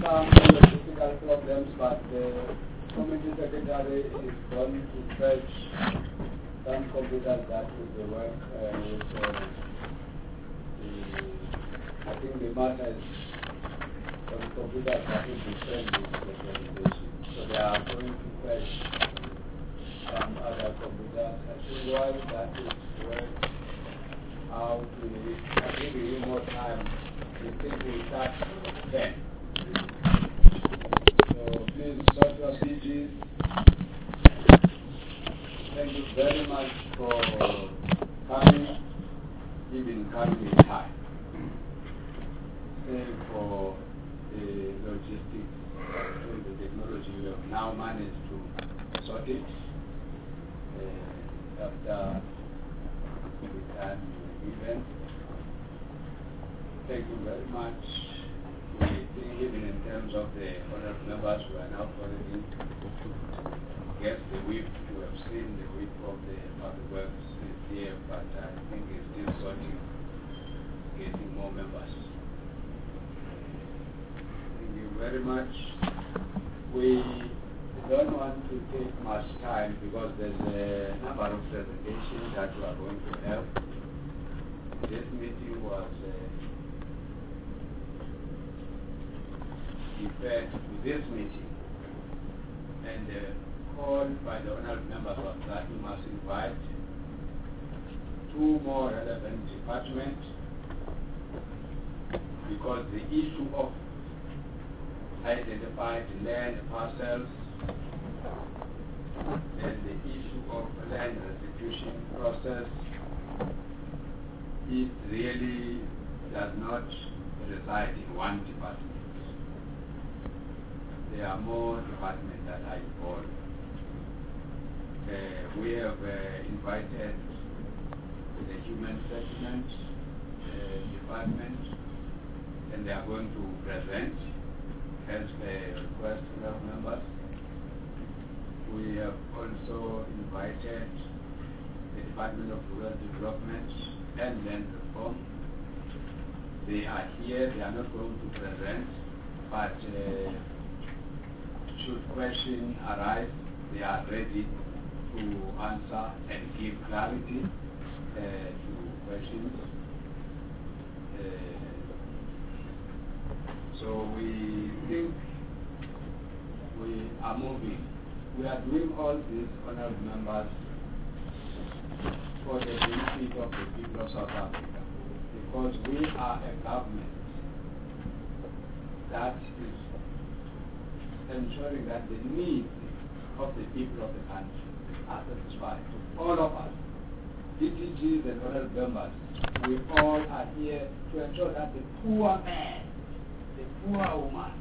some logistical problems, but the committee secretary is going to fetch some computers that will work with I think the matter is some computers that will be sent with the presentation. So they are going to fetch some other computers. I think while that is worked out, I think we need more time. We think we start then. So please sort your CGs. Thank you very much for coming, even coming in time. Same for the logistics, the technology we have now managed to sort it after the time event. Thank you very much. We think even in terms of the honourable members who are now already guessed the whip, we have seen the whip of the public works is here, but I think it's still sorting, getting more members. Thank you very much. We don't want to take much time because there's a number of presentations that we are going to have. This meeting was deferred to this meeting, and the call by the honourable members was that we must invite two more relevant departments because the issue of identified land parcels and the issue of land restitution process, it really does not reside in one department. There are more departments that are involved. We have invited the Human Settlement Department, and they are going to present as a request to our members. We have also invited the Department of Rural Development and Land Reform. They are here, they are not going to present, but should questions arise, they are ready to answer and give clarity to questions. So we think we are moving. We are doing all these honourable members for the benefit of the people of South Africa, because we are a government that is ensuring that the needs of the people of the country are satisfied. All of us, DTGs and honourable members, we all are here to ensure that the poor man, the poor woman,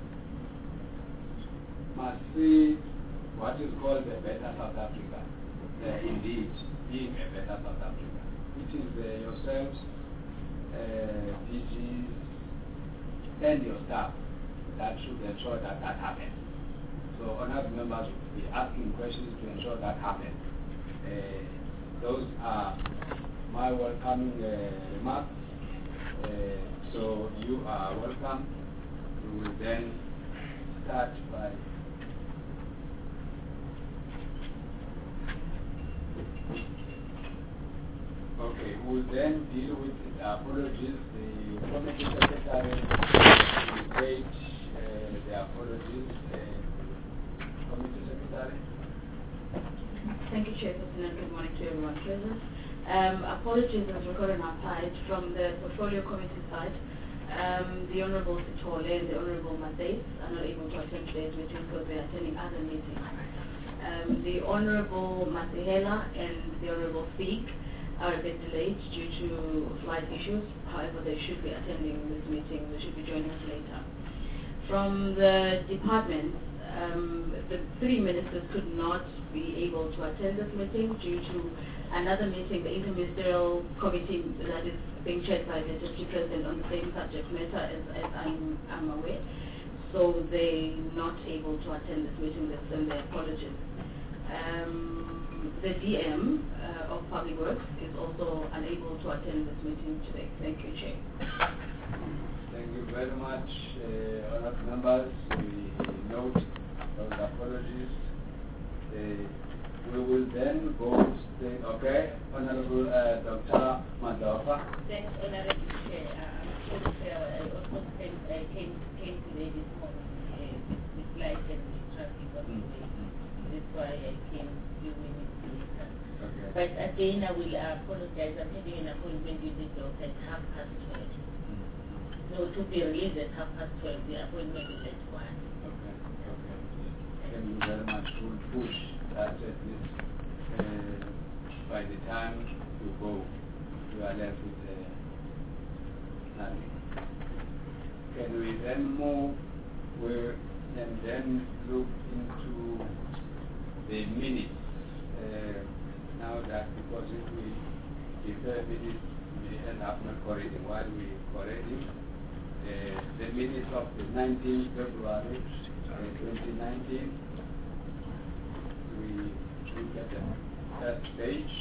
must see what is called a better South Africa, indeed being a better South Africa. It is yourselves, DGs, and your staff that should ensure that that happens. So honourable members will be asking questions to ensure that happens. Those are my welcoming remarks. So you are welcome. We will then start by okay, we will then deal with the apologies. The committee secretary will take the apologies. Committee secretary. Thank you, Chairperson, and good morning to everyone present. Apologies as recorded on our side from the portfolio committee side. The Honourable Sitole and the Honourable Matheus are not able to attend today's meeting because they are attending other meetings. The Honourable Masihela and the Honourable Speak are a bit delayed due to flight issues. However, they should be attending this meeting. They should be joining us later. From the departments, the three ministers could not be able to attend this meeting due to another meeting, the interministerial committee that is being chaired by the Deputy President on the same subject matter as I'm aware. So they're not able to attend this meeting. They send their apologies. The DM of Public Works is also unable to attend this meeting today. Thank you, Chair. Thank you very very much, honourable members. We note those apologies. We will then go straight, okay? Honourable Dr. Madofa. Thanks, Honourable Chair. I'm also came today this morning with light and with traffic on the way. That's why I came a few minutes later. Okay. But again, I will apologize. I'm having an appointment with the doctor at 12:30. No, to be released at 12:30. The appointment is at 1. Okay. Thank you very much. We'll push that at least by the time you go, you are left with nothing. Can we then move and then look into the minutes? Now that because if we defer minutes, we end up not correcting while we correcting. The minutes of the 19th February 2019, we look at the first page.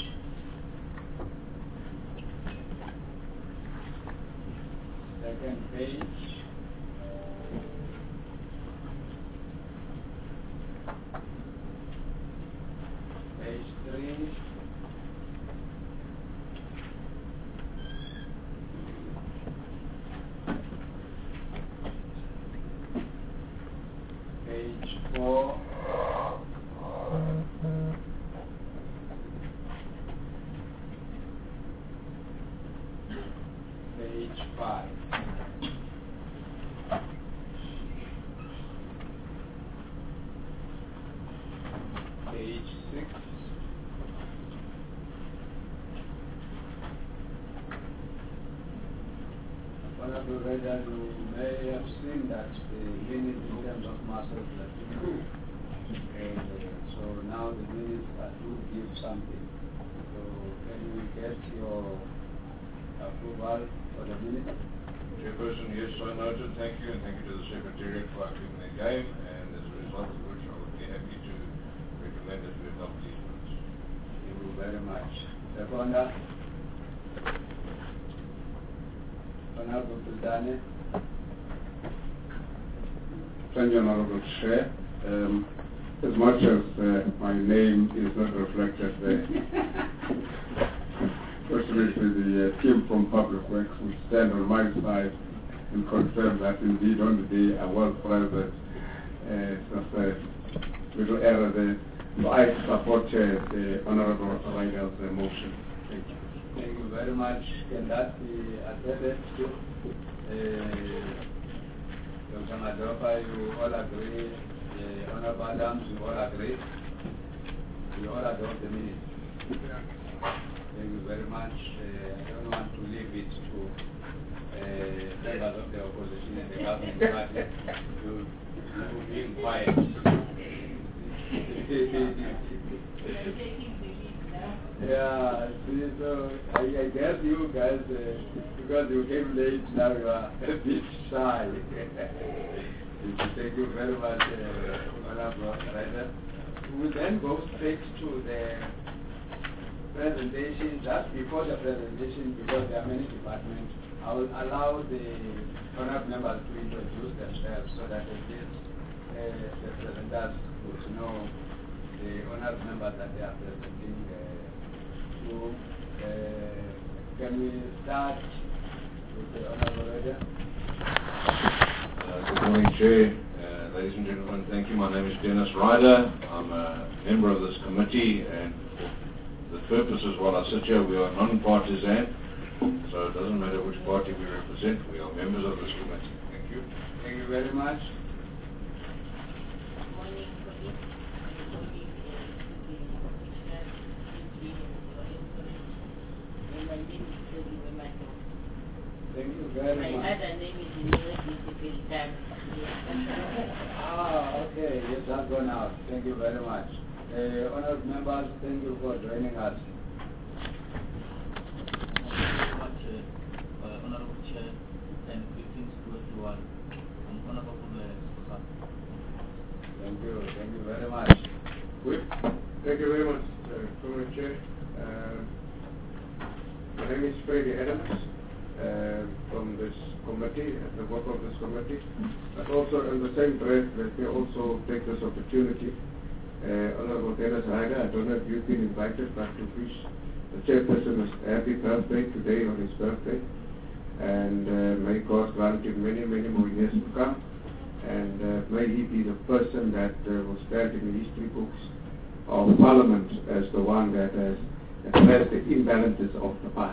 Second page. Page 3. Page 4. Page 5. Page 6. Honorable Reader, you may have seen that the minutes in terms of muscles that improve. So now the minutes do give something. So can we get your approval for the minutes? Chairperson, yes, so noted. Thank you, and thank you to the Secretariat for upping the game, and as a result of which I would be happy to recommend that we adopt these minutes. Thank you very much. Seconder. Honorable Pildane. Thank you, Honorable Chair. As much as my name is not reflected there, fortunately the team from Public Works will stand on my side and confirm that indeed on the day I was present. Just a little error there. So I support the Honorable Rider's motion. Thank you. Thank you very much. Can that be attended to? Dr. Madofa, you all agree? Honorable Adams, you all agree? You all adopt the minutes? Thank you very much. I don't want to leave it to members of the opposition and the government party to being quiet. Yeah, see, so I guess you guys, because you came late, now you are a bit shy. Thank you very much, Honorable Rider. We will then go straight to the presentation. Just before the presentation, because there are many departments, I will allow the honorable members to introduce themselves so that at least the presenters would know the honorable members that they are presenting. Can we start with the Honorable Reader? Good morning, Chair. Ladies and gentlemen, thank you. My name is Dennis Ryder. I'm a member of this committee, and for the purposes while I sit here, we are non-partisan, so it doesn't matter which party we represent. We are members of this committee. Thank you. Thank you very much. Good morning, colleagues. Good morning to the commissioners, and my name is Jody Wemato. Thank you very My much. other name is Inez Bildan. Okay, yes, that's gone out. Thank you very much. Honored members, thank you for joining us. Thank you very much, Honorable Chair, and greetings to everyone. I'm Honorable Sosa. Thank you very much. Good. Thank you very much, Honorable Chair. My name is Freddie Adams from this committee. committee, at the work of this committee. But also in the same breath, let me also take this opportunity. Honorable Dennis Ryder, I don't know if you've been invited, but to wish the chairperson a happy birthday today on his birthday. And may God grant him many, many more years to come. And may he be the person that will stand in the history books of Parliament as the one that has addressed the imbalances of the past.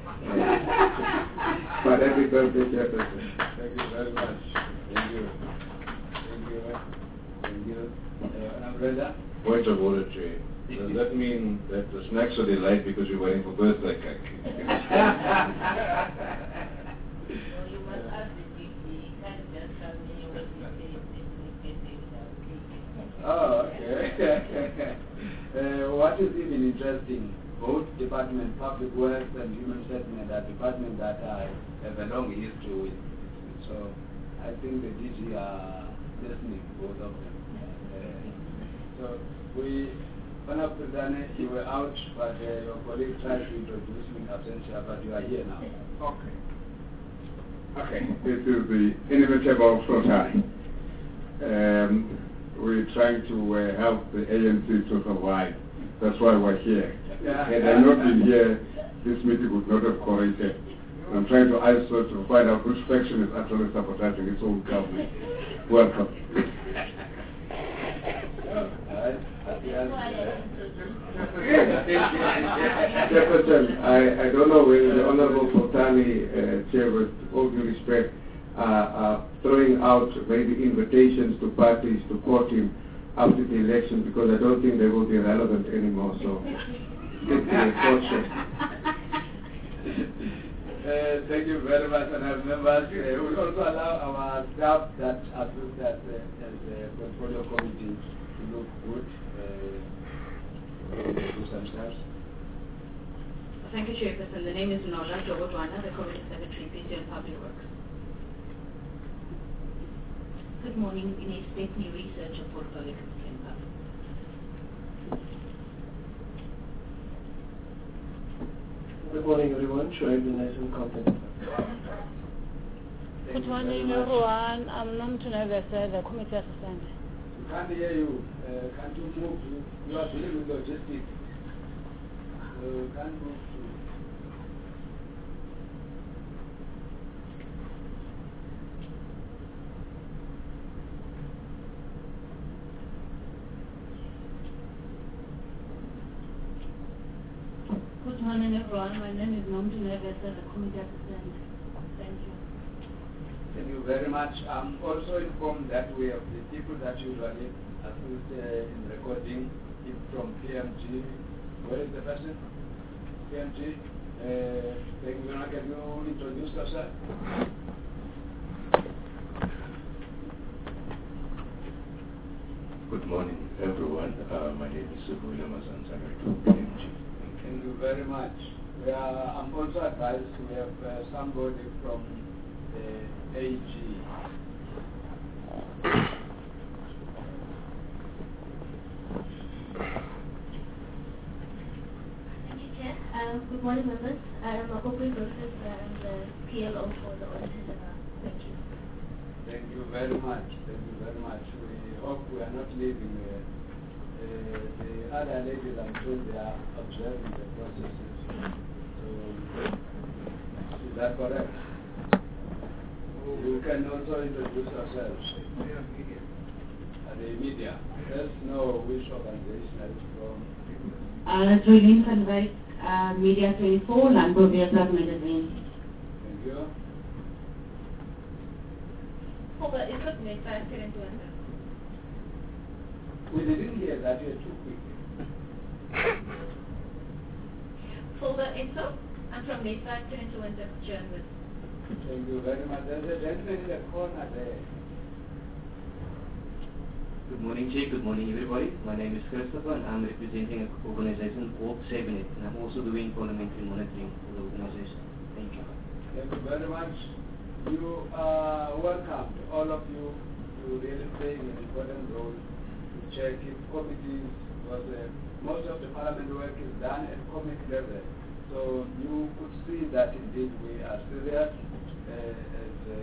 But happy birthday, chairperson. Thank you very much. Thank you. Thank you. Thank you. Umbrella? Point of order, Chair. Does that mean that the snacks are delayed because you're waiting for birthday cake? So you must ask the GP. You can't just tell me what you say without cake. Oh, okay. What is even interesting, both Department Public Works and Human Settlement are departments that I have a long history with. So I think the DG are listening, both of them. So we, Honorable Dane, you were out, but your colleague tried to introduce me in absentia, but you are here now. Okay. Okay, this is the inevitable Sultan. We're trying to help the ANC to survive. That's why we're here. Had I not been here, this meeting would not have corrected. I'm trying to isolate to find out which faction is actually sabotaging its own government. Welcome. Jefferson, I don't know whether the Honorable Sultani, Chair, with all due respect, throwing out maybe invitations to parties to court him after the election, because I don't think they will be relevant anymore. So, thank you very much, and members. We will also allow our staff that assist as the portfolio committee to look good, do themselves. Thank you, Chairperson. The name is Nola Jogotwana, the Committee Secretary, PC on Public Works. Good morning, Ines Stephanie, researcher for Public Kemba. Good morning, everyone. Shoaib Binaysan, content. Good morning, everyone. I'm Nomtuna Vesa, the committee assistant. We can't hear you. Can't you move? You are dealing with logistics. So can't move to. Good morning, everyone. My name is Nomtuna Vesa, the committee assistant. Thank you. Thank you very much. I'm also informed that we have the people that usually assist in recording it from PMG. Where is the person? PMG. Thank you very much. Can you introduce yourself? Good morning, everyone. My name is William Azanzanga from PMG. Thank you very much. I'm also advised we have somebody from the AG. Thank you, Chair. Good morning, members. I am Appropriate Process and the PLO for the Audit General. Thank you. Thank you very much. Thank you very much. We hope we are not leaving the other ladies. I'm sure they are observing the processes. So, is that correct? You can also introduce yourselves. The media. Let's know which organization is from. Joining Convict, Media 24, Landbovia Magazine. Thank you. But it's not made by current one. We didn't hear that. You're too quick. Folder info. I'm from Mayfair, to Windsor, German. Thank you very much. There's a gentleman in the corner there. Good morning, Chief. Good morning, everybody. My name is Christopher, and I'm representing an organization called SAVENET, and I'm also doing parliamentary monitoring for the organization. Thank you. Thank you very much. You are welcome, all of you, to really playing an important role to check if committees, because most of the parliament work is done at committee level. So you could see that indeed we are serious as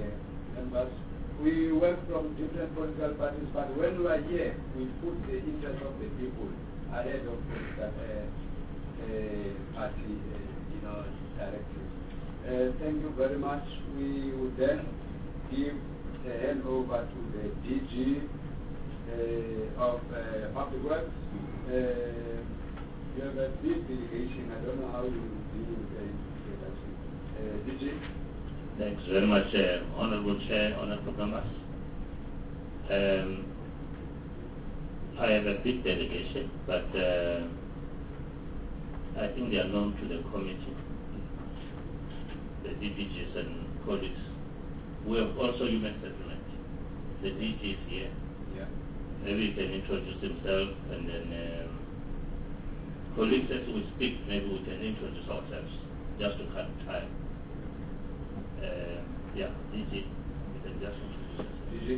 members. We work from different political parties, but when we are here, we put the interest of the people ahead of political party, directives. Thank you very much. We would then give the handover to the DG of Public Works. You have a big delegation. I don't know how you deal with the DG. Thanks very much, Honorable Chair, Honorable members. I have a big delegation, but I think they are known to the committee, the DPGs and colleagues. We have also human settlement. The DG is here. Yeah. Maybe he can introduce himself, and then colleagues, as we speak, maybe we can introduce ourselves, just to cut time. Yeah, DG, you can just introduce yourself. DG.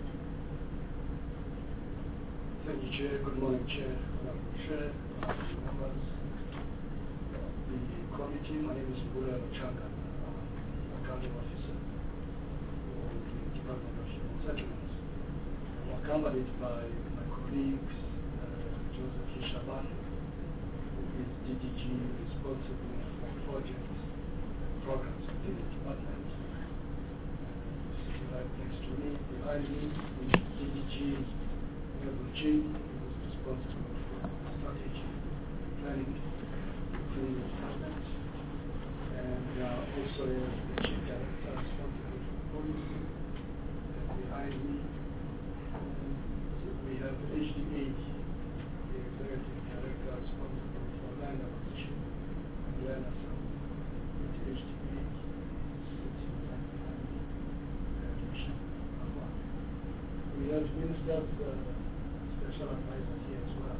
Thank you, Chair. Good morning, Chair. Chair, members of the committee. My name is Mbula Changa, accounting officer for the Department of Human Settlements. I'm accompanied by my colleagues, Joseph Shaban, who is DDG responsible for projects and programs within the department. Sitting right next to me, behind me, is DDG Chief, who is responsible for strategy planning within the department, and also the Chief Director responsible for policy. And behind me, we have HDA, the Executive Director responsible for land acquisition and land assembly at HDA, sitting right behind me, we have ministers, special advisors here as well.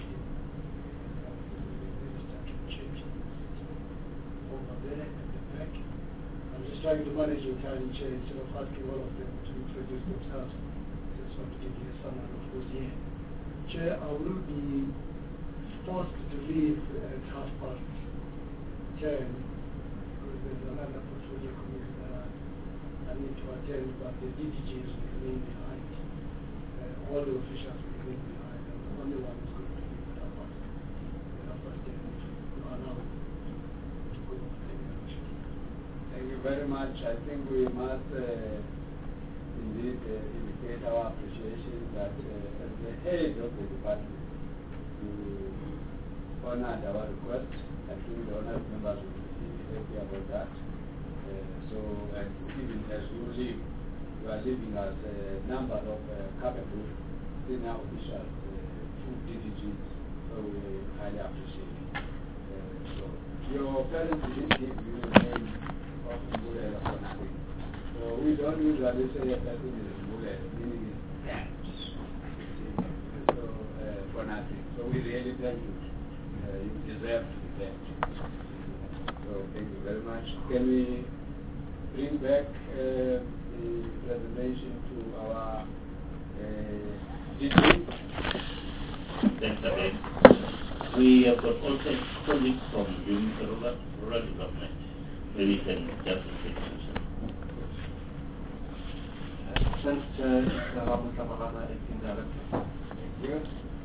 The minister to change over there at the back. I'm just trying to manage your time, Chair, instead of asking all of them to introduce themselves. Just want to give you someone who's here. Chair, I will be forced to leave at 10:30 because there's another portfolio committee that I need to attend, but the DDGs will remain behind. All the officials will remain behind, and the only one is going to be the Rapat. The Rapat then will allow to go to any action. Thank you very much. I think we must indeed indicate our appreciation that as the head of the department, you honored our request. I think the honored members will be happy about that. And even as you leave, you are leaving us a number of capable senior officials, two DDGs, so we highly appreciate it. So your parents didn't give you the name of Mbulelo for nothing. So we don't usually say a person is Mbulelo, meaning is thanks. So for nothing. So we really thank you. You deserve to be thanked. So thank you very much. Can we bring back the presentation to our DG? Thanks again. We have got also colleagues from rural development. Maybe you can just introduce them. Thanks, Mr. Ramu Samarana, Acting Director. Thank you.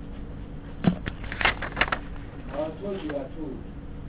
I told you are two.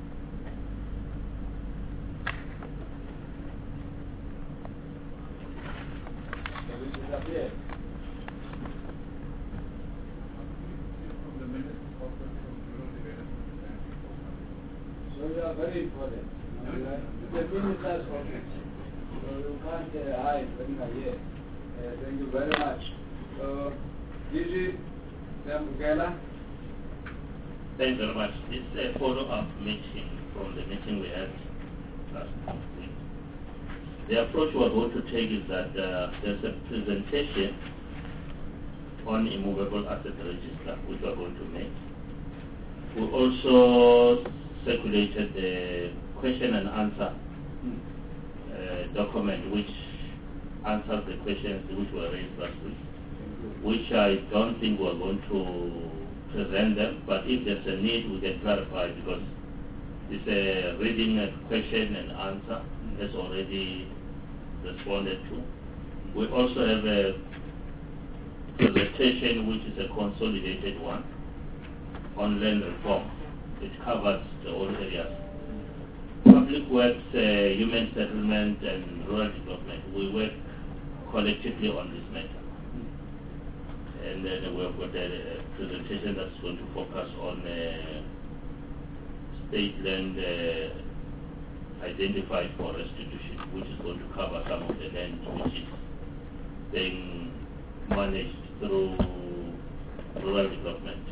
So you are very important. The minister's office. So you can't hide when you are here. Thank you very much. So, DG Zambukela. Thanks very much. It's a follow-up meeting from the meeting we had last week. The approach we're going to take is that there's a presentation on immovable asset register, which we're going to make. We also circulated the question and answer document, which answers the questions which were raised last week, which I don't think we're going to present them, but if there's a need, we can clarify, because it's a reading a question and answer that's already responded to. We also have a presentation which is a consolidated one on land reform. It covers the whole areas. Public works, human settlement and rural development. We work collectively on this matter. And then we have got a presentation that's going to focus on state land identified for restitution, which is going to cover some of the land which is being managed through rural development.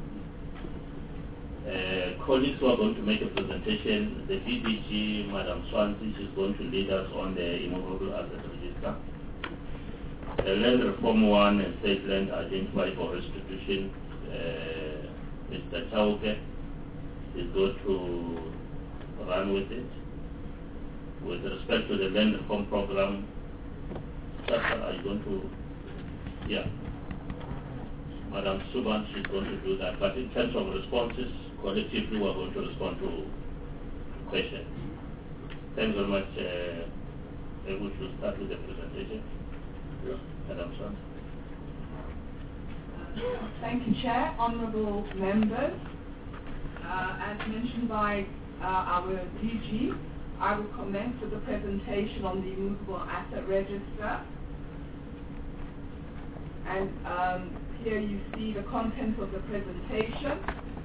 Colleagues who are going to make a presentation, the DDG, Madam Swansea, is going to lead us on the immovable asset register. The land reform one and state land identified for restitution, Mr. Chauke is going to run with it. With respect to the land reform program, Sasa, are you going to, yeah. Madam Suban, she's going to do that. But in terms of responses, collectively we are going to respond to questions. Thanks very much. Maybe we should start with the presentation. Yeah. Madam Suban. Thank you, Chair. Honourable members, as mentioned by our DG, I will commence with the presentation on the immovable asset register. And here you see the contents of the presentation.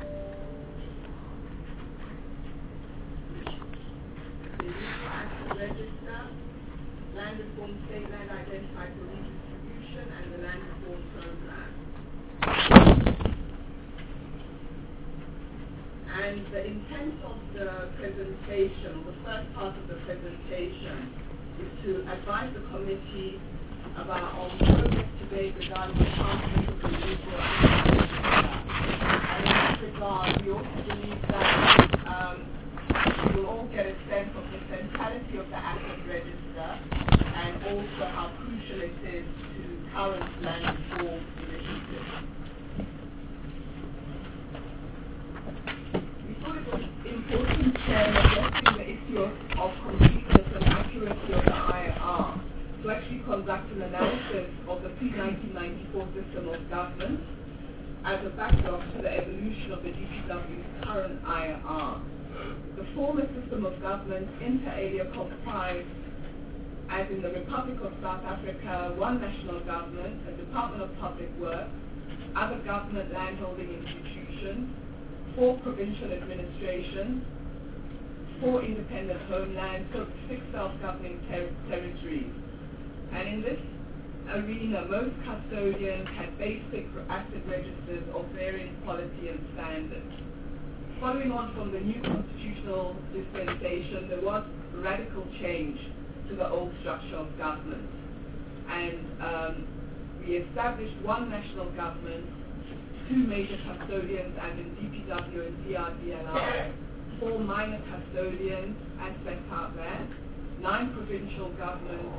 The immovable asset register, land reform, state land identified for redistribution, and the land reform program. And the intent of the presentation, or the first part of the presentation, is to advise the committee about our progress today regarding the transfer of the immovable asset register. And in this regard, we also believe that we will all get a sense of the centrality of the asset register and also how crucial it is to current land reform initiatives. We thought it was important to addressing the issue of completeness and accuracy of the IRR to actually conduct an analysis of the pre-1994 system of government as a backdrop to the evolution of the DPW's current IRR. The former system of government, inter alia, comprised, as in the Republic of South Africa, one national government, a Department of Public Works, other government landholding institutions, 4 provincial administrations, 4 independent homelands, so 6 self-governing territories. And in this arena, most custodians had basic asset registers of varying quality and standards. Following on from the new constitutional dispensation, there was radical change to the old structure of government. And we established one national government, 2 major custodians as in DPW and DRDLR, 4 minor custodians as set out there, 9 provincial governments,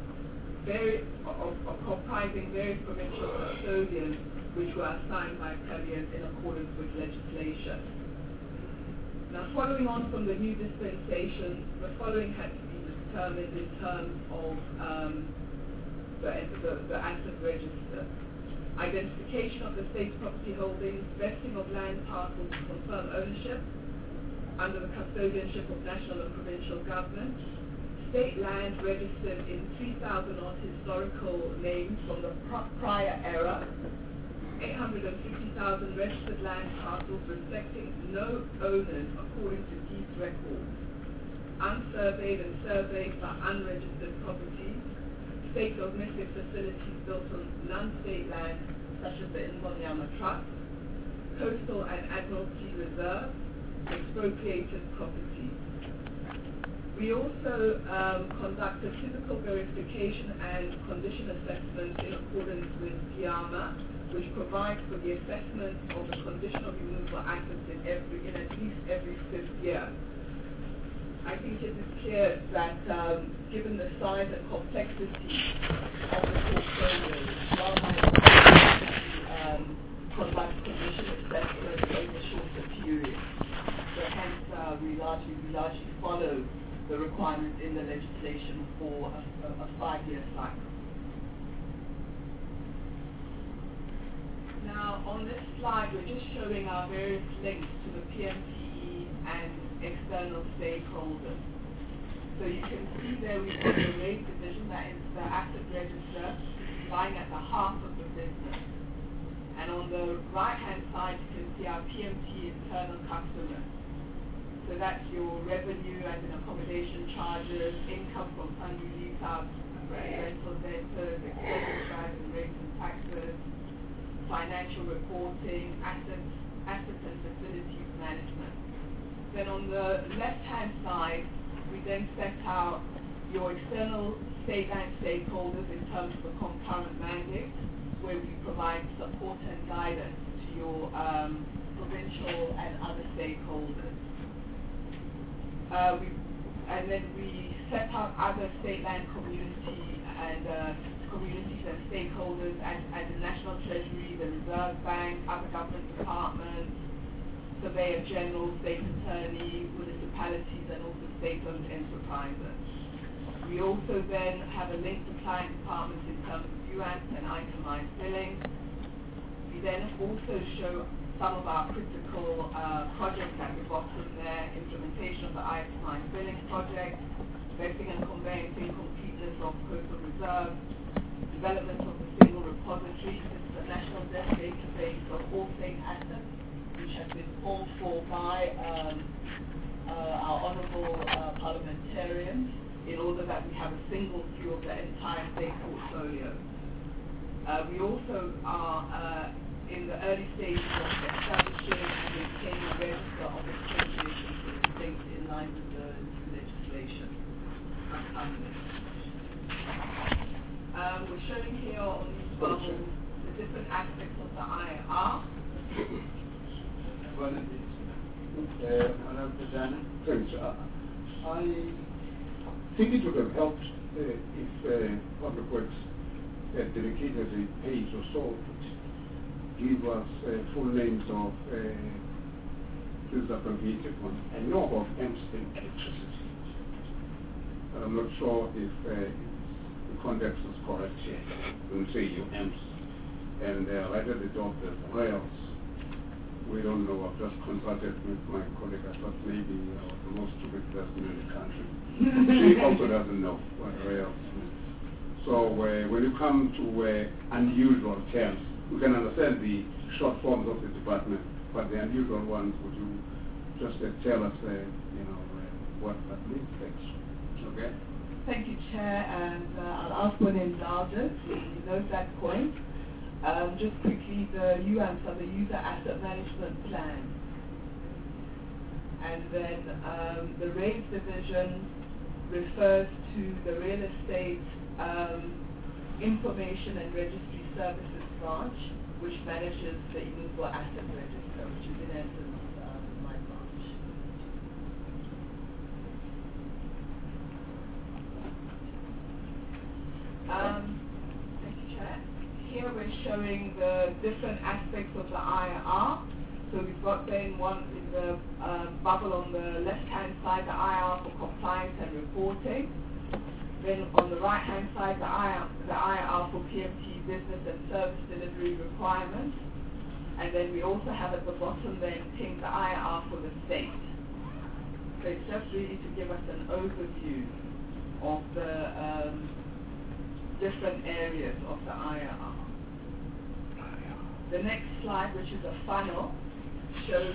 comprising various provincial custodians which were assigned by carriers in accordance with legislation. Now, following on from the new dispensation, the following had to be determined in terms of the asset register. Identification of the state's property holdings, vesting of land parcels to confirm ownership under the custodianship of national and provincial governments, state land registered in 3,000 odd historical names from the prior era, 850,000 registered land parcels reflecting no owners according to deed records, unsurveyed and surveyed but unregistered properties, state cognitive facilities built on non-state land such as the Imbonyama Trust, coastal and admiralty reserves, expropriated properties. We also conducted physical verification and condition assessments in accordance with PIAMA, which provides for the assessment of the condition of immovable assets in at least every 5th year. I think it is clear that given the size and complexity of the portfolio, while my conduct condition assessment over a shorter period, so hence we largely follow the requirements in the legislation for a 5-year cycle. Now, on this slide, we're just showing our various links to the PMTE and external stakeholders. So you can see there we've got the RAID division, that is the asset register, lying at the heart of the business. And on the right-hand side, you can see our PMT internal customers. So that's your revenue as in accommodation charges, income from sundry lease-outs, rental debtors, external driving rates and taxes, financial reporting, assets and facilities management. Then on the left-hand side, we then set out your external state and stakeholders in terms of the concurrent mandate, where we provide support and guidance to your provincial and other stakeholders. And then we set out other state land communities and stakeholders as the National Treasury, the Reserve Bank, other government departments, Surveyor General, State Attorney, municipalities, and also state-owned enterprises. We also then have a link to client departments in terms of UANPs and itemized billing. We then also show some of our critical projects at the bottom there, implementation of the itemized billing project, vesting and conveyancing completeness of coastal reserves, development of the single repository. This is a national database of all state assets, which has been called for by our honorable parliamentarians in order that we have a single view of the entire state portfolio. We also are in the early stages of establishing and maintaining a register of associations for the state in line with the new legislation. We're showing here on these bubbles the different aspects of the IR. Madam President, thanks. I think it would have helped if Public Works had dedicated a page or so to give us full names of this abbreviated one. I know of Amsden Electricity, but I'm not sure if the context is correct here. When we say UAMS, and right at the top there's rails. We don't know. I've just consulted with my colleague. I thought maybe I was the most stupid person in the country. She also doesn't know what rails means. So when you come to unusual terms, you can understand the short forms of the department, but the unusual ones, would you just tell us, what that means? Thanks. Okay. Thank you, Chair, and I'll ask for an indulgence. You note that point. Just quickly, the UAMs are the User Asset Management Plan. And then the RAID division refers to the Real Estate Information and Registry Services branch, which manages the Immovable Asset Register, which is in essence my branch. Thank you, Chair. Here we're showing the different aspects of the IR. So we've got then one in the bubble on the left-hand side, the IR for compliance and reporting. Then on the right-hand side, the IR for PMT business and service delivery requirements. And then we also have at the bottom then pink the IR for the state. So it's just really to give us an overview of the different areas of the IR. The next slide, which is a funnel, shows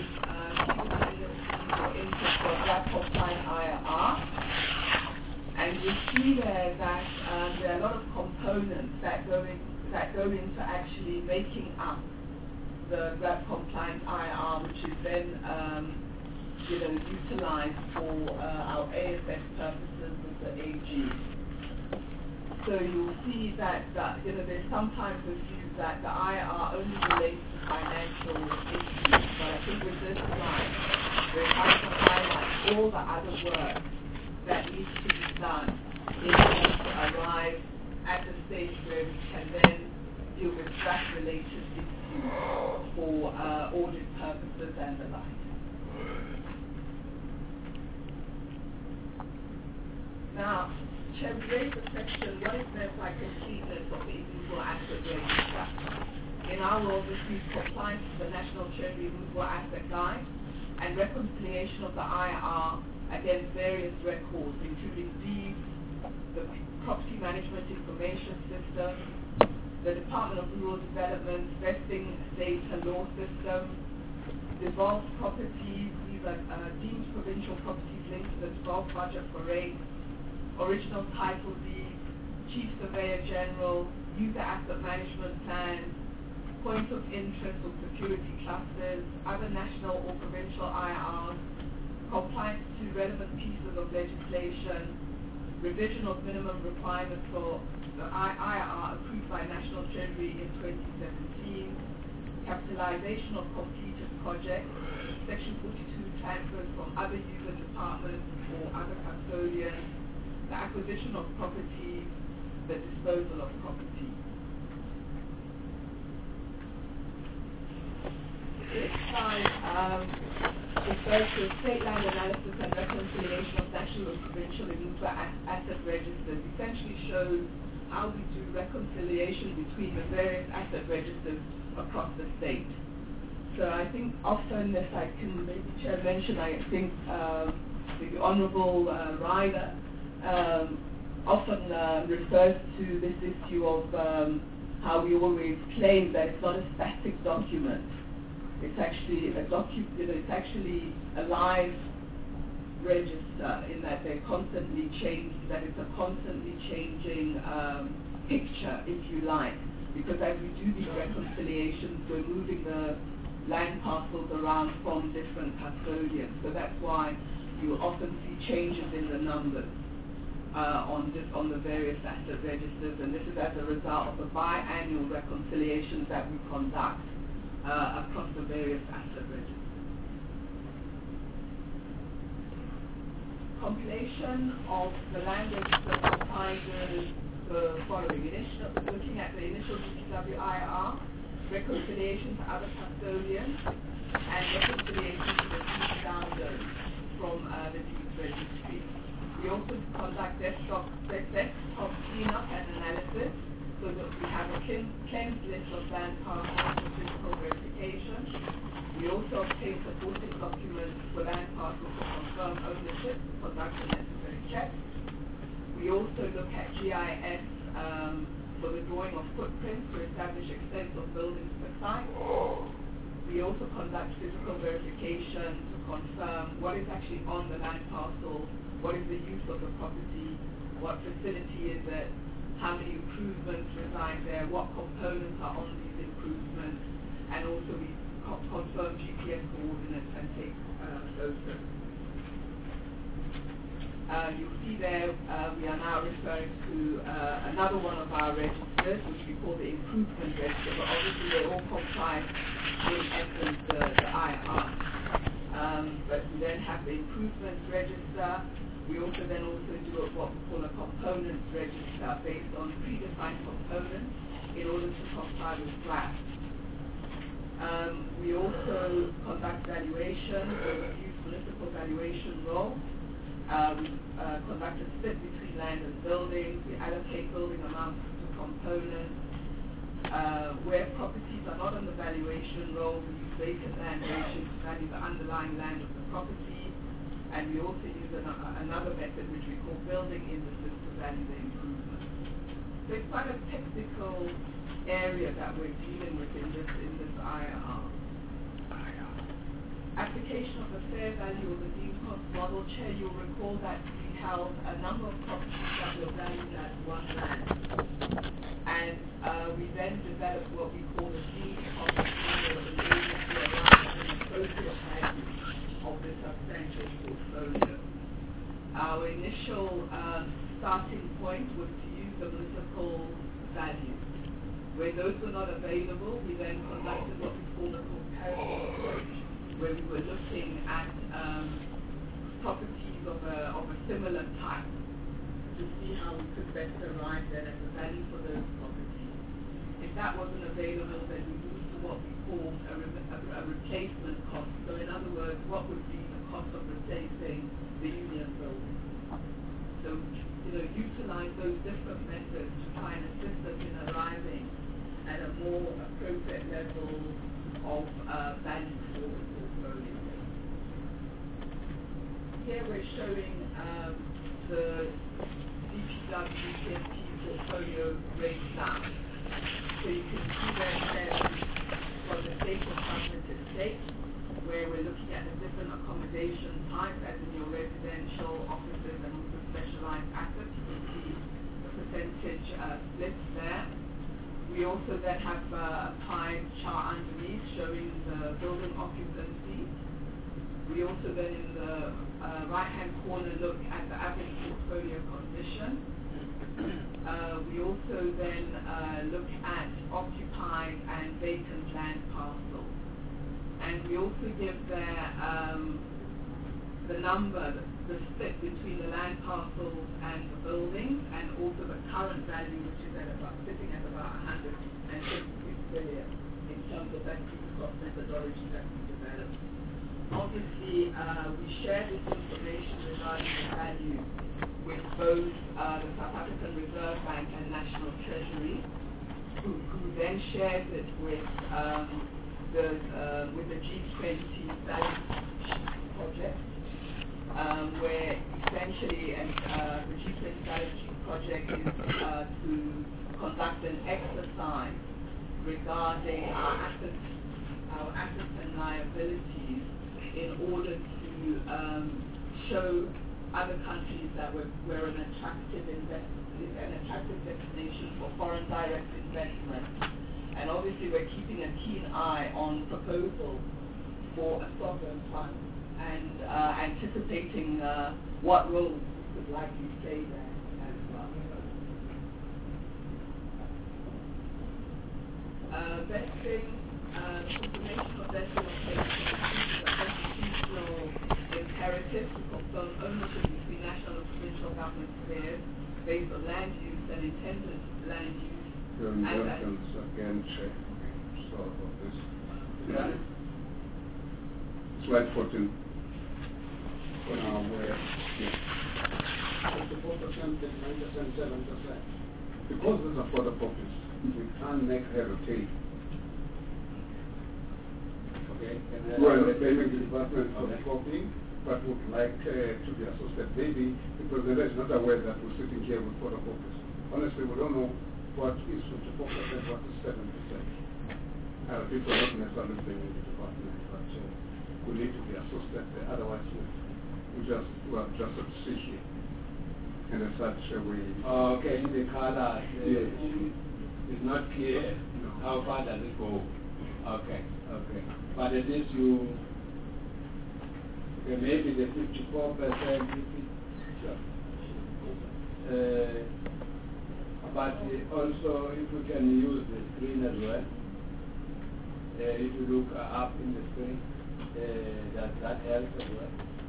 input for GRAP compliant IR. And you see there that there are a lot of components that go into actually making up the GRAP compliant IR, which is then utilized for our AFS purposes with the AG. So you'll see that there's sometimes a view that the IR only relates to financial issues, but I think with this slide, we're trying to highlight all the other work that needs to be done in order to arrive at the stage where we can then deal with GRAP-related issues for audit purposes and the like. Now, Chair, we raised the question, what is meant by completeness of the Immovable Asset Register? In our world, this means compliance to the National Treasury Movable Asset Guide and reconciliation of the IR against various records, including deeds, the Property Management Information System, the Department of Rural Development Vesting Data Law System, devolved properties, these are deemed provincial properties linked to the devolved budget for rates, original title deeds, Chief Surveyor General, user asset management plans, points of interest or security clusters, other national or provincial IRs, compliance to relevant pieces of legislation, revision of minimum requirements for the IR approved by National Treasury in 2017, capitalization of completed projects, Section 42 transfers from other user departments or other custodians, the acquisition of property, the disposal of property. This slide refers to state land analysis and reconciliation of national and provincial and movable asset registers. Essentially shows how we do reconciliation between the various asset registers across the state. So I think often, if I can maybe Chair mention, I think the Honourable Ryder often refers to this issue of how we always claim that it's not a static document. It's actually it's actually a live register in that they're constantly changed, that it's a constantly changing picture, if you like. Because as we do these reconciliations, we're moving the land parcels around from different custodians. So that's why you often see changes in the numbers on the various asset registers. And this is as a result of the biannual reconciliations that we conduct across the various asset registers. Compilation of the land register comprises the following: looking at the initial GPWIR, reconciliation to other custodians, and reconciliation to the deed download from the deeds registry. We also conduct desktop cleanup and analysis, so that we have a cleansed list of land parcels for physical verification. We also obtain supporting documents for land parcels to confirm ownership, conduct the necessary checks. We also look at GIS for the drawing of footprints to establish extent of buildings per site. We also conduct physical verification to confirm what is actually on the land parcel, what is the use of the property, what facility is it, how many improvements reside there, what components are on these improvements, and also we confirm GPS coordinates and take photos. You'll see there we are now referring to another one of our registers, which we call the improvement register, but obviously they all comprise in essence the IR. But we then have the improvements register. We also do what we call a components register based on predefined components in order to comply with FLAP. We also conduct valuation, or use municipal valuation role. We conduct a split between land and buildings. We allocate building amounts to components. Where properties are not on the valuation role, we use vacant land ratio to value the underlying land of the property. And we also use another method which we call building indices to value the improvements. So it's quite a technical area that we're dealing with in this IR. Application of the fair value of the deemed cost model. Chair, you'll recall that we held a number of properties that were valued at one land. And we then developed what we call the deemed cost model in order to arrive at an appropriate value of the substantial portfolio. Our initial starting point was to use the municipal value. Where those were not available, we then conducted what we call the comparative approach, where we were looking at properties of a similar type to see how we could best arrive then at the value for those properties. If that wasn't available, then we moved to what we call a replacement cost. So in other words, what would be the cost of replacing the union building? So, utilize those different methods to try and assist us in arriving at a more appropriate level level of value for the portfolio. Here we're showing the DPW TNT portfolio breakdown. So you can see there from the state of government to state, where we're looking at the different accommodation types, as in your residential, offices, and also specialized assets. You can see the percentage splits there. We also then have a pie chart underneath showing the building occupancy. We also then in the right-hand corner look at the average portfolio condition. We also then look at occupied and vacant land parcels. And we also give there the number, the split between the land parcels and the buildings, and also the current value, which is sitting at about 156 billion in terms of that cost methodology that we developed. Obviously, we share this information regarding the value with both the South African Reserve Bank and National Treasury, who then shares it with the G20 balance sheet project, where essentially the G20 balance sheet project is to conduct an exercise regarding our assets and liabilities in order to show other countries that we're an attractive destination for foreign direct investment. And obviously we're keeping a keen eye on proposals for a sovereign fund and anticipating what role we could likely play there as well. Vesting, confirmation of vesting of payments is a constitutional imperative to confirm ownership between national and provincial government spheres based on land use and intended land use. Your indulgence again, Chair. Sorry about this. Yeah. Slide 14. Where? 54%, 9%, 7%. Because these are for the purpose, we can't make heritage. Okay. Well, the payment department for the copy, but would like to be associated. Maybe the president is not aware that we're sitting here with photocopies. Honestly, we don't know what is 54%, what is 7%. People don't necessarily pay in the department, but we need to be associated. Otherwise, we have just a decision. And as such, we... Okay, in the color, it's not clear how far does it go. Okay. But at least maybe the 54%, but also if we can use the screen as well, if you look up in the screen, does that help as well?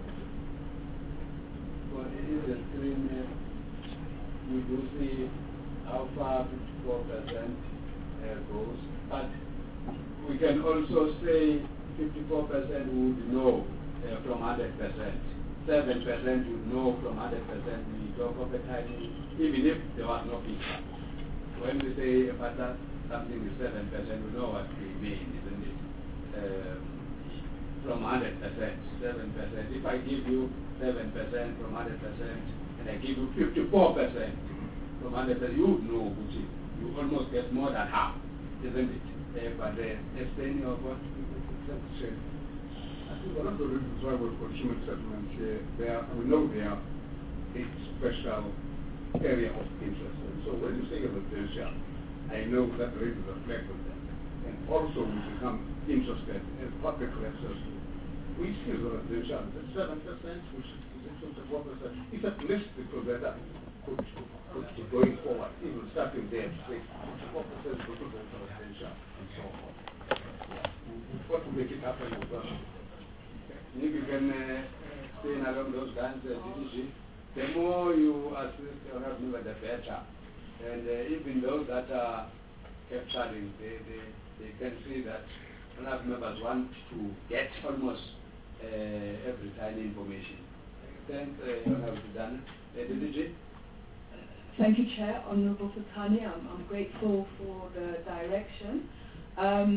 Well, in the screen, we do see how far 54% goes, but we can also say 54% would know from 100%. 7% would know from 100%. We talk of a tiny, even if there was no feedback. When we say but that something is 7%, we know what we mean, isn't it? From 100%, 7%. If I give you 7% from 100% and I give you 54% from 100%, you would know, which is, you almost get more than half, isn't it? But explaining of what said. I think one of the reasons why we've got human settlements here, we know they are a special area of interest. And so when you say residential, I know that raises a flag with them. And also we become interested in public access. We see the residential at 7%, which is 54%. If at least the provider could be going forward, even starting there to say 54% because of residential and so forth. What will make it happen as well? If you can stay along those lines, the more you assist your member, the better. And even those that are capturing, they can see that enough members want to get almost every tiny information. Thanks, Dana. DDG? Thank you, Chair. Honorable Futani, I'm grateful for the direction.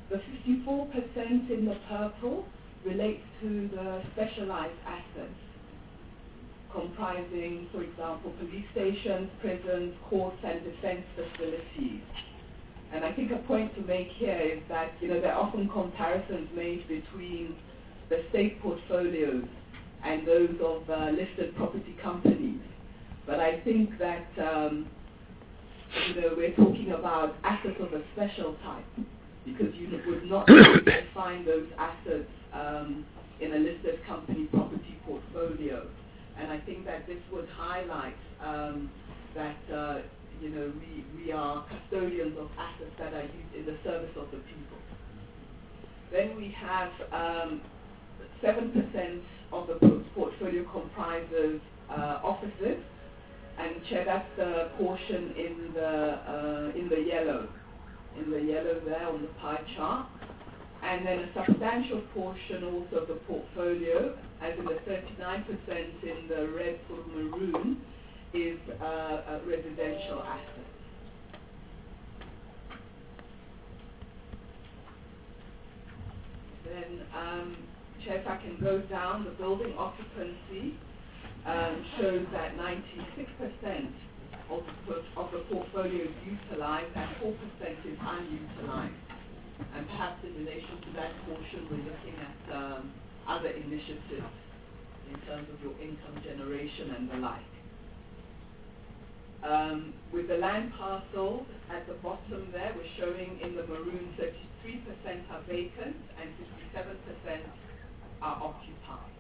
The 54% in the purple relates to the specialized assets, comprising, for example, police stations, prisons, courts, and defense facilities. And I think a point to make here is that, there are often comparisons made between the state portfolios and those of listed property companies. But I think that, we're talking about assets of a special type, because you would not find those assets in a listed company property portfolio. And I think that this would highlight that we are custodians of assets that are used in the service of the people. Then we have 7% of the portfolio comprises offices, and Chair, that's the portion in the yellow there on the pie chart. And then a substantial portion also of the portfolio, as in the 39% in the red sort of maroon, is residential assets. Then, Chair, if I can go down, the building occupancy shows that 96% of the portfolio is utilized and 4% is unutilized. And perhaps in relation to that portion, we're looking at other initiatives in terms of your income generation and the like. With the land parcels at the bottom there, we're showing in the maroon 33% are vacant and 57% are occupied.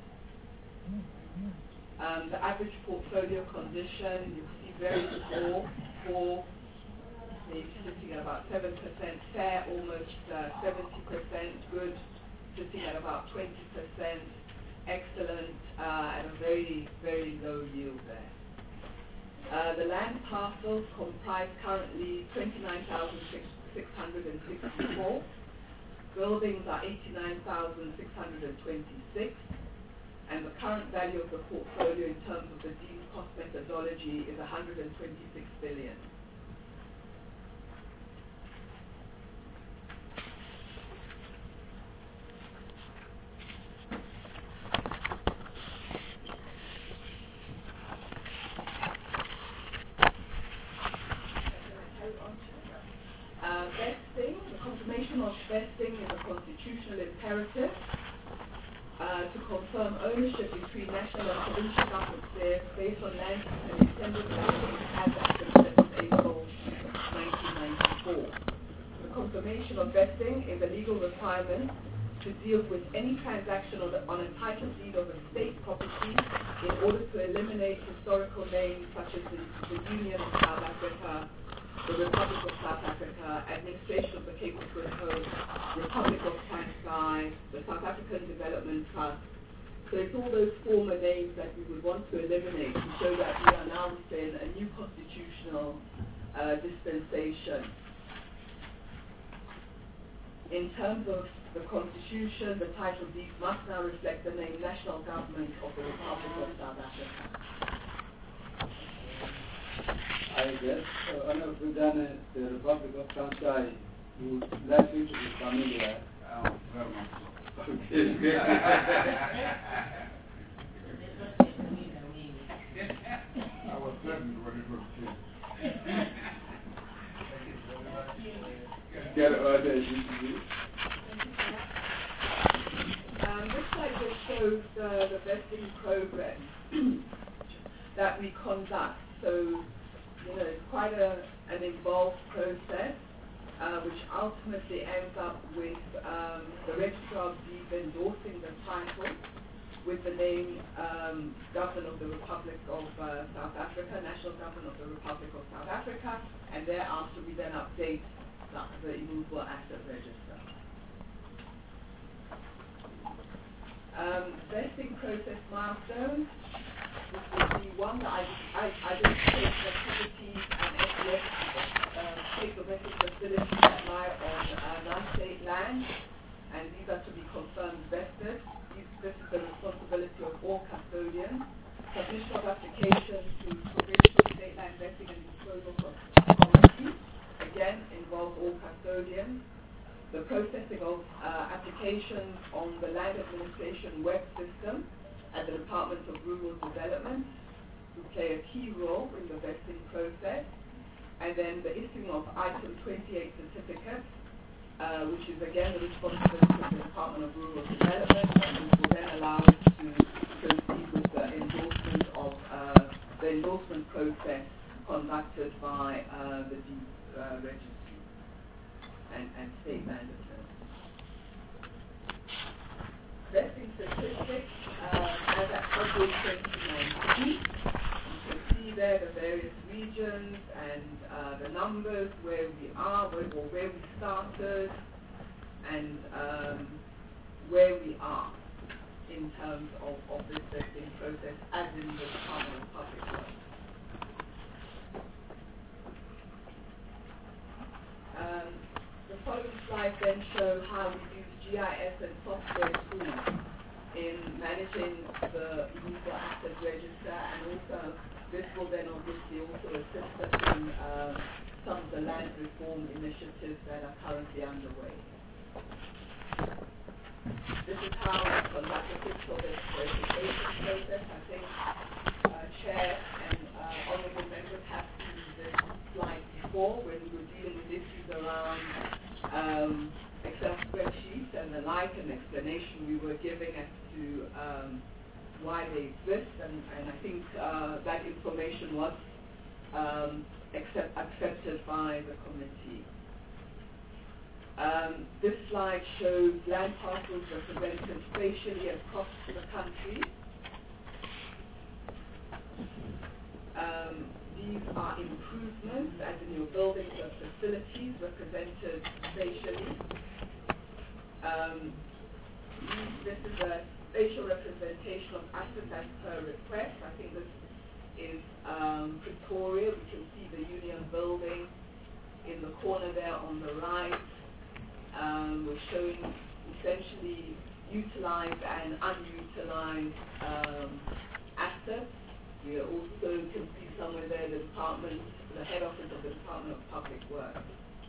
The average portfolio condition, you see very poor, maybe sitting at about 7%, fair, almost 70%, good, sitting at about 20%, excellent, at a very, very low yield there. The land parcels comprise currently 29,664. Buildings are 89,626. And the current value of the portfolio in terms of the deemed cost methodology is 126 billion. Vesting, the confirmation of vesting is a constitutional imperative to confirm ownership between national and provincial governments there based on land and extended vesting as at the 7th of April 1994. The confirmation of vesting is a legal requirement to deal with any transaction on a title deed of a state property in order to eliminate historical names such as the Union of South Africa, the Republic of South Africa, Administration of the Cape of Good Hope, Republic of Transkei, the South African Development Trust. So it's all those former names that we would want to eliminate to show that we are now within a new constitutional dispensation. In terms of the Constitution, the title deed must now reflect the name National Government of the Republic of South Africa. I guess, Honorable President, the Republic of Transkei would like you to be familiar. Very much so. Okay. I was certain what it would be. Get order, this slide just shows the vesting program that we conduct. So, it's quite an involved process, which ultimately ends up with the Registrar of Deeds endorsing the title with the name Government of the Republic of South Africa, National Government of the Republic of South Africa, and thereafter we then update the immovable asset register. Vesting process milestones. This will be one that I identified activities and SDF state domestic facilities that lie on non-state land, and these are to be confirmed vested. This is the responsibility of all custodians. Submission of applications to provincial state land vesting and disposal committees, again, involve all custodians. the processing of applications on the Land Administration web system at the Department of Rural Development, who play a key role in the vesting process, and then the issuing of Item 28 certificates, which is again the responsibility of the Department of Rural Development, and which will then allow us to proceed with the endorsement of the endorsement process conducted by the deed registry and state land attorneys. Vesting statistics as at February 2019. You can see there the various regions and the numbers, where we are, where we started, and where we are in terms of this vesting process as in the Department of Public Works. The following slides then show how we use GIS and software tools in managing the Useful Asset Register, and also this will then obviously also assist us in some of the land reform initiatives that are currently underway. This is how we conduct the fiscal verification process. I think Chair and honourable members have seen this slide before when we were dealing with issues around Excel spreadsheets and the like, and explanation we were giving as to why they exist, and I think that information was accepted by the committee. This slide shows land parcels represented spatially across the country. These are improvements, as in your buildings and facilities, represented spatially. This is a spatial representation of assets as per request. I think this is Pretoria. We can see the Union Building in the corner there on the right. We're showing essentially utilized and unutilized assets. We also can see somewhere there the head office of the Department of Public Works.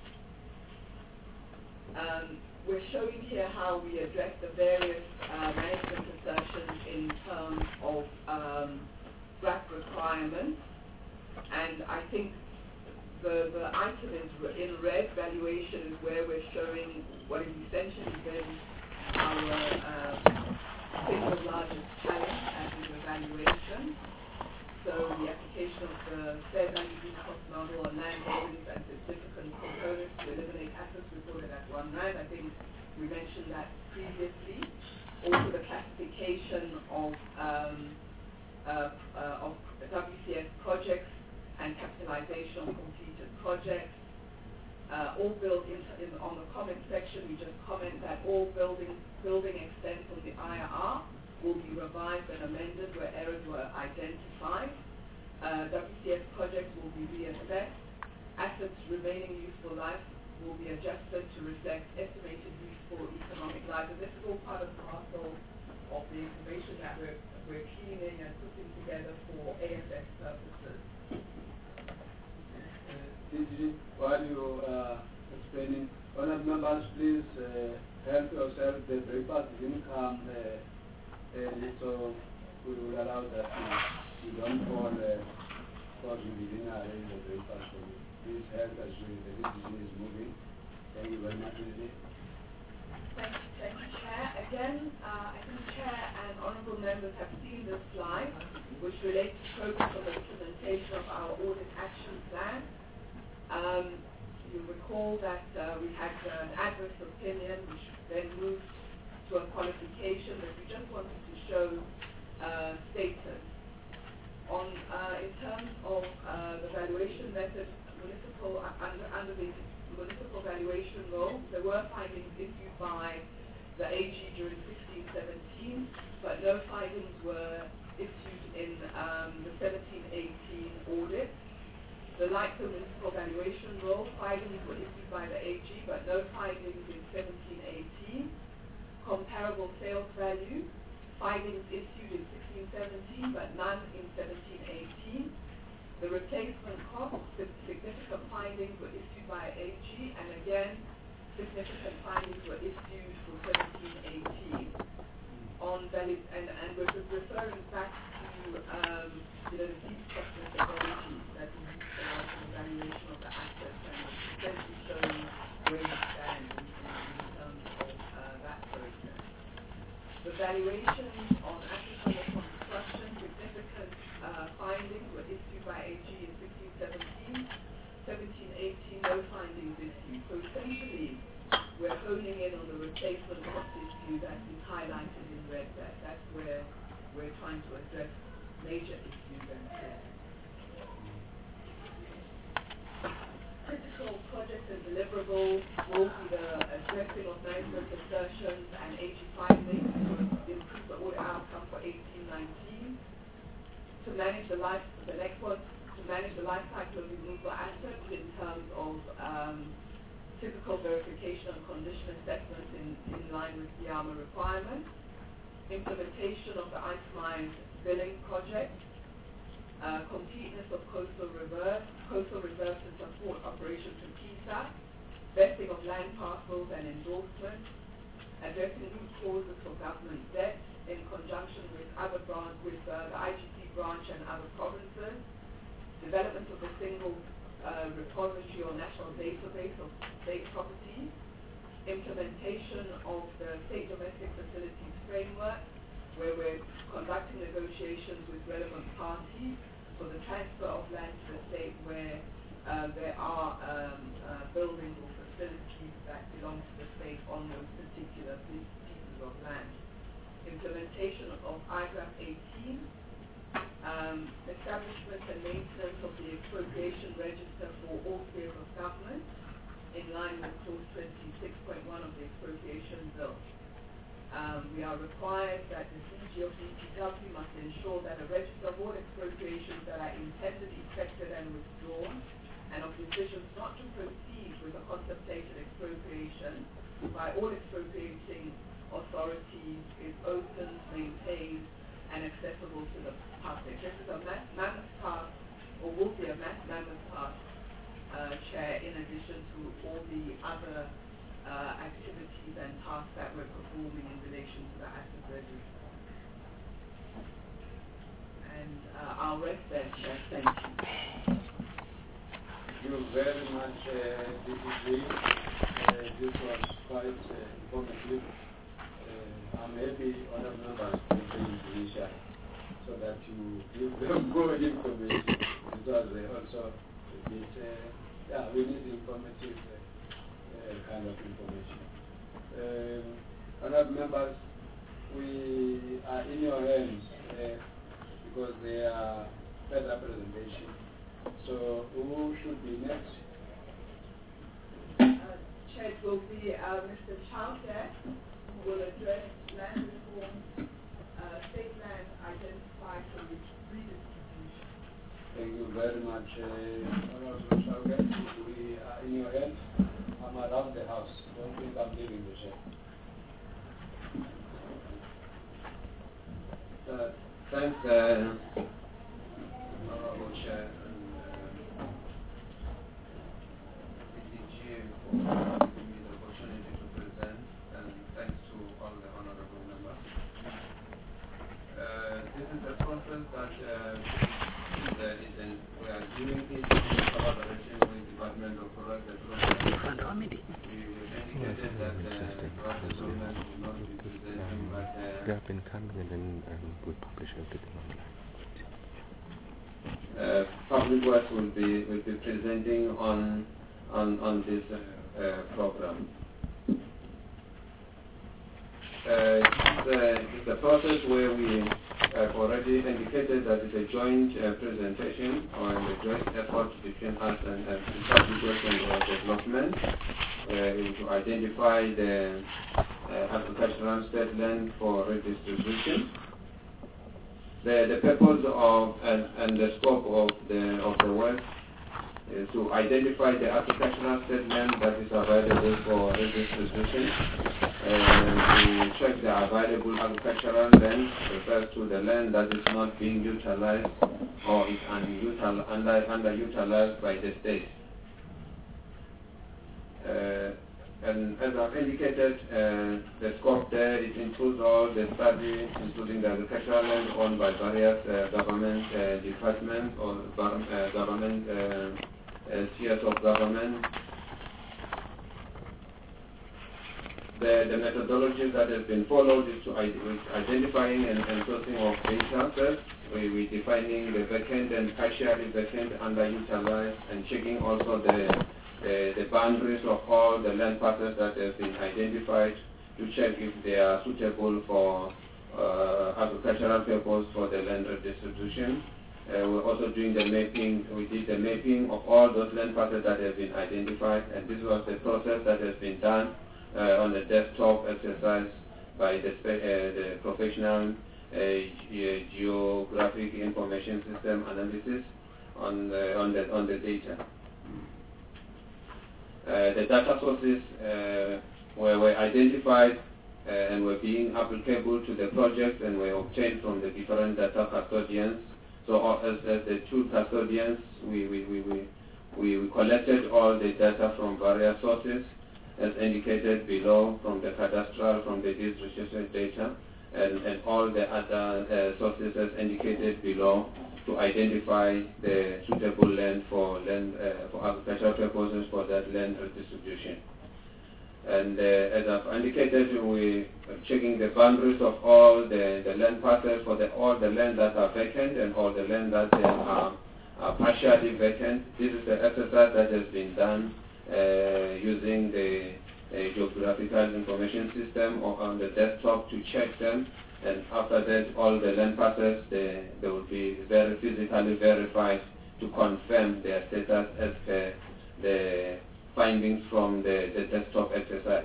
We're showing here how we address the various management assertions in terms of GRAP requirements, and I think the item is in red. Valuation is where we're showing what is essentially been our single largest challenge as is evaluation. So the application of the fair value unit cost model on land holdings and significant components to eliminate assets reported at 1 rand. I think we mentioned that previously. Also the classification of WCS projects and capitalization of completed projects. All built on the comment section, we just comment that all building extent of the IRR will be revised and amended where errors were identified. WCS projects will be reassessed. Assets remaining useful life will be adjusted to reflect estimated useful economic life. And this is all part of the parcel of the information that we're cleaning and putting together for AFS purposes. While you are explaining, honored members, please help yourself. The breakfast didn't come. So we will allow that you don't fall because we didn't arrange the breakfast for you. Please help us with the decision is moving. Thank you very much, Lily. Thank you, Chair. Again, I think Chair and honourable members have seen this slide, which relates to progress on the implementation of our audit action plan. You recall that we had an adverse opinion, which then moved to a qualification, but we just wanted to show status. In terms of the valuation method, under the municipal valuation role, there were findings issued by the AG during 16-17, but no findings were issued in the 17-18 audit. The LICO municipal valuation role, findings were issued by the AG, but no findings in 17-18. Comparable sales value, findings issued in 16-17, but none in 17-18. The replacement cost, significant findings were issued by AG, and again, significant findings were issued for 1718 on and we're referring back to the deep structure methodology that we use for our evaluation of the assets and essentially showing where we stand in terms of that process. The valuations on assets under construction, significant findings were issued by AG in 1617, 1718, no findings issued. So essentially, we're honing in on the replacement cost issue that is highlighted in red there. That's where we're trying to address major issues and critical projects and deliverables will be the addressing of management assertions and AG findings to improve the audit outcome for 1819. To manage the life cycle of renewable assets in terms of typical verification and condition assessment in line with IAMA requirements, implementation of the itemized billing project, completeness of coastal reserves to support Operation Tukisa, vesting of land parcels and endorsements, addressing root causes for government debt in conjunction with the IGP branch and other provinces, development of a single repository or national database of state properties, implementation of the state domestic facilities framework, where we're conducting negotiations with relevant parties for the transfer of land to the state where there are buildings or facilities that belong to the state on those particular pieces of land. Implementation of IGRAP 18, establishment and maintenance of the expropriation register for all spheres of government in line with clause 26.1 of the expropriation bill. We are required that the CG of DPW must ensure that a register of all expropriations that are intended, effected and withdrawn and of decisions not to proceed with a contemplated expropriation by all expropriating authorities is open, maintained and accessible to the public. This is a mammoth task, or will be a mammoth task, Chair, in addition to all the other activities and tasks that we're performing in relation to the asset register. And I'll rest there, Chair. Thank you. Thank you very much, DPG. This was quite informative. I'm happy other members to be initial so that you give them more information because they also a bit, we need informative kind of information. Other members, we are in your hands because they are further presentation. So who should be next? Chair, it will be Mr. Chowdhury, who will address land reform, state land identified for redistribution. Thank you very much, Honorable Chowdhury. We are in your hands. I'm around the house. Don't think I'm leaving the chair. Thanks, Honorable Chair and DPG for giving me the opportunity to present, and thanks to all the honorable members. This is a process that we are doing it in collaboration with the Department of Rural Development. We indicated that rural development will not be presenting, but up and coming, and then we'll publish everything online. Public Works will be presenting on this program. It's a process where we have already indicated that it's a joint presentation or a joint effort between us and Public Works and Development to identify the agricultural state land for redistribution. The purpose of and the scope of the work is to identify the agricultural state land that is available for redistribution. To check the available agricultural land refers to the land that is not being utilized or is underutilized by the state. And as I've indicated, the scope there, it includes all the studies, including the agricultural land owned by various government departments or government spheres of government. The methodology that has been followed is to identifying and sourcing of data first. We're defining the vacant and partially vacant, underutilized, and checking also the boundaries of all the land parcels that have been identified to check if they are suitable for agricultural purpose for the land redistribution. We're also doing the mapping. We did the mapping of all those land parcels that have been identified, and this was the process that has been done on the desktop exercise by the professional geographic information system analysis on the data. The data sources were identified and were being applicable to the project and were obtained from the different data custodians. So as the two custodians, we collected all the data from various sources, as indicated below, from the cadastral, from the deed register data, and all the other sources as indicated below, to identify the suitable land for agricultural purposes for that land redistribution. And as I've indicated, we are checking the boundaries of all the land parcels for all the land that are vacant and all the land that are partially vacant. This is the exercise that has been done using the geographical information system on the desktop to check them. And after that, all the land parcels, they will be very physically verified to confirm their status as per the findings from the desktop exercise.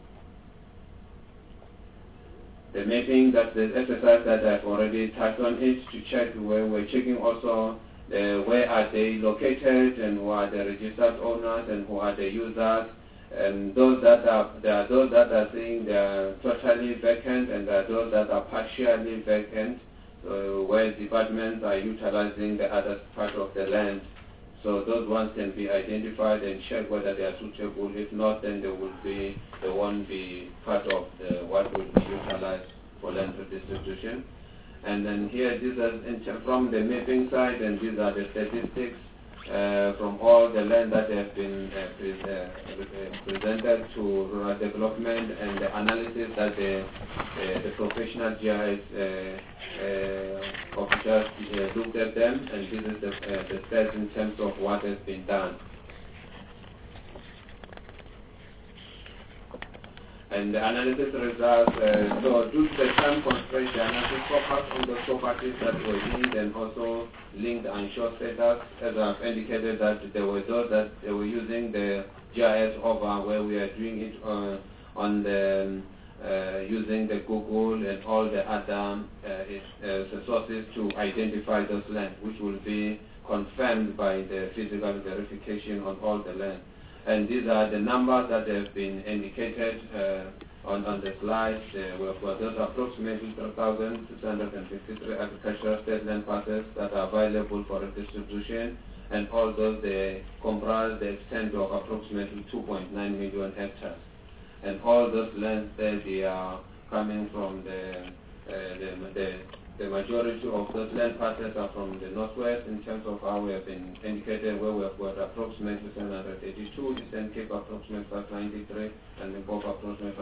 The mapping, that's the exercise that I've already touched on it, to check where we're checking also where are they located and who are the registered owners and who are the users. And there are those that are saying they are totally vacant, and there are those that are partially vacant, where departments are utilizing the other part of the land. So those ones can be identified and check whether they are suitable. If not, then they won't be part of what will be utilized for land redistribution. And then here, these are from the mapping side, and these are the statistics from all the land that have been presented to rural development, and the analysis that the professional GIS officers looked at them, and this is the stats in terms of what has been done. And the analysis results, so due to the time constraints, the analysis focused on those properties that were linked and also linked unsure status. As I've indicated, that there were those that they were using the GIS over where we are doing it on the using the Google and all the other sources to identify those lands, which will be confirmed by the physical verification on all the land. And these are the numbers that have been indicated on the slides. For those approximately 3,653 agricultural state land parcels that are available for redistribution, and all those they comprise the extent of approximately 2.9 million hectares. And all those lands there, they are coming from the majority of those land parcels are from the northwest in terms of how we have been indicated, where we have got approximately 782, Eastern Cape approximately 593, and Limpopo approximately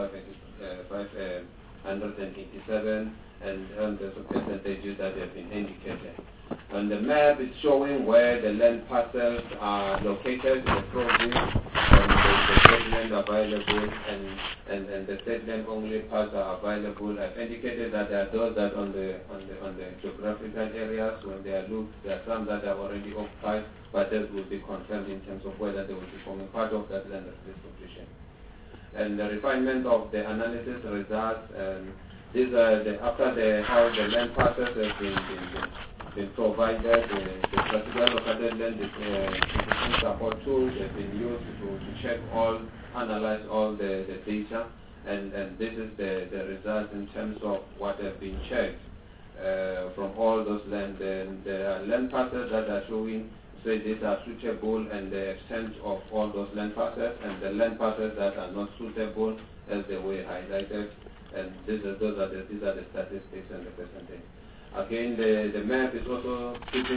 587, and the percentages that have been indicated. On the map, it's showing where the land parcels are located in the province, and the state land available, and the state land only parts are available. I've indicated that there are those that on the geographical areas, when they are looked, there are some that are already occupied, but that will be confirmed in terms of whether they will be forming part of that land distribution. And the refinement of the analysis results, these are after all the land parcels have been provided, the particular located land decision support tools have been used to check analyze all the data, and this is the result in terms of what have been checked from all those land. And there are land parcels that are showing say these are suitable and the extent of all those land parcels, and the land parcels that are not suitable as they were highlighted, and these are the statistics and the percentage. Again, the map is also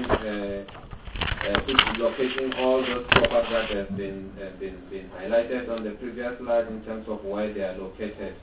locating all those properties that have been highlighted on the previous slide in terms of where they are located.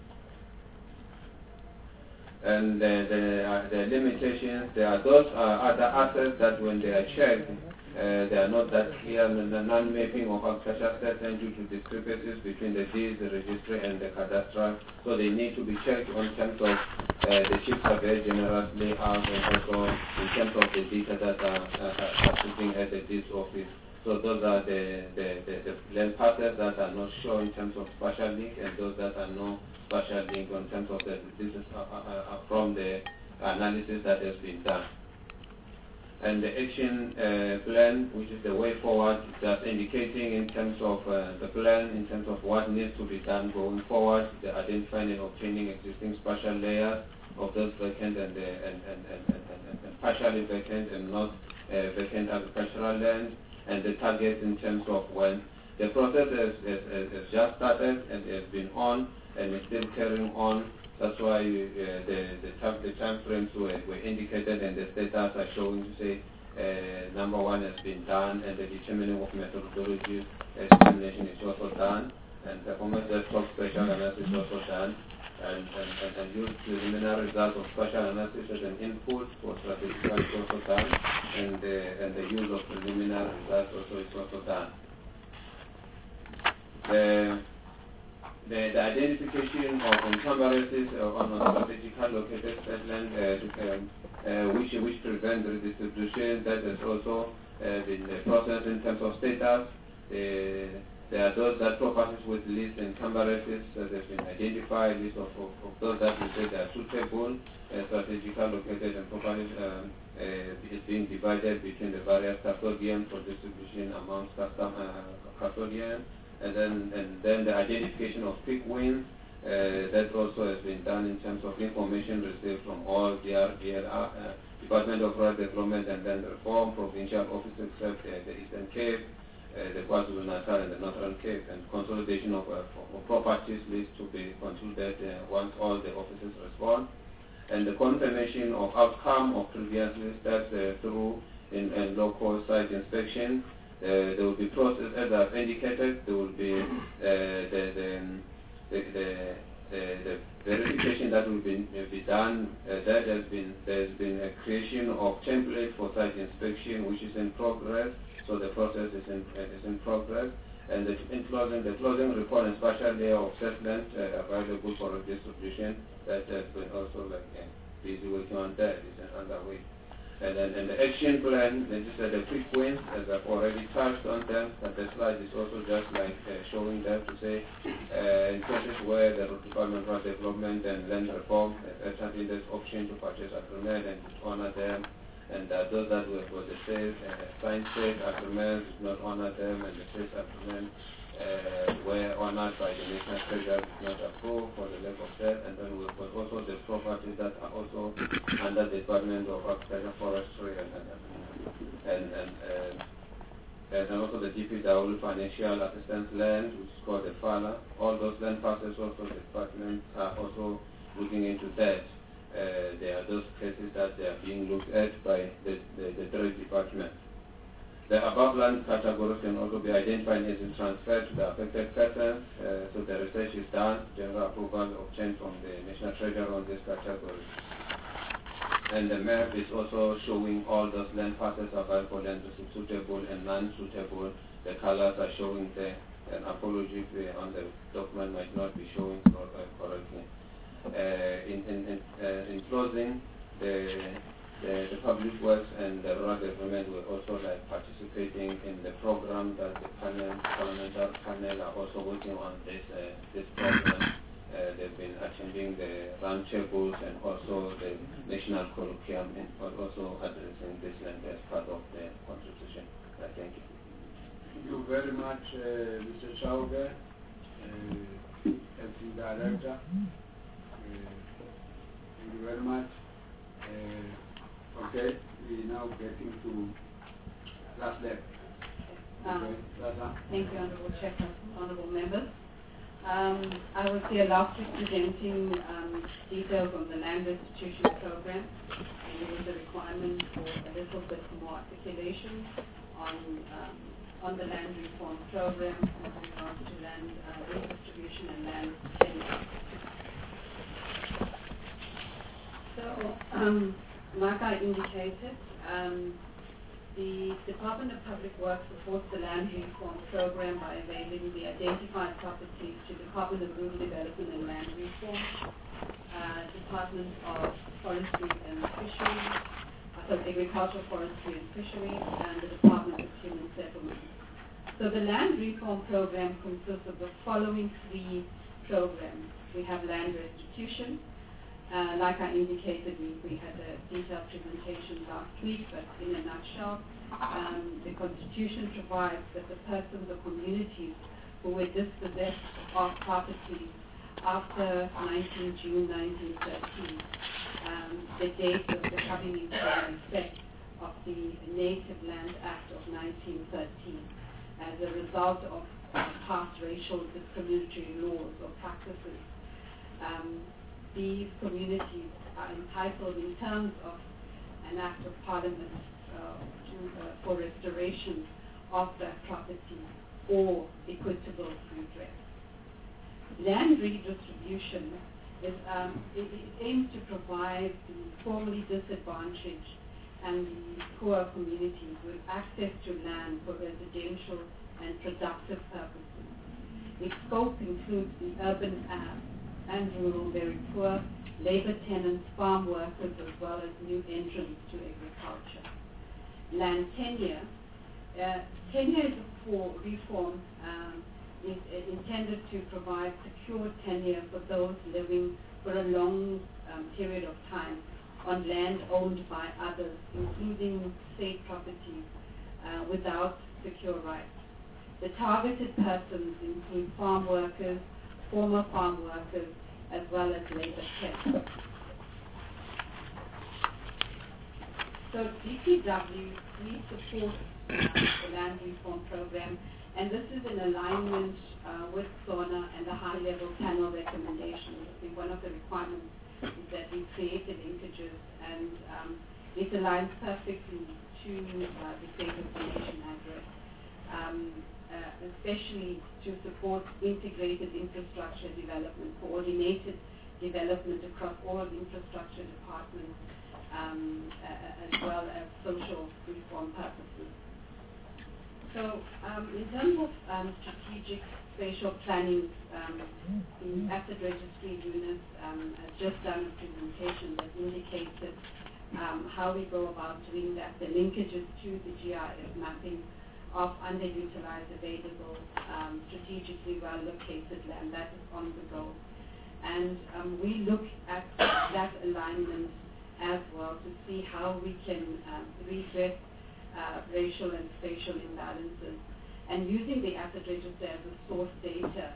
And the limitations, there are those other assets that when they are checked, they are not that clear, and the non-mapping of agricultural assets due to discrepancies between the deeds, the registry, and the cadastral. So they need to be checked on terms of the chief surveyor general's layout, and also in terms of the data that are sitting at the deeds office. So those are the land parcels that are not shown in terms of spatial link, and those that are not spatial link in terms of the this is from the analysis that has been done. And the action plan, which is the way forward, just indicating in terms of the plan, in terms of what needs to be done going forward, the identifying and obtaining existing spatial layers of those vacant and partially vacant and not vacant agricultural land, and the targets in terms of when the process has just started and has been on and is still carrying on. That's why the time frames were indicated, and the status are showing to say number one has been done, and the determining of methodology determination is also done, and performance desktop spatial analysis is also done, and use preliminary results of spatial analysis as an input for strategic is also done, and the use of preliminary results also is also done. The identification of encumbrances on strategically located land which prevent redistribution, that has also been processed in terms of status. There are those that properties with least encumbrances that have been identified, list of those that we say they are suitable, strategically located, and properties is being divided between the various custodians for distribution amongst custodians. And then the identification of quick wins, that also has been done in terms of information received from all DRR, Department of Rural Development and Land Reform, provincial offices except the Eastern Cape, the KwaZulu-Natal and the Northern Cape, and consolidation of properties list to be concluded once all the offices respond, and the confirmation of outcome of previously steps through in local site inspection. There will be process, as I've indicated, there will be the verification that will be done. There's been a creation of template for site inspection, which is in progress. So the process is in progress, and the closing report and spatial layer of assessment available for distribution. That has been also busy working on that. Is underway. And then the action plan, these are the quick wins, as I've already touched on them, but the slide is also just showing them to say in cases where the Department of Rural Development and Land Reform actually there's option to purchase agreement and honor them, and those that were the signed state agreements did not honor them, and the state agreement were honored by the National Treasury, did not approved for the lack of debt, and then we've got also the properties that are also under the Department of Agriculture, Forestry, and also the DPW Financial Assistance Land, which is called the FALA. All those land parcels also the departments are also looking into that. There are those cases that they are being looked at by the Trade Department. The above land categories can also be identified as transferred to the affected persons. So the research is done, general approval obtained from the National Treasury on this category. And the map is also showing all those land parcels available and suitable and non-suitable. The colors are showing there. And apology on the document might not be showing correctly. In closing, the public works and the rural government were also participating in the program that the parliamentary panel are also working on this program. They've been attending the round tables and also the national colloquium and also addressing this land as part of the constitution. Thank you. Thank you very much, Mr. Chauge, Acting Director. Thank you very much. Okay, we now getting to That's left. Thank you, Honorable Chairperson, Honorable Members. I was here last week presenting details on the land restitution program, and there was a requirement for a little bit more articulation on the land reform program with regards to land redistribution and land tenure. So, like I indicated, the Department of Public Works supports the land reform program by availing the identified properties to Department of Rural Development and Land Reform, Department of Forestry and Fisheries, Agriculture, Forestry and Fisheries, and the Department of Human Settlements. So the land reform program consists of the following three programs. We have land restitution. Like I indicated, we had a detailed presentation last week, but in a nutshell, the Constitution provides that the persons or communities who were dispossessed of property after 19 June 1913, the date of the coming into effect of the Native Land Act of 1913, as a result of past racial discriminatory laws or practices. These communities are entitled in terms of an act of parliament for restoration of that property or equitable redress. Land redistribution is, it aims to provide the formerly disadvantaged and the poor communities with access to land for residential and productive purposes. Its scope includes the urban and rural, very poor, labor tenants, farm workers, as well as new entrants to agriculture. Land tenure. Tenure reform is intended to provide secure tenure for those living for a long period of time on land owned by others, including state property, without secure rights. The targeted persons include farm workers, former farm workers, as well as labor tenants. So DPW, we support the land reform program, and this is in alignment with SONA and the high-level panel recommendations. I think one of the requirements is that we create the linkages, and it aligns perfectly to the State of the Nation address. Especially to support integrated infrastructure development, coordinated development across all infrastructure departments, as well as social reform purposes. So in terms of strategic spatial planning, the asset registry unit has just done a presentation that indicated how we go about doing that, the linkages to the GIS mapping of underutilized, available, strategically well-located land. That is on the go. And we look at that alignment as well to see how we can redress racial and spatial imbalances, and using the asset register as a source data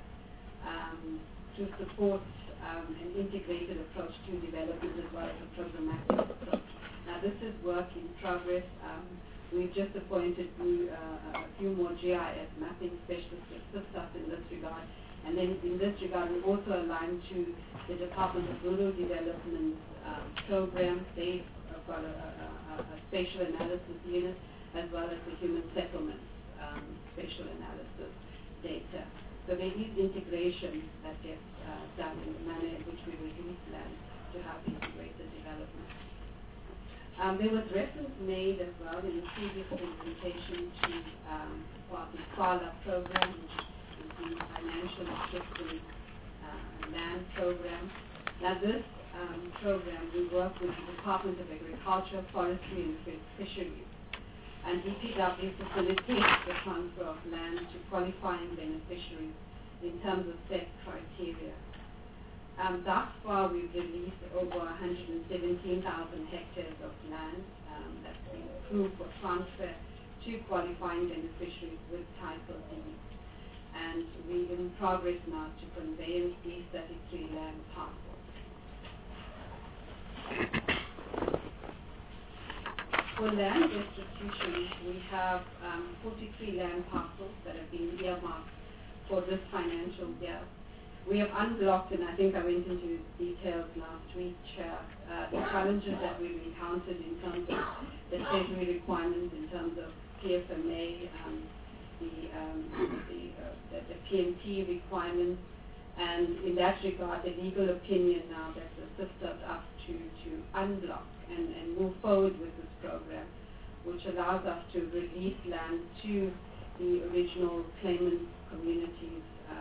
to support an integrated approach to development as well as a programmatic approach. Now this is work in progress. We've just appointed a few more GIS mapping specialists to assist us in this regard. And then in this regard, we also align to the Department of Rural Development program. They've got a spatial analysis unit, as well as the human settlements spatial analysis data. So there is integration that gets done in the manner in which we release land to have integrated development. There was reference made as well in the previous presentation to the FALA program, which is the Financial Assistance Land Program. Now this program, we work with the Department of Agriculture, Forestry and Fisheries, and DPW facilitates the transfer of land to qualifying beneficiaries in terms of set criteria. Thus far, we've released over 117,000 hectares of land that's been approved for transfer to qualifying beneficiaries with title deeds. And we're in progress now to convey these 33 land parcels. For land restitution, we have 43 land parcels that have been earmarked for this financial year. We have unblocked, and I think I went into details last week, the challenges that we've encountered in terms of the treasury requirements, in terms of PFMA, the PMT requirements, and in that regard, the legal opinion now that's assisted us to unblock and move forward with this program, which allows us to release land to the original claimant communities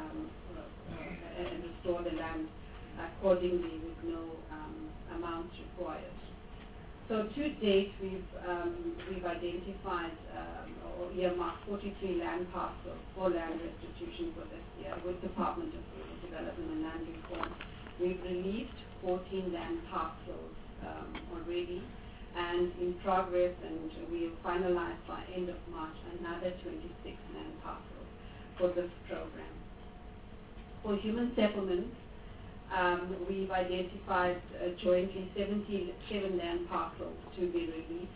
and restore the land accordingly with no amounts required. So to date, we've identified or earmarked 43 land parcels for land restitution for this year with Department of Rural Development and Land Reform. We've released 14 land parcels already, and in progress, and we will finalize by end of March another 26 land parcels for this program. For human settlements, we've identified jointly 77 land parcels to be released.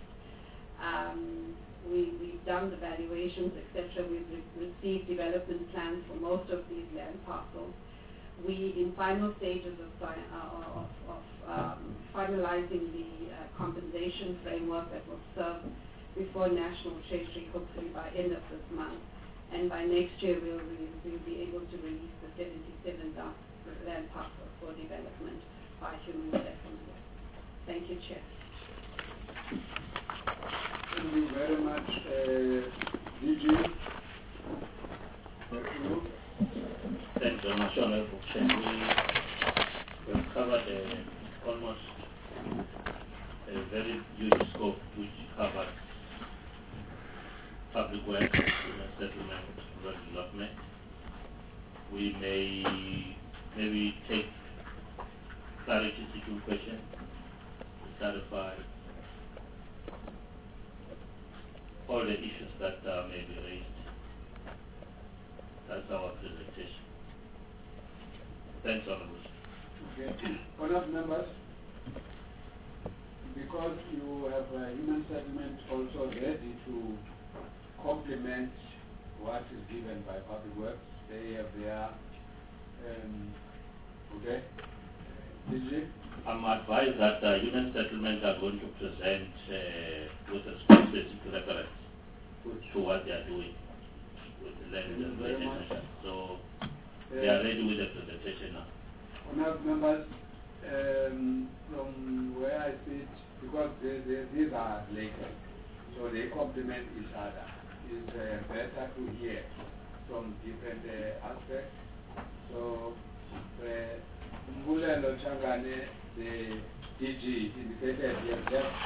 We've done the valuations, etc. We've received development plans for most of these land parcels. We in final stages of finalizing the compensation framework that will serve before National Treasury, hopefully by end of this month. And by next year, we'll be able to release the 77 land parcels for development by human settlement. Thank you, Chair. Thank you very much, DG. Thanks very much, Honorable Chair. We have covered almost a very huge scope which covers public works, settlement, rural development. We may maybe take clarity seeking questions to clarify all the issues that may be raised. That's our presentation. Thanks, Honorable. Okay. Honourable members, because you have human settlement also ready to complement what is given by Public Works, they have their okay. I'm advised that human settlement are going to present with responses to reference to what they are doing with the land and so they are ready with the presentation now. Honourable members, from where I sit, because these are related, so they complement each other. It's better to hear from different aspects. So, Mbulelo Changane, the DG, indicated here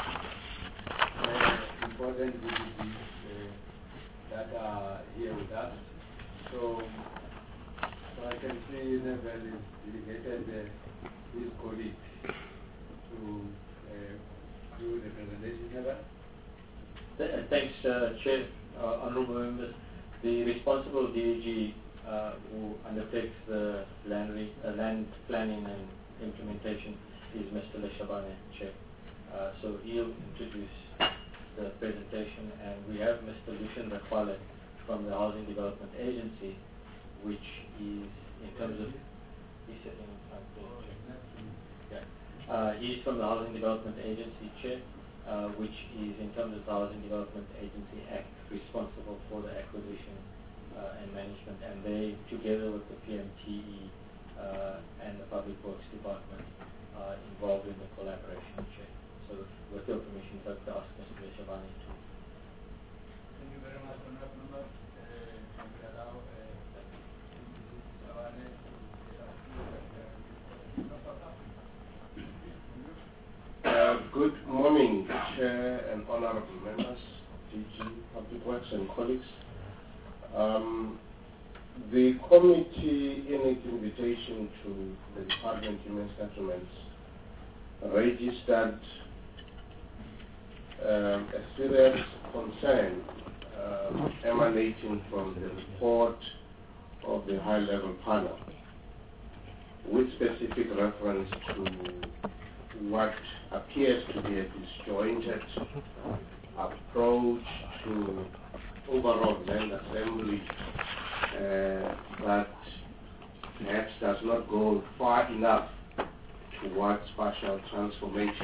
just important DGs that are here with us. So I can see Nebel is dedicated his colleague to do the presentation. Nebel? Thanks, Chair, honourable members. The responsible DG who undertakes the land planning and implementation is Mr. Leshabane, Chair. So he'll introduce the presentation, and we have Mr. Lucian Rakwale from the Housing Development Agency, which is in terms of, he's sitting in front there. Yeah. He's from the Housing Development Agency, Chair, which is in terms of the Housing Development Agency Act responsible for the acquisition and management, and they, together with the PMTE and the Public Works Department, are involved in the collaboration, Chair. So with your permission, I'd like to ask Mr. Leshabane to. Thank you very much, Honourable Member. Good morning, Chair and honourable members, DG, Public Works and colleagues. The committee, in its invitation to the Department of Human Settlements, registered a serious concern emanating from the report of the high-level panel, with specific reference to what appears to be a disjointed approach to overall land assembly that perhaps does not go far enough towards spatial transformation,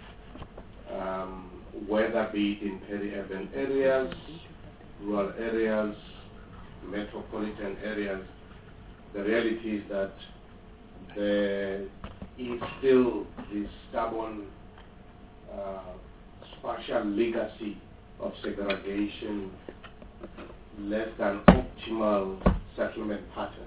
whether be it in peri-urban areas, rural areas, metropolitan areas. The reality is that there is still this stubborn spatial legacy of segregation, less than optimal settlement patterns.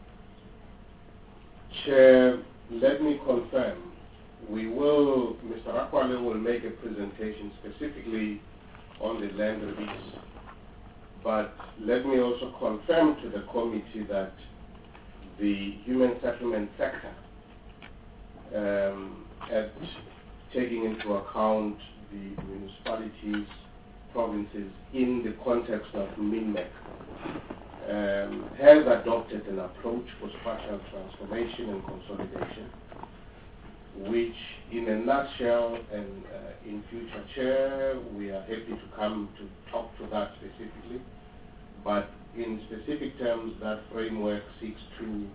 Chair, let me confirm, Mr. Rakwale will make a presentation specifically on the land release. But let me also confirm to the committee that the human settlement sector, at taking into account the municipalities, provinces in the context of MINMEC, has adopted an approach for spatial transformation and consolidation, which in a nutshell, and in future, Chair, we are happy to come to talk to that specifically, but in specific terms, that framework seeks to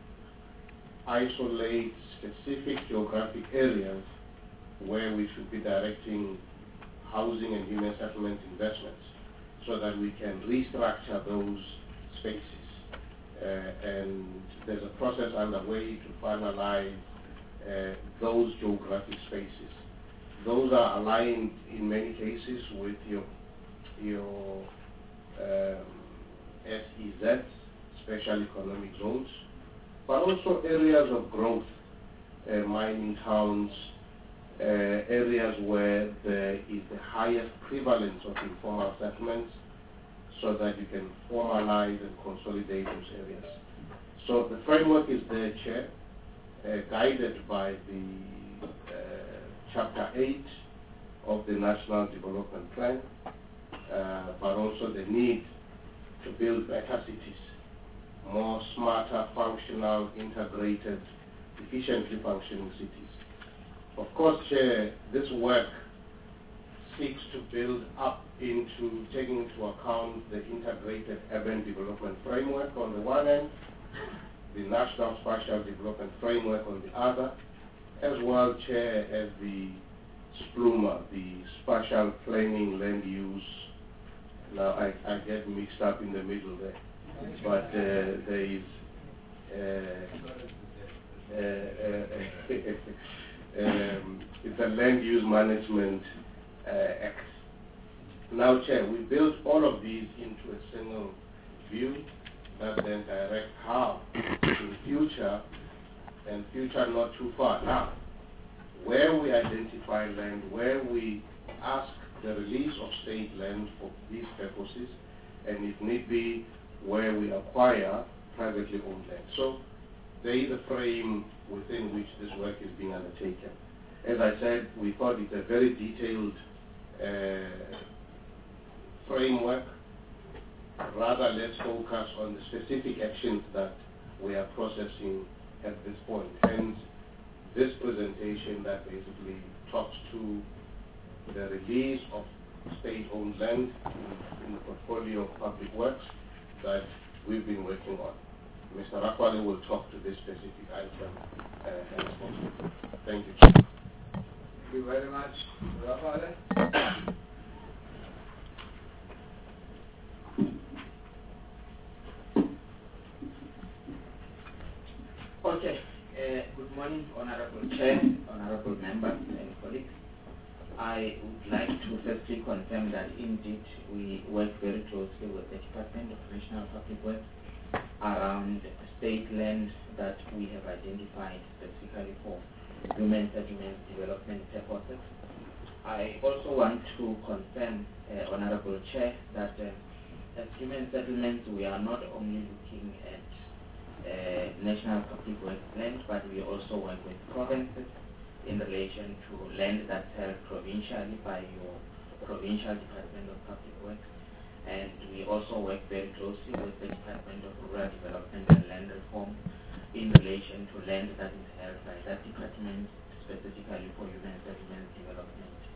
isolate specific geographic areas where we should be directing housing and human settlement investments so that we can restructure those spaces. And there's a process underway to finalize those geographic spaces. Those are aligned in many cases with your SEZ, special economic zones, but also areas of growth, mining towns, areas where there is the highest prevalence of informal settlements, so that you can formalize and consolidate those areas. So the framework is there, Chair, guided by the Chapter 8 of the National Development Plan, but also the need to build better cities, more smarter, functional, integrated, efficiently functioning cities. Of course, Chair, this work seeks to build up into taking into account the integrated urban development framework on the one hand, the National Spatial Development Framework on the other, as well, Chair, as the SPLUMA, the Spatial Planning Land Use. Now, I get mixed up in the middle there, but there is it's a Land Use Management Act. Now, Chair, we built all of these into a single view that then directs how in future, and future not too far now, where we identify land, where we ask the release of state land for these purposes, and if need be, where we acquire privately owned land. So there is a frame within which this work is being undertaken. As I said, we thought it's a very detailed framework. Rather, let's focus on the specific actions that we are processing at this point. Hence, this presentation that basically talks to the release of state-owned land in the portfolio of public works that we've been working on. Mr. Rakwale will talk to this specific item henceforth. Thank you, Chair. Thank you very much, Mr. Rakwale. Okay. Good morning, Honorable Chair, Honorable members and colleagues. I would like to firstly confirm that indeed we work very closely with the Department of National Public Works around state land that we have identified specifically for human settlement development purposes. I also want to confirm, Honorable Chair, that as human settlements we are not only looking at national public works land, but we also work with provinces in relation to land that's held provincially by your provincial Department of Public Works. And we also work very closely with the Department of Rural Development and Land Reform in relation to land that is held by that department specifically for human settlement development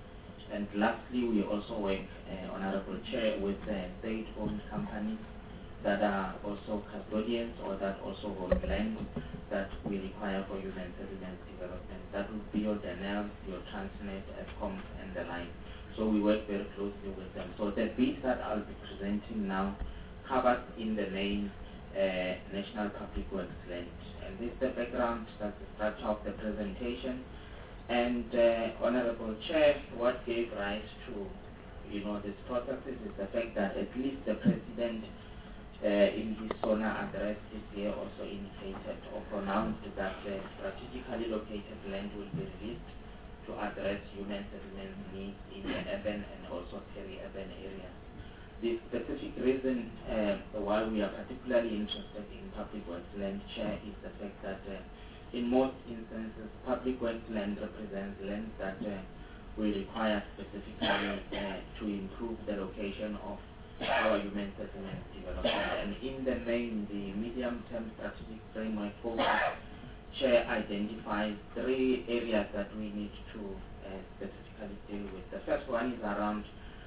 And lastly, we also work, Honorable Chair, with state-owned companies that are also custodians or that also hold land that we require for human settlement development. That would be your Denel, your Transnet, Eskom, and the like. So we work very closely with them. So the bid that I'll be presenting now covers in the main National Public Works land. And this is the background, that's the structure of the presentation. And Honorable Chair, what gave rise to this process is the fact that at least the President in his SONA address this year also indicated or pronounced that strategically located land will be released to address human settlement needs in the urban and also peri-urban areas. The specific reason why we are particularly interested in public works land, Chair, is the fact that in most instances, public works land represents land that we require specifically to improve the location of our human settlement development. And in the main, the medium-term strategic framework focus, Chair, identifies 3 areas that we need to specifically deal with. The first one is around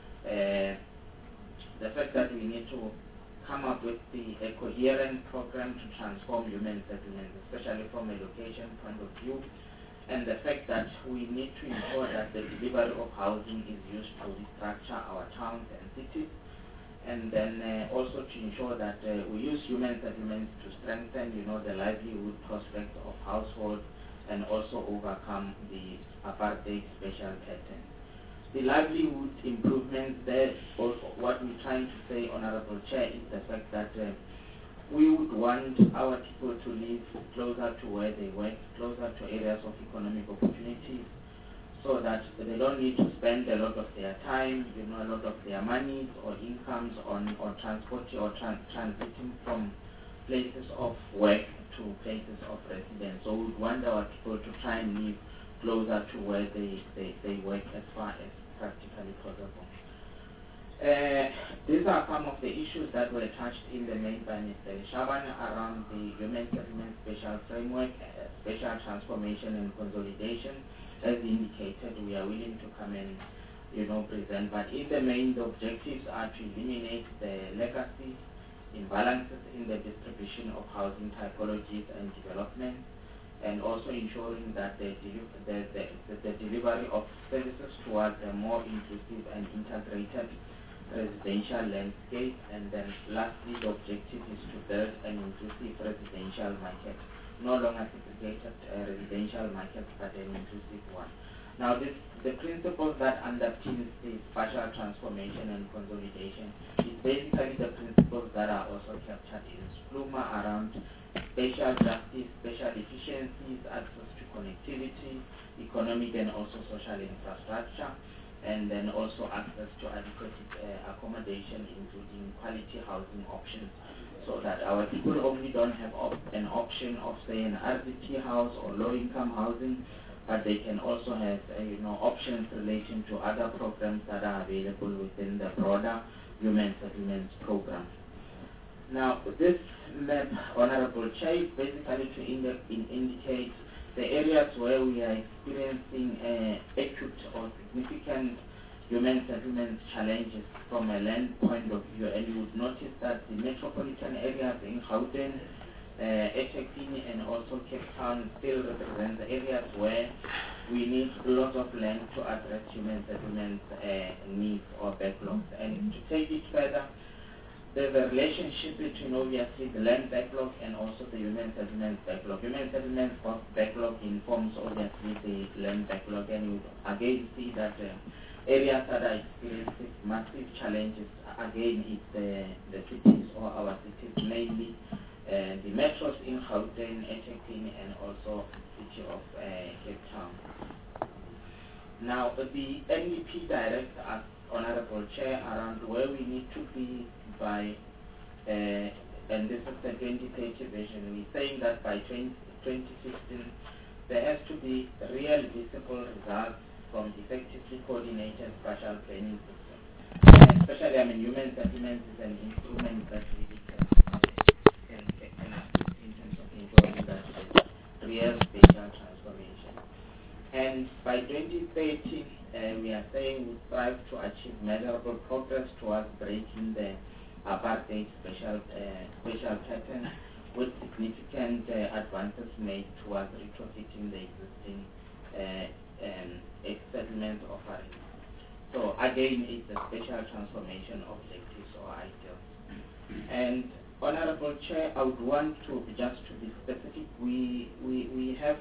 the fact that we need to come up with a coherent program to transform human settlements, especially from a location point of view, and the fact that we need to ensure that the delivery of housing is used to restructure our towns and cities, and then also to ensure that we use human settlements to strengthen, the livelihood prospects of households and also overcome the apartheid special pattern. The livelihood improvements there, what we're trying to say, Honorable Chair, is the fact that we would want our people to live closer to where they work, closer to areas of economic opportunities, so that they don't need to spend a lot of their time, a lot of their money or incomes on transporting or transiting from places of work to places of residence. So we want our people to try and live closer to where they work as far as practically possible. These are some of the issues that were touched in the main by Mr. Leshabane around the human settlement special framework, special transformation and consolidation. As indicated, we are willing to come and present, but in the main, the objectives are to eliminate the legacy imbalances in the distribution of housing typologies and development, and also ensuring that the delivery of services towards a more inclusive and integrated residential landscape. And then lastly, the objective is to build an inclusive residential market, no longer segregated residential market, but an inclusive one. Now, the principles that underpin the spatial transformation and consolidation is basically the principles that are also captured in SPLUMA around spatial justice, spatial efficiencies, access to connectivity, economic and also social infrastructure, and then also access to adequate accommodation, including quality housing options, so that our people only don't have an option of, say, an RDP house or low-income housing, but they can also have options relating to other programs that are available within the broader human settlements program. Now, this map, Honorable Chair, is basically to indicate the areas where we are experiencing acute or significant human settlement challenges from a land point of view. And you would notice that the metropolitan areas in Gauteng, eThekwini and also Cape Town still represent the areas where we need lots of land to address human settlement needs or backlogs. And to take it further, there's a relationship between obviously the land backlog and also the human settlement backlog. Human settlement backlog informs obviously the land backlog, and you again see that areas that are experiencing massive challenges, again, it's the cities or our cities, mainly the metros in Gauteng, eThekwini, and also the city of Cape Town. Now, the NDP directs us, Honorable Chair, around where we need to be by, and this is the 2030 vision. We're saying that by 2016, there has to be real visible results from effectively coordinated spatial planning systems. Especially, human settlements is an instrument that really can assist in terms of ensuring that there's real spatial transformation. And by by 2030, we are saying we strive to achieve measurable progress towards breaking the apartheid special pattern, with significant advances made towards retrofitting the existing settlement offerings. So again, it's a special transformation objectives or ideals. And Honorable Chair, I would want to, just to be specific, we have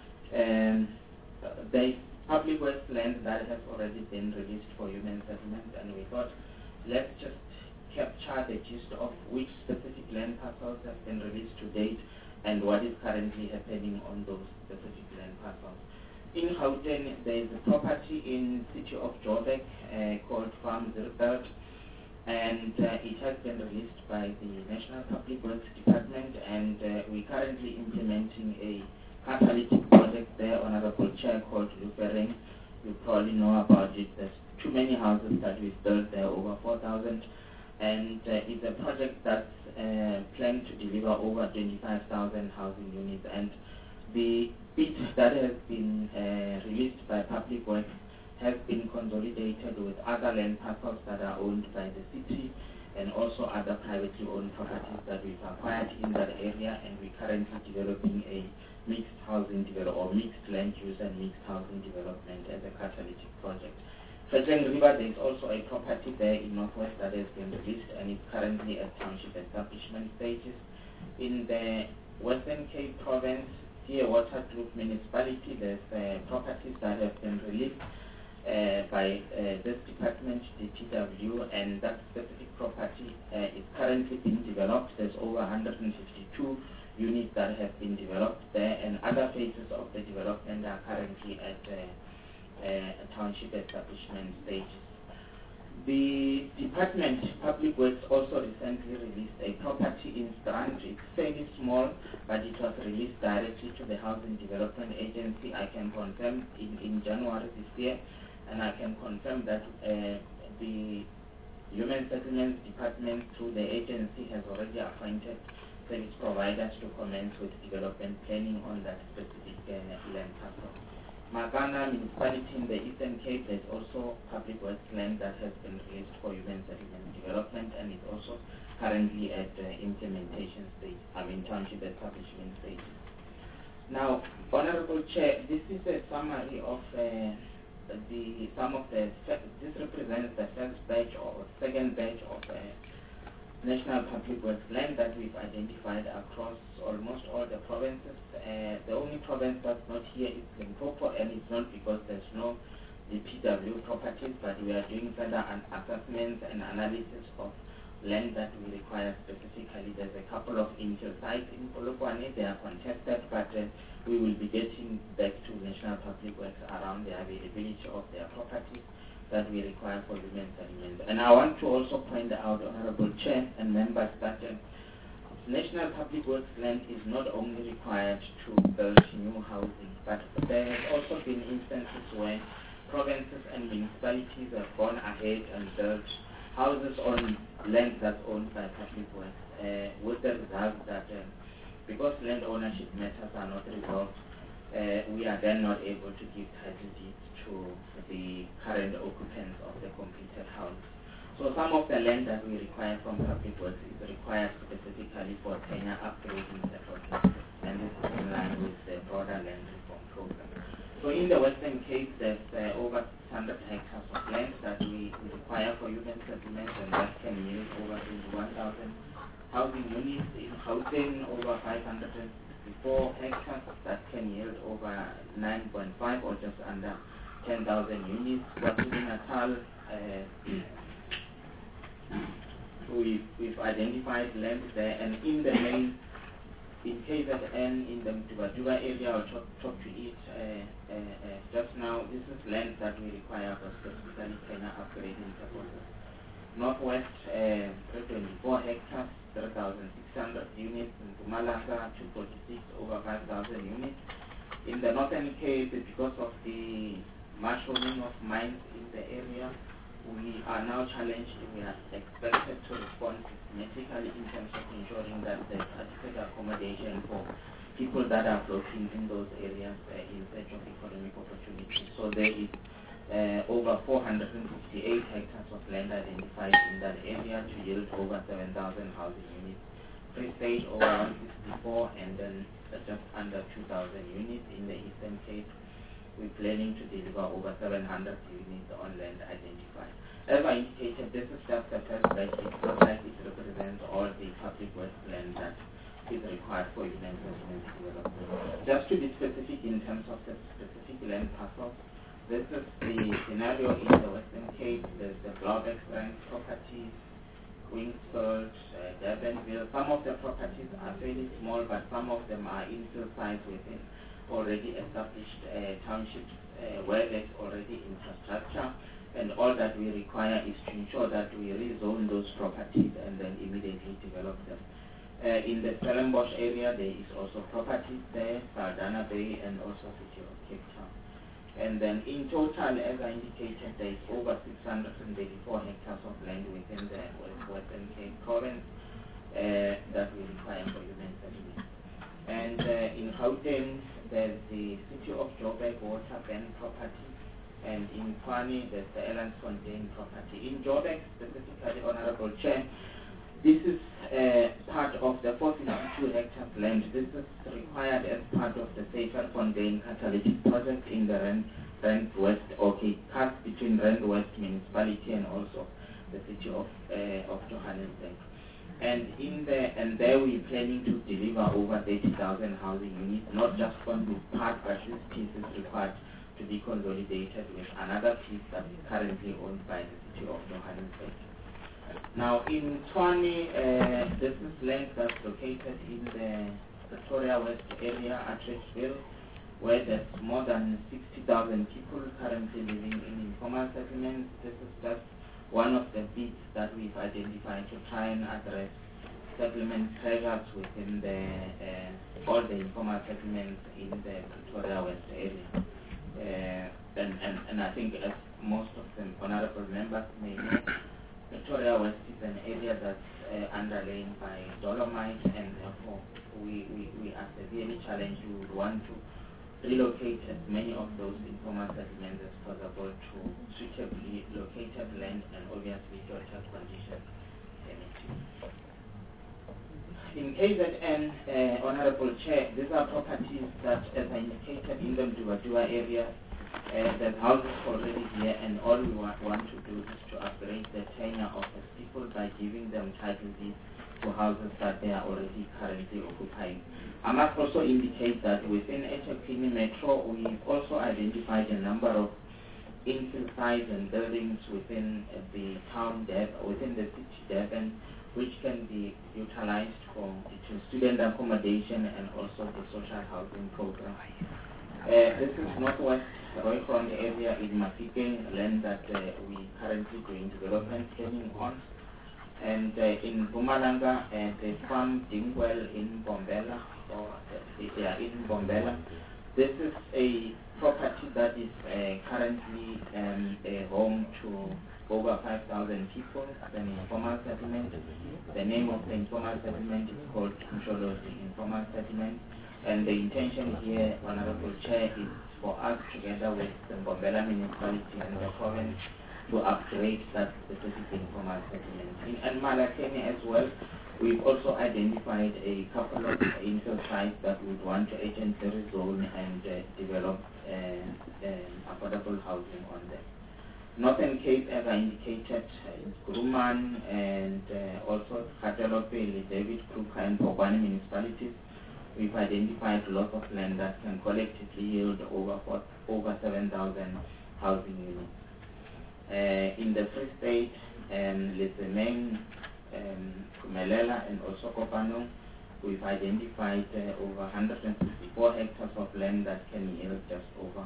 the public works land that has already been released for human settlement, and we thought, let's just capture the gist of which specific land parcels have been released to date and what is currently happening on those specific land parcels. In Gauteng, there is a property in city of Joburg called Farm Zilbert, and it has been released by the National Public Works Department, and we're currently implementing a catalytic project there, Honorable Chair, called Lufering. You probably know about it. There's too many houses that we've built there, over 4,000, and it's a project that's planned to deliver over 25,000 housing units. And the bid that has been released by Public Works has been consolidated with other land parcels that are owned by the city and also other privately owned properties that we've acquired in that area, and we're currently developing a mixed housing or mixed land use and mixed housing development as a catalytic project. Fetcheng River, there is also a property there in Northwest that has been released, and it's currently at township establishment stages. In the Western Cape Province, here Waterkloof Municipality, there's properties that have been released by this department, the TW, and that specific property is currently being developed. There's over 152 units that have been developed there, and other phases of the development are currently at township establishment stages. The department, Public Works, also recently released a property in Strand. It's fairly small, but it was released directly to the Housing Development Agency. I can confirm in January this year, and I can confirm that the Human Settlements Department, through the agency, has already appointed service providers to commence with development planning on that specific land parcel. Magana Municipality in the Eastern Cape, there's also Public Works land that has been released for human settlement development, and it's also currently at implementation stage, township establishment stage. Now, Honorable Chair, this is a summary of this represents the first batch or second batch of National Public Works land that we've identified across almost all the provinces. The only province that's not here is Limpopo, and it's not because there's no DPW properties, but we are doing further assessments and analysis of land that we require specifically. There's a couple of initial sites in Polokwane. They are contested, but we will be getting back to National Public Works around the availability of their properties that we require for human settlement. And I want to also point out, Honorable Chair and members, that National Public Works land is not only required to build new housing, but there has also been instances where provinces and municipalities have gone ahead and built houses on land that's owned by Public Works, with the result that because land ownership matters are not resolved, we are then not able to give title deeds to the current occupants of the completed house. So some of the land that we require from Public Works is required specifically for tenure upgrading efforts, and this is in line with the broader land reform program. So in the Western Cape, there's over 600 hectares of land that we require for human settlement, and that can yield over 21,000 housing units. In Gauteng, over 564 hectares, that can yield over 9.5 or just under 10,000 units. KwaZulu-Natal, we've identified land there, and in the main, in KZN, in the Duba area, I'll talk to it just now. This is land that we require for specifically tenure upgrading purposes. Northwest, 324 hectares, 3,600 units. In Mpumalanga, 246, over 5,000 units. In the Northern Cape, because of the marshalling of mines in the area, we are now challenged. We are expected to respond systematically in terms of ensuring that there's adequate accommodation for people that are flocking in those areas in search of economic opportunities. So there is over 458 hectares of land identified in that area to yield over 7,000 housing units. Free State over 164, and then just under 2,000 units in the Eastern Cape. We're planning to deliver over 700 units on land identified. As I indicated, this is just the first batch. It's not like it represents all the public works land that is required for human settlement development. Just to be specific in terms of the specific land parcels, this is the scenario in the Western Cape. There's the Blaubek Strand properties, Wingsfield, Durbanville. Some of the properties are fairly small, but some of them are infill size within already established townships where there's already infrastructure. And all that we require is to ensure that we rezone those properties and then immediately develop them. In the Stellenbosch area, there is also properties there, Saldanha Bay, and also City of Cape Town. And then in total, as I indicated, there is over 634 hectares of land within the Western Cape province that we require for human settlement. And in Gauteng, there's the City of Joburg water ban property, and in Tshwane, there's the Elandsfontein property. In Joburg, specifically, Honorable Chair, this is part of the 452 hectares land. This is required as part of the Syferfontein catalytic project in the Rand West, cut between Rand West municipality and also the city of Johannesburg. And there we're planning to deliver over 30,000 housing units, not just on this part, but this piece is required to be consolidated with another piece that is currently owned by the city of Johannesburg. Now in Tshwane, this is land that's located in the Pretoria West area at Richville, where there's more than 60,000 people currently living in informal settlements. This is just one of the bits that we've identified to try and address settlement pressures within all the informal settlements in the Pretoria West area. And I think, as most of the honorable members may know, Pretoria West is an area that's underlain by dolomite, and therefore we are severely challenged. We would want to relocate as many of those informal settlements as possible to suitably located land and obviously shelter conditions. In KZN, Honorable Chair, these are properties that, as I indicated, in the Dua area, there's houses already here, and all we want to do is to upgrade the tenure of the people by giving them title deeds to houses that they are already currently occupying. I must also indicate that within eThekwini Metro, we've also identified a number of infill sites and buildings within the town, within the city Durban, which can be utilized for student accommodation and also the social housing program. This is Northwest Roycroft area in Mafike, land that we currently doing development planning on. And in Mpumalanga, the farm Dingwell in Bombela, in Bombela. This is a property that is currently a home to over 5,000 people as an informal settlement. The name of the informal settlement is called Msholozi Informal Settlement. And the intention here, Honorable Chair, is for us, together with the Bombela municipality and the province, to upgrade that specific informal settlement. In Malakeni as well, we've also identified a couple of infill sites that we would want to urgently rezone and develop affordable housing on them. Northern Cape, as I indicated, is Grumman and also Katelopele, David Kruger and Bokwane municipalities. We've identified lots of land that can collectively yield over 7,000 housing units. In the Free State, Lesemeng, Kumelela, and also Kopano, we've identified over 164 hectares of land that can yield just over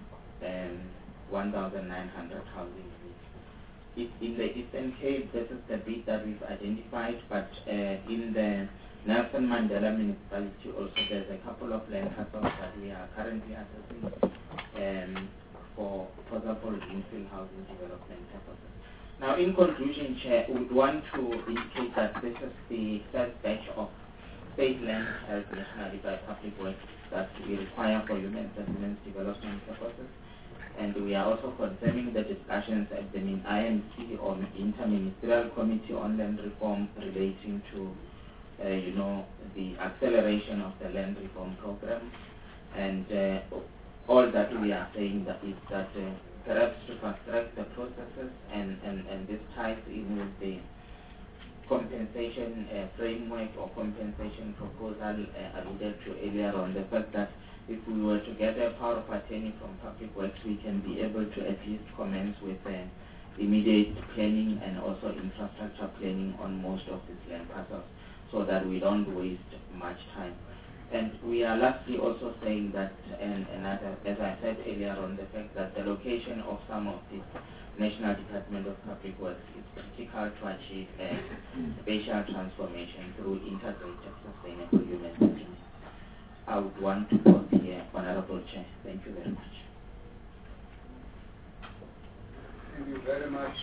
1,900 housing units. In the Eastern Cape, this is the bit that we've identified, but in the Nelson Mandela municipality also there's a couple of land parcels that we are currently assessing for possible infill housing development purposes. Now, in conclusion, Chair, we would want to indicate that this is the first batch of state land held nationally by public works that we require for human settlements development purposes. And we are also confirming the discussions at the IMC or Interministerial Committee on Land Reform relating to, the acceleration of the land reform program. And all that we are saying that is that perhaps to fast-track the processes, and this ties in with the compensation framework or compensation proposal alluded to earlier on, the fact that if we were to get a power of attorney from Public Works, we can be able to at least commence with immediate planning and also infrastructure planning on most of these land parcels, so that we don't waste much time. And we are lastly also saying that, and another, as I said earlier on, the fact that the location of some of the National Department of Public Works is critical to achieve a spatial transformation through integrated sustainable human settlements. I would want to pause here, Honorable Chair. Thank you very much. Thank you very much,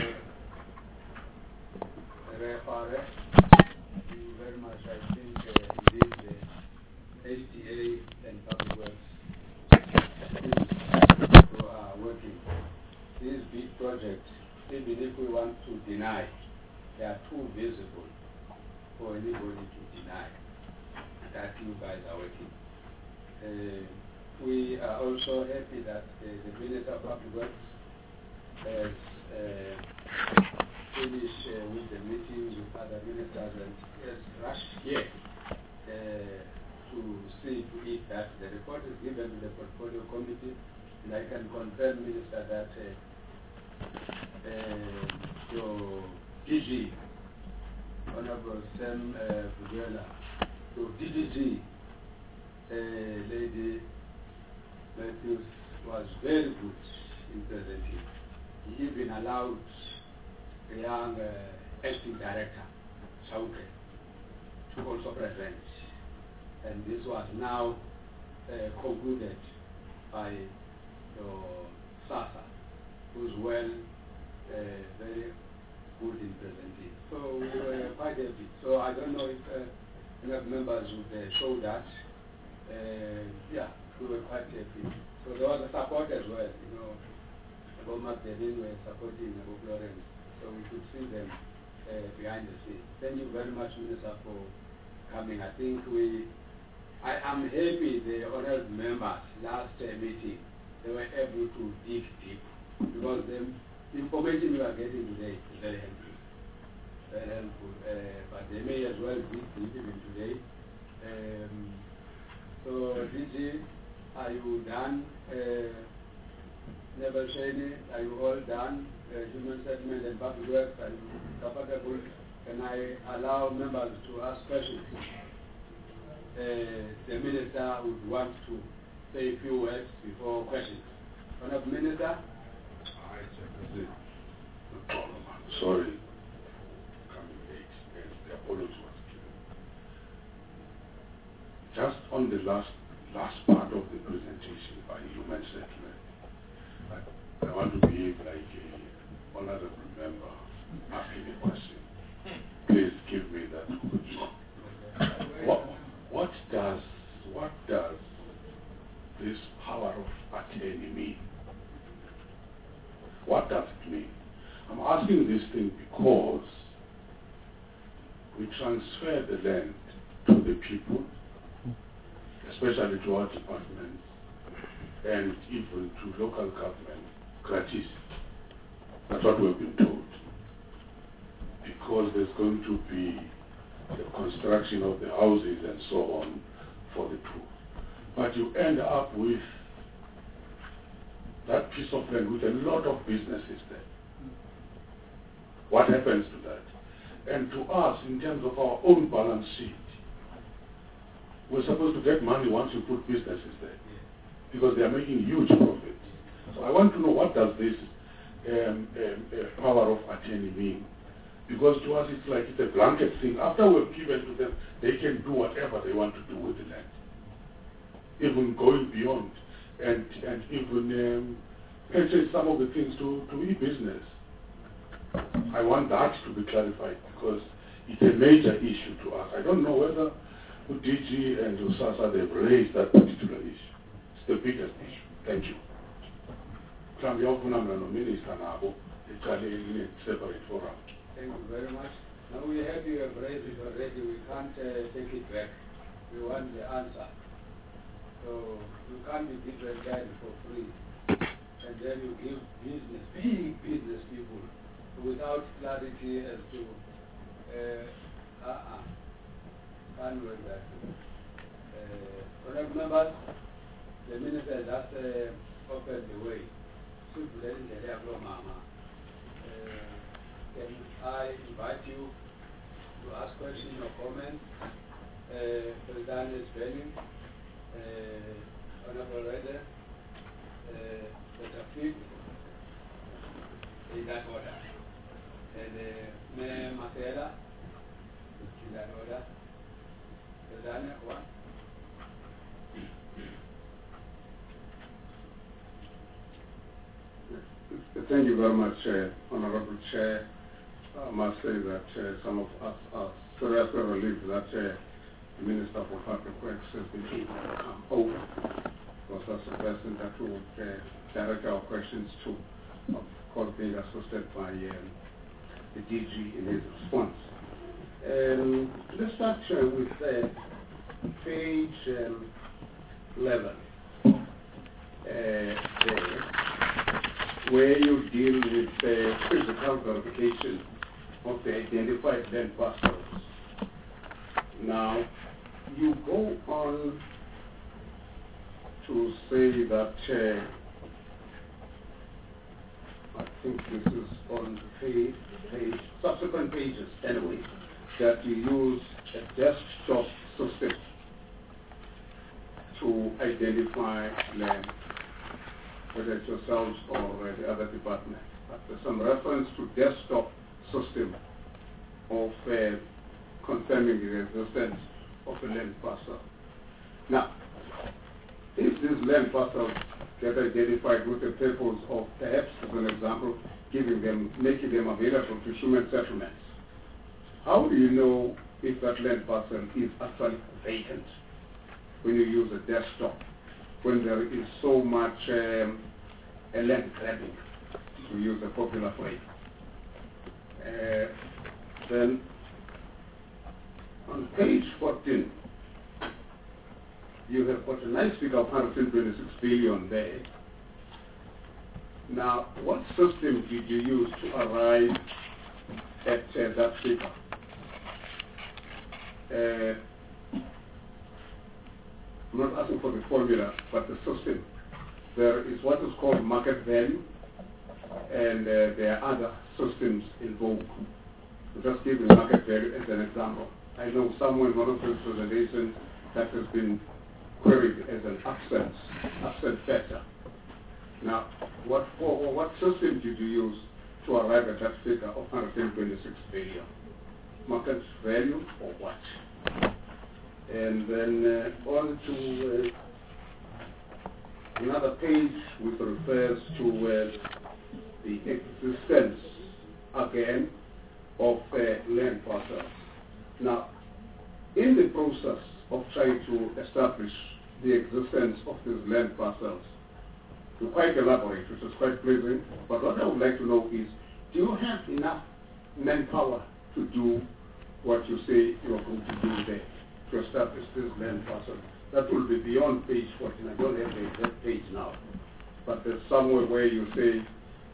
Refare. Thank you very much. I think indeed the HTA and Public Works who are working. These big projects, even if we want to deny, they are too visible for anybody to deny that you guys are working. We are also happy that the Minister of Public Works has finished with the meetings with other ministers and has rushed here to see to it that the report is given to the Portfolio Committee, and I can confirm, Minister, that your DG, Honorable Sam Buguela, your DDG, Lady Matthews, was very good in presenting. He even allowed the young acting director, Shauke, to also present. And this was now concluded by your Sasa, who's well, very good in presenting. So we were quite happy. So I don't know if enough members would show that. Yeah, we were quite happy. So there was a support as well, Abu Magdalene were supporting Abu Florence. So we could see them behind the scenes. Thank you very much, Minister, for coming. I think I am happy the honored members last meeting, they were able to dig deep, because the information you are getting today is very helpful. Very helpful. But they may as well dig deep even today. So, DG, are you done? Nebel Shady, are you all done? Human Settlement and Public Works, are you comfortable? Can I allow members to ask questions? The Minister would want to say a few words before questions. Honourable Minister? Sorry, coming late, and the apology was given. Just on the last part of the presentation by Human Settlement, I want to behave like a honourable member asking a question. Please give me that question. What does this power of attorney mean? What does it mean? I'm asking this thing because we transfer the land to the people, especially to our departments, and even to local government, gratis. That's what we've been told. Because there's going to be the construction of the houses and so on for the poor. But you end up with that piece of land with a lot of businesses there. What happens to that? And to us, in terms of our own balance sheet, we're supposed to get money once you put businesses there, because they are making huge profits. So I want to know, what does this power of attorney mean? Because to us it's like it's a blanket thing. After we've given to them, they can do whatever they want to do with the land, even going beyond, and even purchase some of the things to e-business. I want that to be clarified, because it's a major issue to us. I don't know whether DG and USASA, they've raised that particular issue. It's the biggest issue. Thank you. Minister Nabo, it's a separate forum. Thank you very much. Now we have you have raised it already. We can't take it back. We want the answer. So you can't be given guide for free. And then you give business, big business people, without clarity as to, can't work that. Honorable members, the minister has just opened the way. Can I invite you to ask questions or comments? President is Benning, Honorable Reda, Dr. Fig, in that order. And Mayor Matera, in that order. President, one. Thank you very much, Honorable Chair. I must say that some of us are seriously relieved that the Minister for Public Works has been able to come over, because that's the person that we would direct our questions to, of course being assisted by the DG in his response. Let's start with page 11. Where you deal with the physical verification of the identified land parcels. Now, you go on to say that, I think this is on subsequent pages anyway, that you use a desktop system to identify land, whether it's yourselves or the other department. But there's some reference to desktop system of confirming the existence of a land parcel. Now, if these land parcels get identified with the purpose of, perhaps as an example, making them available to human settlements, how do you know if that land parcel is actually vacant when you use a desktop, when there is so much land grabbing, to use a popular phrase? Then on page 14, you have got a nice figure of 126 billion there. Now, what system did you use to arrive at that figure? I'm not asking for the formula, but the system. There is what is called market value, and there are other systems involved. I'll just give the market value as an example. I know somewhere in one of the presentations that has been queried as an absent factor. Now, what system did you use to arrive at that figure of 126 billion? Market value or what? And then on to another page which refers to the existence, again, of land parcels. Now, in the process of trying to establish the existence of these land parcels, you quite elaborate, which is quite pleasing, but what I would like to know is, do you have enough manpower to do what you say you are going to do there, to establish this land parcel? That will be beyond page 14. I don't have the exact page now, but there's somewhere where you say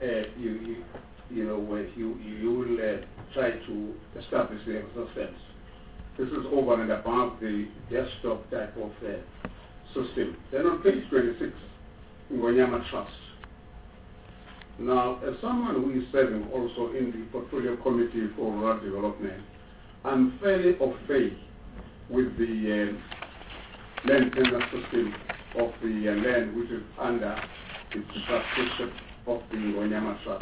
where you will try to establish the existence. This is over and above the desktop type of system. Then on page 26, Ngonyama Trust. Now, as someone who is serving also in the Portfolio Committee for Rural Development, I'm fairly of faith with the land tender system of the land which is under the trustship of the Ngonyama Trust.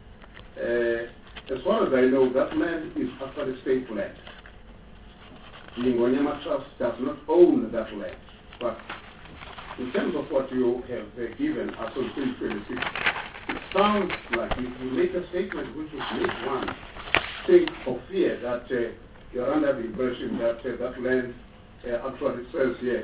As far as I know, that land is actually state land. The Ngonyama Trust does not own that land, but in terms of what you have given us on page 26, it sounds like you make a statement which would make one think or fear that you're under the impression that that land actually it says here,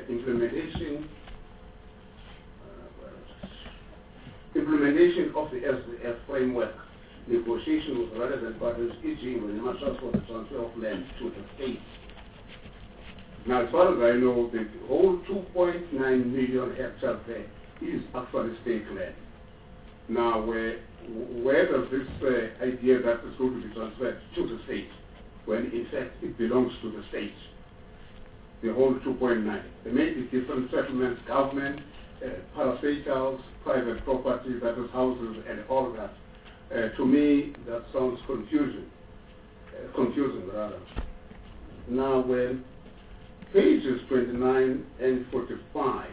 implementation of the SDF framework, negotiation with relevant parties, e.g. when matters for the transfer of land to the states. Now, as far as I know, the whole 2.9 million hectares there is actually state land. Now, where does this idea that it's going to be transferred to the state, when in fact it belongs to the state? The whole 2.9. There may be different settlements, government, parastatals, private property, that is houses, and all that. To me, that sounds confusing rather. Now, when pages 29 and 45,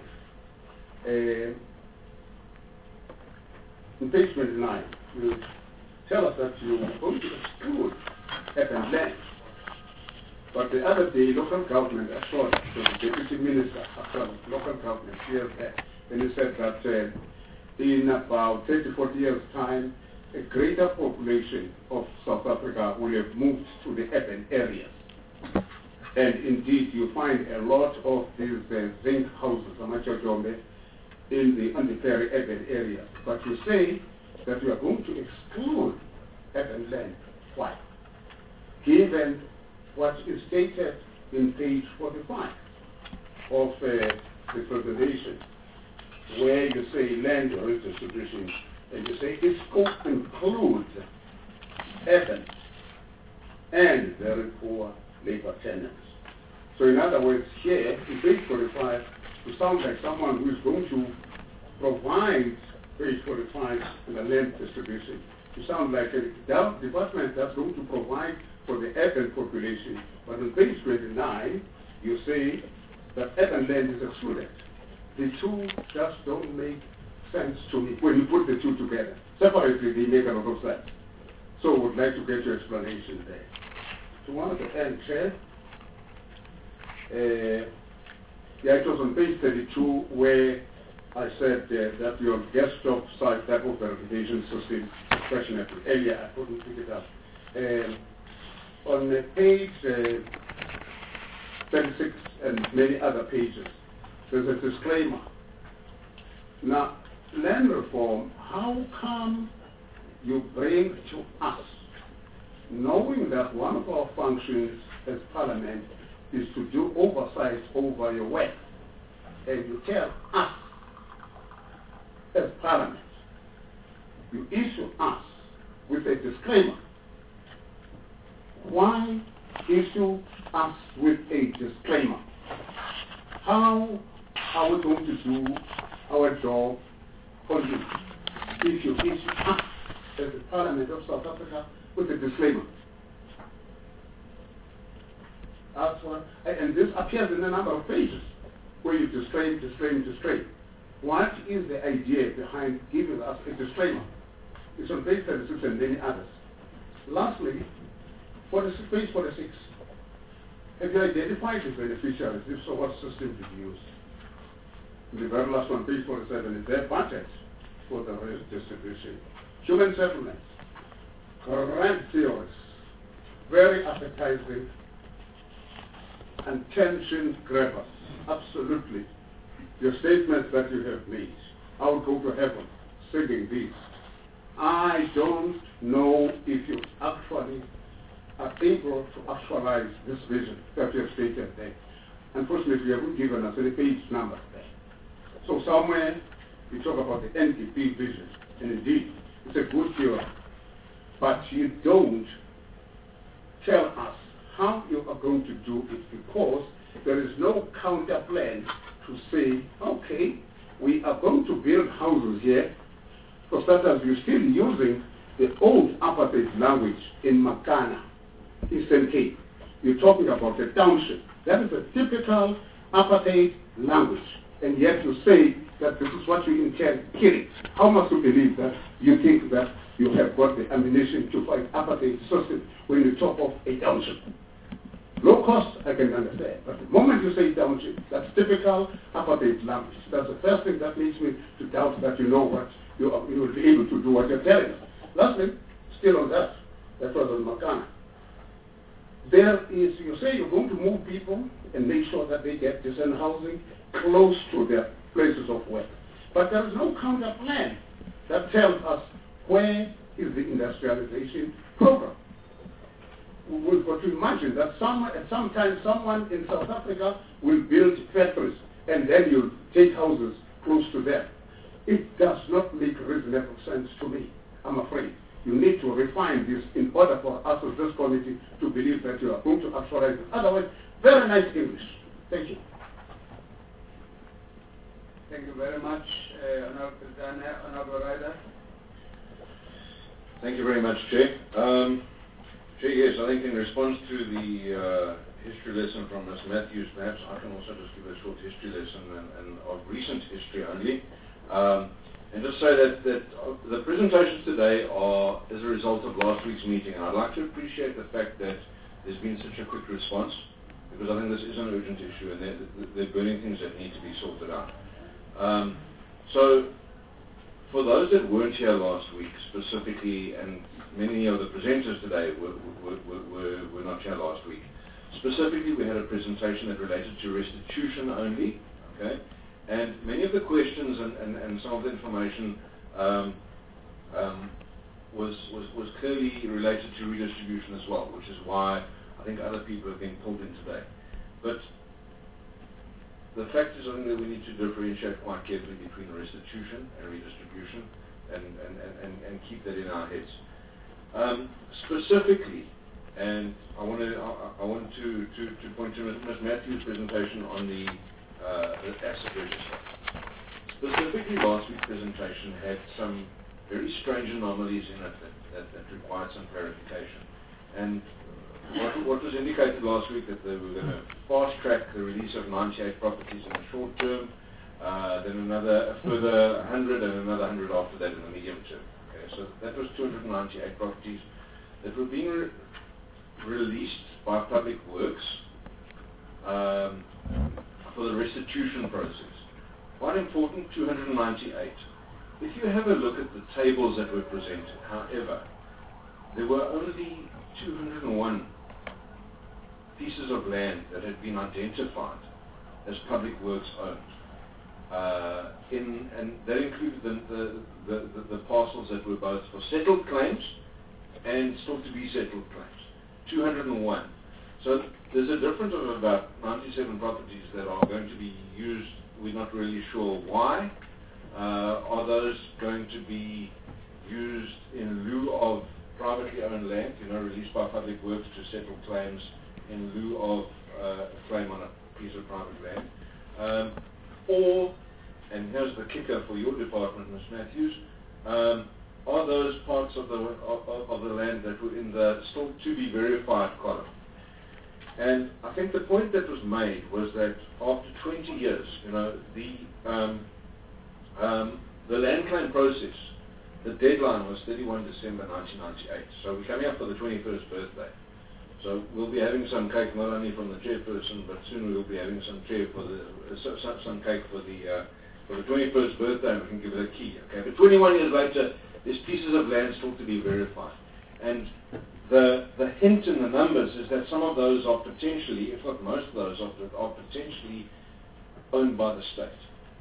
on page 29, you tell us that you are going to exclude urban land. But the other day, local government assured the deputy minister of local government here that, and he said that in about 30, 40 years' time, a greater population of South Africa will have moved to the urban areas. And indeed, you find a lot of these zinc houses, on the very urban areas. But you say that you are going to exclude urban land. Why? Given what is stated in page 45 of the presentation, where you say land redistribution, and you say it includes urban and very poor labor tenants. So in other words, here, in page 45, you sound like someone who is going to provide, page 45, the land distribution. You sound like a department that's going to provide for the urban population. But on page 29, you say that urban land is excluded. The two just don't make sense to me when you put the two together. Separately, they make a lot of sense. So I would like to get your explanation there. To one of the end, Chair, it was on page 32 where I said that your desktop site type of verification system is questionable. Earlier, I couldn't pick it up. On page 36 and many other pages, there's a disclaimer. Now, land reform, how come you bring to us, knowing that one of our functions as Parliament is to do oversight over your work, and you tell us as Parliament, you issue us with a disclaimer. Why issue us with a disclaimer? How are we going to do our job for you if you issue us as the Parliament of South Africa with a disclaimer? And this appears in a number of pages where you disclaim. What is the idea behind giving us a disclaimer? It's on page 36 and many others. Lastly, page 46. Have you identified the beneficiaries? If so, what system did you use? The very last one, page 47, is their budget for the redistribution. Human settlements, grand theories, very appetizing, and tension grabbers. Absolutely. Your statements that you have made, I will go to heaven singing these. I don't know if you actually are able to actualize this vision that you have stated there. Unfortunately, you haven't given us any page numbers there. So somewhere you talk about the NDP vision, and indeed, it's a good theory. But you don't tell us how you are going to do it, because there is no counter plan to say, okay, we are going to build houses here. For starters, you're still using the old apartheid language in Makana, Eastern Cape. You're talking about the township. That is a typical apartheid language. And yet you say that this is what you intend killing. How must you believe that you think that you have got the ammunition to fight apartheid system when you talk of a township? Low cost, I can understand. But the moment you say township, that's typical apartheid language. That's the first thing that leads me to doubt that you know what you will be able to do what you're telling us. Lastly, still on that was on Makana. There is, you say you're going to move people and make sure that they get decent housing close to their places of work. But there is no counter plan that tells us where is the industrialization program. We've got to imagine that sometimes someone in South Africa will build factories and then you'll take houses close to them. It does not make reasonable sense to me, I'm afraid. You need to refine this in order for us as this committee to believe that you are going to actualize it. Otherwise, very nice English. Thank you. Thank you very much, Honorable Ryder. Thank you very much, Chair. Chair, yes, I think in response to the history lesson from Ms. Matthews, perhaps I can also just give a short history lesson and of recent history only. And just say that the presentations today are as a result of last week's meeting. And I'd like to appreciate the fact that there's been such a quick response, because I think this is an urgent issue and there are burning things that need to be sorted out. So, for those that weren't here last week specifically, and many of the presenters today were not here last week, specifically we had a presentation that related to restitution only, okay? And many of the questions and some of the information was clearly related to redistribution as well, which is why I think other people have been pulled in today. But the fact is, I think that we need to differentiate quite carefully between restitution and redistribution and keep that in our heads. Specifically, and I want to point to Ms. Matthews' presentation on the asset register. Specifically, last week's presentation had some very strange anomalies in it that required some clarification. And what was indicated last week, that they were going to fast track the release of 98 properties in the short term, then a further 100 and another 100 after that in the medium term. Okay, so that was 298 properties that were being released by Public Works for the restitution process. Quite important, 298. If you have a look at the tables that were presented, however, there were only 201 pieces of land that had been identified as Public Works owned. And that included the parcels that were both for settled claims and still to be settled claims. 201. So there's a difference of about 97 properties that are going to be used. We're not really sure why. Are those going to be used in lieu of privately owned land, released by Public Works to settle claims in lieu of a claim on a piece of private land? Or, and here's the kicker for your department, Ms. Matthews, are those parts of the land that were in the still to be verified column? And I think the point that was made was that after 20 years, the land claim process, the deadline was 31 December 1998. So we're coming up for the 21st birthday. So we'll be having some cake not only from the chairperson, but soon we'll be having some cake for the 21st birthday, and we can give it a key. Okay, but 21 years later, there's pieces of land still to be verified. And the hint in the numbers is that some of those are potentially, if not most of those, are potentially owned by the state.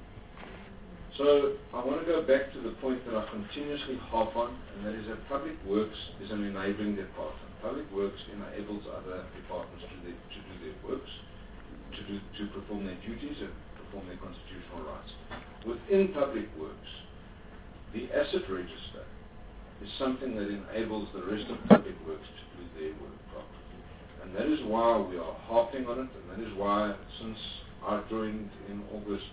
So I want to go back to the point that I continuously harp on, and that is that Public Works is an enabling department. Public Works enables other departments to do their works, to perform their duties and perform their constitutional rights. Within Public Works, the asset register is something that enables the rest of Public Works to do their work properly. And that is why we are harping on it, and that is why, since I joined in August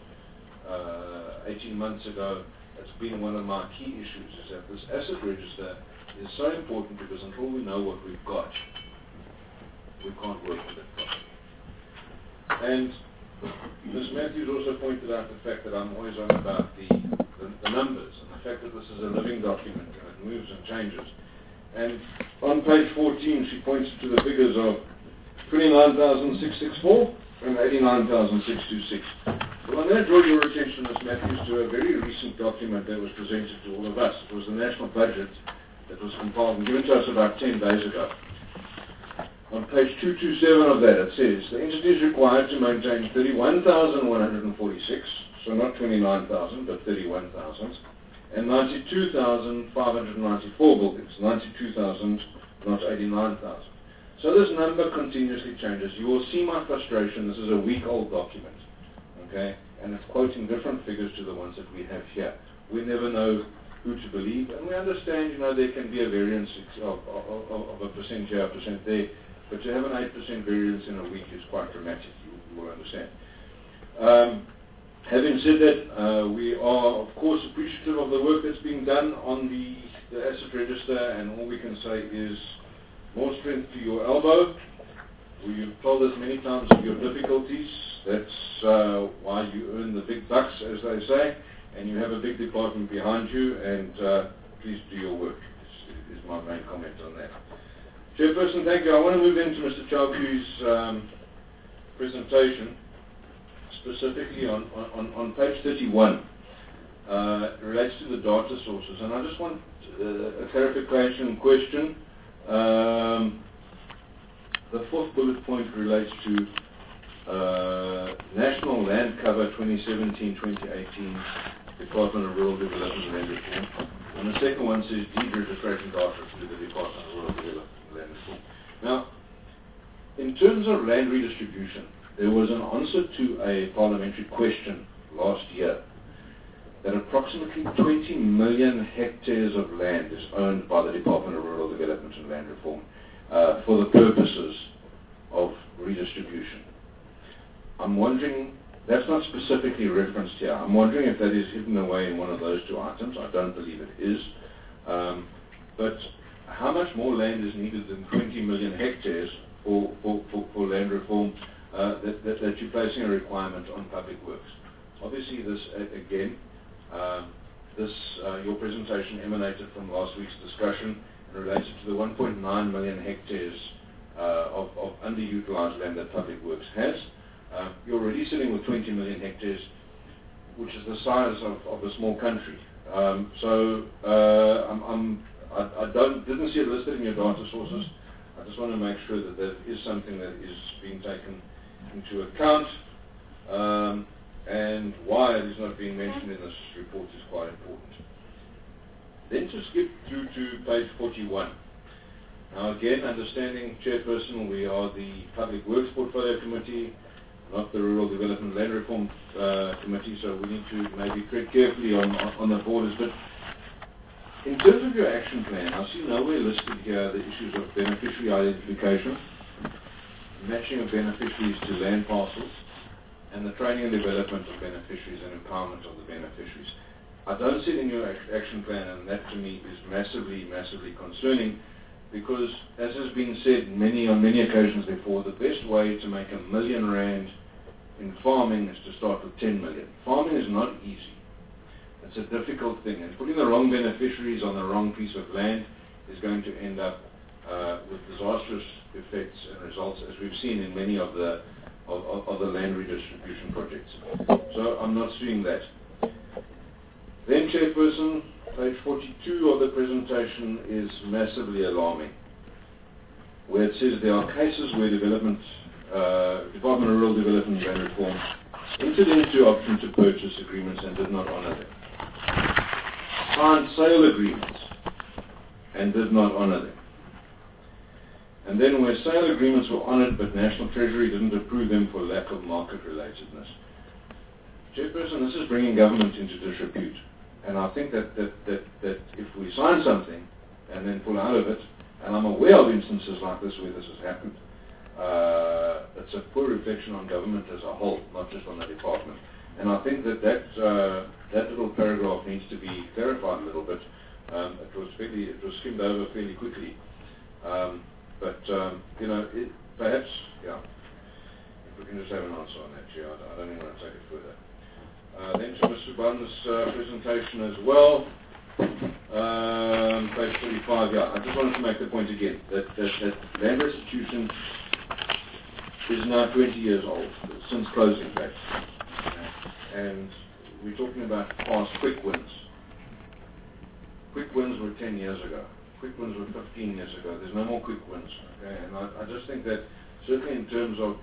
18 months ago, it's been one of my key issues, is that this asset register is so important, because until we know what we've got, we can't work with it properly. And Ms. Matthews also pointed out the fact that I'm always on about the numbers, and the fact that this is a living document and it moves and changes. And on page 14 she points to the figures of 29,664 and 89,626. Well, I'm going to draw your attention, Ms. Matthews, to a very recent document that was presented to all of us. It was the national budget that was compiled and given to us about 10 days ago. On page 227 of that, it says, the entity is required to maintain 31,146, so not 29,000, but 31,000, and 92,594 buildings, 92,000, not 89,000. So this number continuously changes. You will see my frustration. This is a week-old document, okay? And it's quoting different figures to the ones that we have here. We never know who to believe, and we understand, there can be a variance of a percent here, a percent there, but to have an 8% variance in a week is quite dramatic, you will understand. Having said that, we are, of course, appreciative of the work that's being done on the asset register, and all we can say is more strength to your elbow. You've told us many times of your difficulties. That's why you earn the big bucks, as they say, and you have a big department behind you, and please do your work, is my main comment on that. Chairperson, thank you. I want to move into Mr. Chowdhury's presentation, specifically on page 31. It relates to the data sources, and I just want a clarification question. The fourth bullet point relates to National Land Cover 2017-2018, Department of Rural Development and Land Reform. And the second one says deed registration data through the Department of Rural Development and Land Reform. Now, in terms of land redistribution, there was an answer to a parliamentary question last year that approximately 20 million hectares of land is owned by the Department of Rural Development and Land Reform for the purposes of redistribution. I'm wondering, that's not specifically referenced here. I'm wondering if that is hidden away in one of those two items. I don't believe it is. But how much more land is needed than 20 million hectares for land reform that you're placing a requirement on public works? Obviously, this, again, your presentation emanated from last week's discussion and related to the 1.9 million hectares of underutilized land that public works has. You're already sitting with 20 million hectares, which is the size of a small country. I didn't see it listed in your data sources. I just want to make sure that that is something that is being taken into account. And why it is not being mentioned in this report is quite important. Then to skip through to page 41. Now again, understanding, Chairperson, we are the Public Works Portfolio Committee, not the Rural Development Land Reform Committee, so we need to maybe tread carefully on the borders. But in terms of your action plan, I see nowhere listed here the issues of beneficiary identification, matching of beneficiaries to land parcels, and the training and development of beneficiaries and empowerment of the beneficiaries. I don't see it in your action plan, and that to me is massively, massively concerning, because as has been said on many occasions before, the best way to make R1 million in farming is to start with 10 million. Farming is not easy. It's a difficult thing, and putting the wrong beneficiaries on the wrong piece of land is going to end up with disastrous effects and results, as we've seen in many of the land redistribution projects. So I'm not seeing that. Then, Chairperson, page 42 of the presentation is massively alarming, where it says there are cases where Department of Rural Development and Land Reform entered into option to purchase agreements and did not honor them. Signed sale agreements and did not honor them. And then where sale agreements were honored but National Treasury didn't approve them for lack of market relatedness. Chairperson, this is bringing government into disrepute. And I think that if we sign something and then pull out of it, and I'm aware of instances like this where this has happened, it's a poor reflection on government as a whole, not just on the department. And I think that little paragraph needs to be clarified a little bit. It was skimmed over fairly quickly. Perhaps, if we can just have an answer on that, Chair, I don't even want to take it further. Then to Mr. Bun's presentation as well, page 35, I just wanted to make the point again that land restitution is now 20 years old, since closing date. And we're talking about past quick wins. Quick wins were 10 years ago. quick wins were 15 years ago. There's no more quick wins. Okay? And I just think that certainly in terms of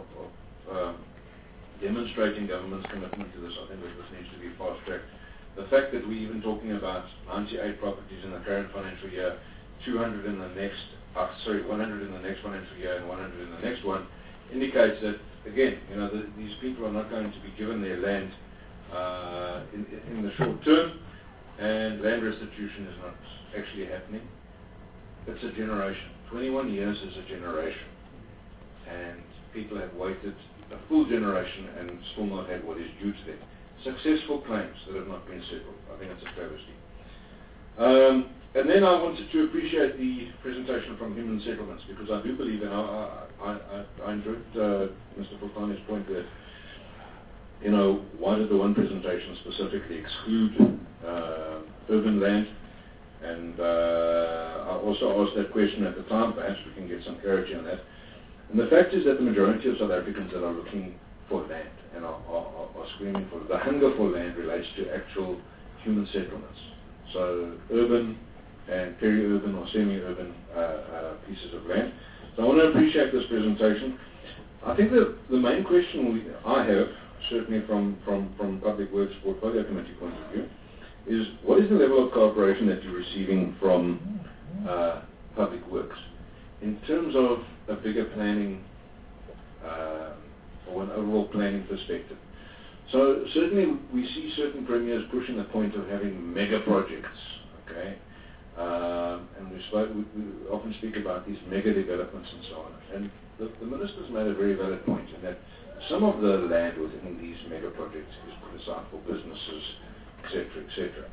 demonstrating government's commitment to this, I think that this needs to be fast-tracked. The fact that we're even talking about 98 properties in the current financial year, 200 in the next, 100 in the next financial year and 100 in the next one, indicates that, again, these people are not going to be given their land in the short term, and land restitution is not actually happening. It's a generation. 21 years is a generation. And people have waited a full generation and still not had what is due to them. Successful claims that have not been settled. I think it's a travesty. And then I wanted to appreciate the presentation from Human Settlements, because I do believe, and I enjoyed Mr. Fultane's point that, why did the one presentation specifically exclude urban land? And I also asked that question at the time. Perhaps we can get some clarity on that. And the fact is that the majority of South Africans that are looking for land and are screaming for it, the hunger for land relates to actual human settlements. So urban and peri-urban or semi-urban pieces of land. So I want to appreciate this presentation. I think that the main question I have, certainly from Public Works Portfolio Committee point of view, is what is the level of cooperation that you're receiving from Public Works in terms of a bigger planning or an overall planning perspective? So certainly we see certain premiers pushing the point of having mega projects, okay? And we often speak about these mega developments and so on. And the minister's made a very valid point in that some of the land within these mega projects is put aside for businesses, etc., etc.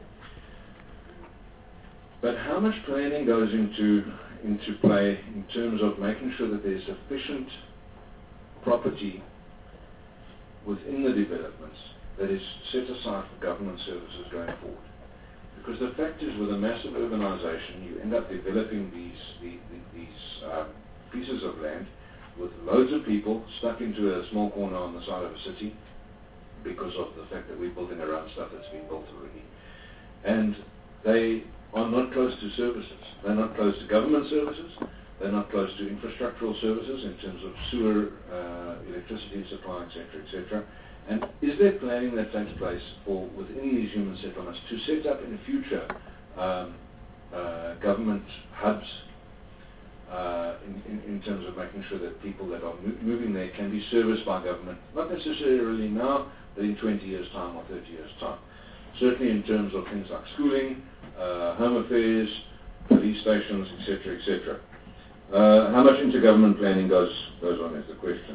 But how much planning goes into play in terms of making sure that there's sufficient property within the developments that is set aside for government services going forward? Because the fact is, with a massive urbanization, you end up developing these pieces of land with loads of people stuck into a small corner on the side of a city because of the fact that we're building around stuff that's been built already. And they are not close to services. They're not close to government services. They're not close to infrastructural services in terms of sewer, electricity supply, etc., etc. And is there planning that takes place for within these human settlements to set up in the future government hubs in terms of making sure that people that are moving there can be serviced by government, not necessarily now, but in 20 years' time or 30 years' time. Certainly in terms of things like schooling, home affairs, police stations, etc., etc. How much intergovernment planning goes on is the question.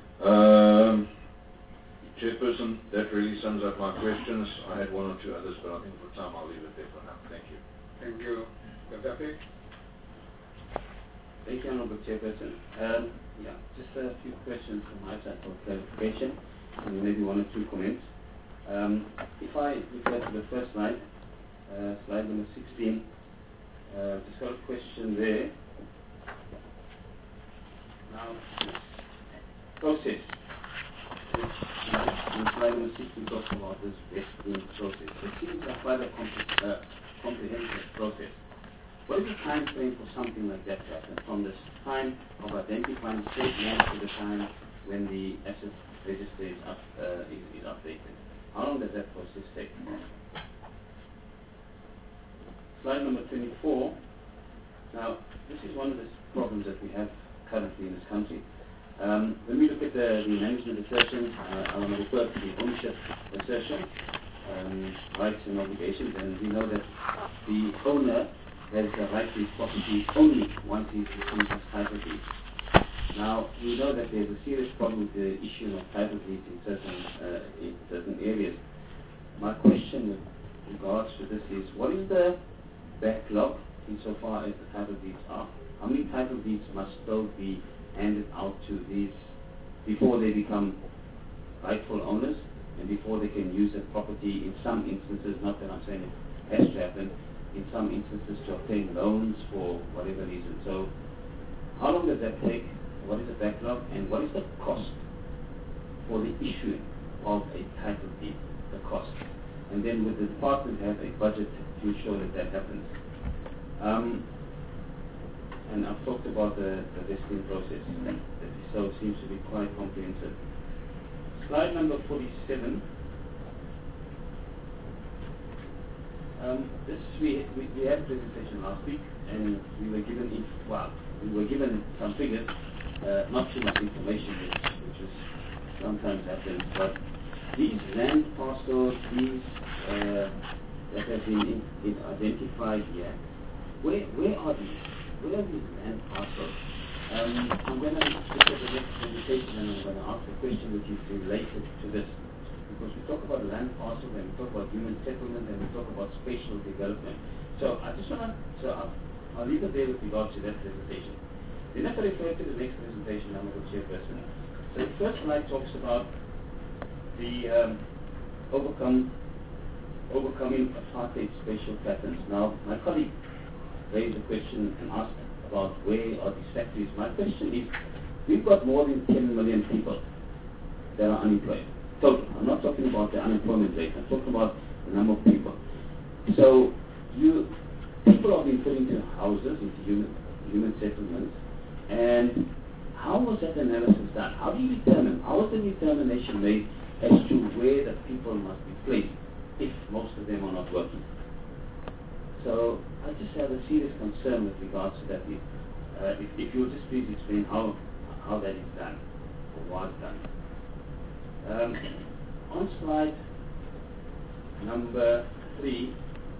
Chairperson, that really sums up my questions. I had one or two others, but I think for time I'll leave it there for now. Thank you. Thank you. Gaddafi? Thank you, Honorable Chairperson. Just a few questions from my side for clarification, and maybe one or two comments. If I refer to the first slide, slide number 16, just got a question there. Now, process. In slide number 16 talks about this vesting process. It seems like quite a comprehensive process. What is the time frame for something like that to happen, from the time of identifying state land to the time when the asset register is updated? How long does that process take? Slide number 24. Now, this is one of the problems that we have currently in this country. When we look at the management assertion, I want to refer to the ownership assertion, rights and obligations, and we know that the owner has the right to his property only once he becomes his title deed. Now, we know that there's a serious problem with the issue of title deeds in certain areas. My question with regards to this is, what is the backlog insofar as the title deeds are? How many title deeds must still be handed out to these before they become rightful owners and before they can use the property in some instances, not that I'm saying it has to happen, in some instances to obtain loans for whatever reason. So how long does that take? What is the backlog, and what is the cost for the issuing of a title deed, the cost? And then would the department have a budget to ensure that that happens? And I've talked about the vesting process. So it seems to be quite comprehensive. Slide number 47. This we had a presentation last week, and we were given some figures, not too much information, which is sometimes happens. But these land parcels, these that have been identified here, where are these? Where are these land parcels? I'm going to look at the next presentation, and I'm going to ask a question which is related to this. Because we talk about land parcels, and we talk about human settlement, and we talk about spatial development. So I just want to, I'll leave it there with regard to that presentation. Then if I refer to the next presentation, I'm going to chairperson. So the first slide talks about the overcoming apartheid spatial patterns. Now, my colleague raised a question and asked about where are these factories. My question is, we've got more than 10 million people that are unemployed. Total. I'm not talking about the unemployment rate. I'm talking about the number of people. So people are being put into houses, into human settlements, and how was that analysis done? How do you determine? How was the determination made as to where the people must be placed if most of them are not working? So I just have a serious concern with regards to that. If you would just please explain how that is done or was done. On slide number 3,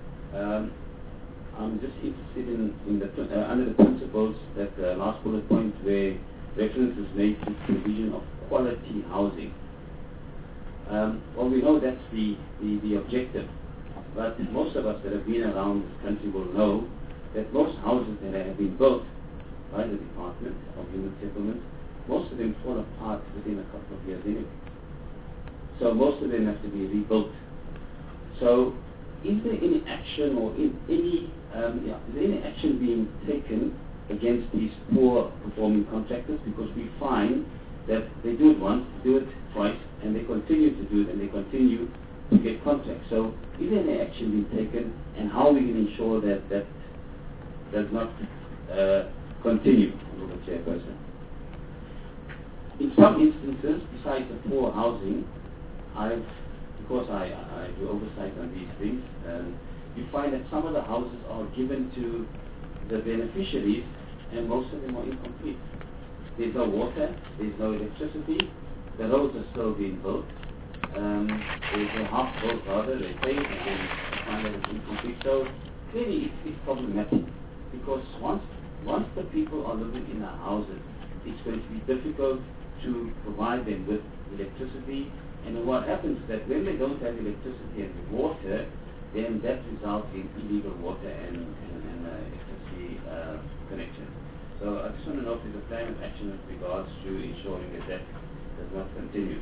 I'm just interested in the under the principles that the last bullet point where reference is made to provision of quality housing. Well, we know that's the objective, but most of us that have been around this country will know that most houses that have been built by the Department of Human Settlement, most of them fall apart within a couple of years anyway. So most of them have to be rebuilt. So is there any action or is there any action being taken against these poor performing contractors? Because we find that they do it once, do it twice, and they continue to do it, and they continue to get contracts. So is there any action being taken, and how are we going to ensure that that does not continue, Honourable Chairperson? In some instances, besides the poor housing, because I do oversight on these things, you find that some of the houses are given to the beneficiaries, and most of them are incomplete. There's no water, there's no electricity, the roads are still being built, they're half built rather, they pay, and then you find that it's incomplete. So clearly it's problematic, because once the people are living in our houses, it's going to be difficult to provide them with electricity. And what happens is that when they don't have electricity and water, then that results in illegal water and electricity connection. So I just want to know if there's a plan of action with regards to ensuring that that does not continue.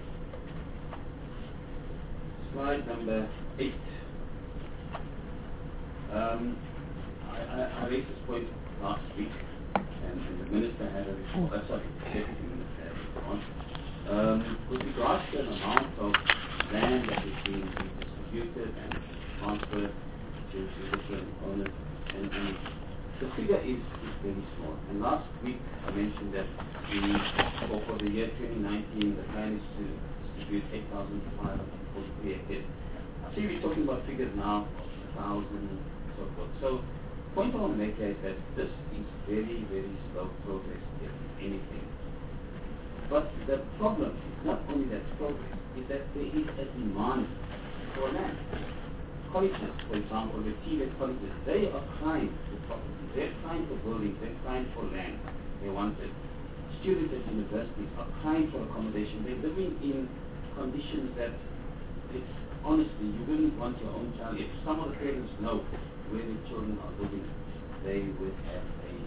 Slide number 8. I raised this point last week, and the Minister had a response, the Deputy Minister had a response. With regards to the amount of land that is being distributed and transferred to different owners, and the figure is very small. And last week I mentioned that for the year 2019, the plan is to distribute 8,543 hectares. See, we're talking about figures now of 1,000 and so forth. So the point I want to make here is that this is very, very slow progress, if anything. But the problem is not only that progress, is that there is a demand for land. Colleges, for example, the TVET colleges, they are crying for property, they're crying for buildings, they're crying for land, they want it. Students at universities are crying for accommodation, they're living in conditions that it's honestly, you wouldn't want your own child. If some of the parents know where their children are living, they would have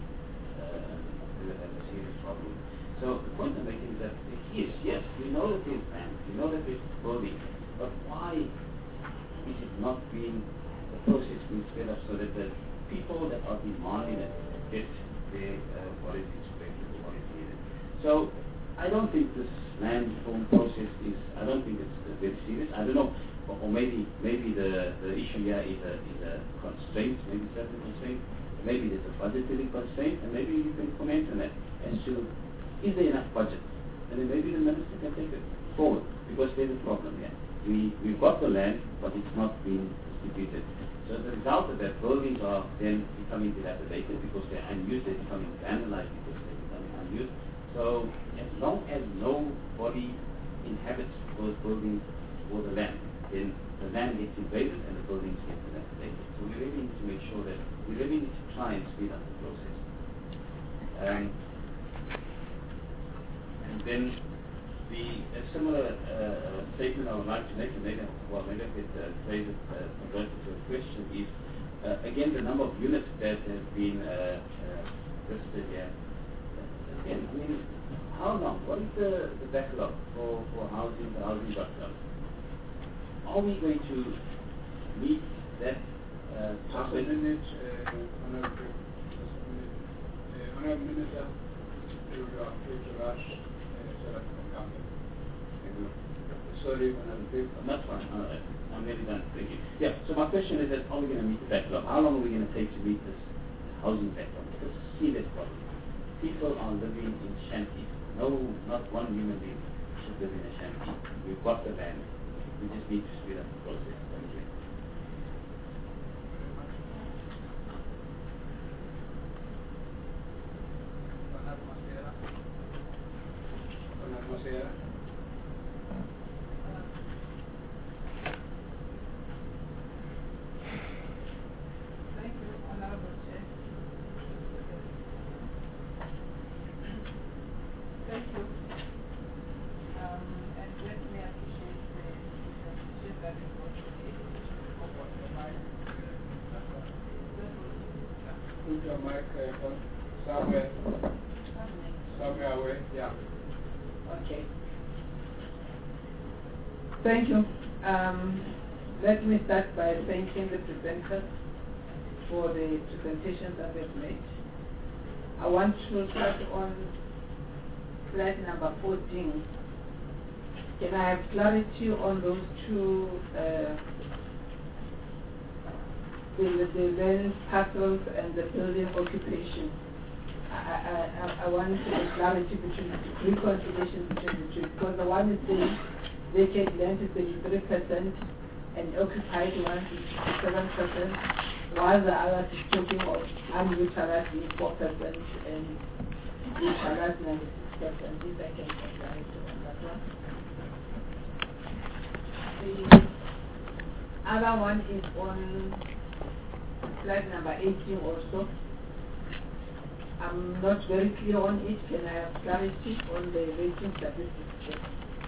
a serious problem. So the point I'm making is that yes, we know that there's land, we know that there's building, but why is it not being, the process being sped up so that the people that are demanding it get their what is expected or what is needed? So I don't think this land reform process is, I don't think it's very serious. I don't know, or maybe the issue here is a constraint, maybe certain constraint. maybe there's a budgetary constraint, and maybe you can comment on that as to is there enough budget, and then maybe the minister can take it forward, because there's a problem here. We've got the land, but it's not being distributed. So as a result of that, buildings are then becoming dilapidated because they're unused, they're becoming vandalized because they're becoming unused. So as long as nobody inhabits those buildings or the land, then the land gets invaded and the buildings get dilapidated. So we really need to make sure that we really need to try and speed up the process. And then a similar statement I would like to make, and maybe I could phrase it, convert it to a question, is again the number of units that have been listed here. Again, I mean, how long? What is the backlog for housing, the housing backlog? Are we going to meet that Honourable Minister, you are free to rush so that we can come in. Sorry, That's fine. I'm nearly done. Thank you. Yeah, so my question is that are we going to meet the backlog? How long are we going to take to meet this housing backlog? It's a serious problem. People are living in shanties. No, not one human being should live in a shanty. We've got the land. We just need to speed up the process. Thank you. Thank you, Honorable Chair. Thank you. And let me appreciate the presentation that you brought today of what the mind. Put your mic somewhere away. Yeah. Okay. Thank you. Let me start by thanking the presenters for the presentations that they've made. I want to start on slide number 14. Can I have clarity on those two, the land parcels and the building occupation? I want clarity between the reconciliation between the two, because the one is saying vacant land is 33% and occupied one is 7%, while the other is talking of unutilized 4% and utilized 96%. If I can get clarity on that one. The other one is on slide number 18 also. I'm not very clear on it. Can I have clarity on the rating statistics?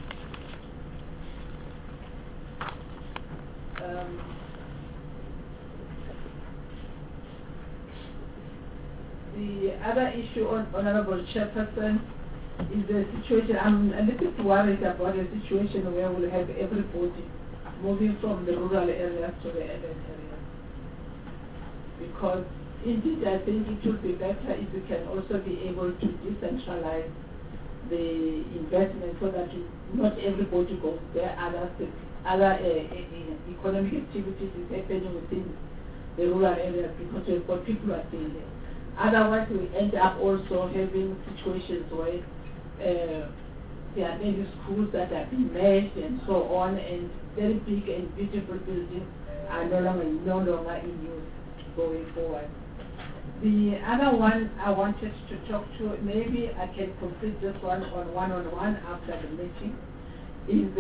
The other issue, on Honorable Chairperson, is the situation. I'm a little bit worried about a situation where we'll have everybody moving from the rural areas to the urban areas. Because indeed, I think it would be better if we can also be able to decentralize the investment so that not everybody goes there. Other economic activities is happening within the rural areas because we've got people who are staying there. Otherwise, we end up also having situations where there are many schools that have been merged and so on, and very big and beautiful buildings are no longer in use going forward. The other one I wanted to talk to, maybe I can complete this one on one-on-one after the meeting, is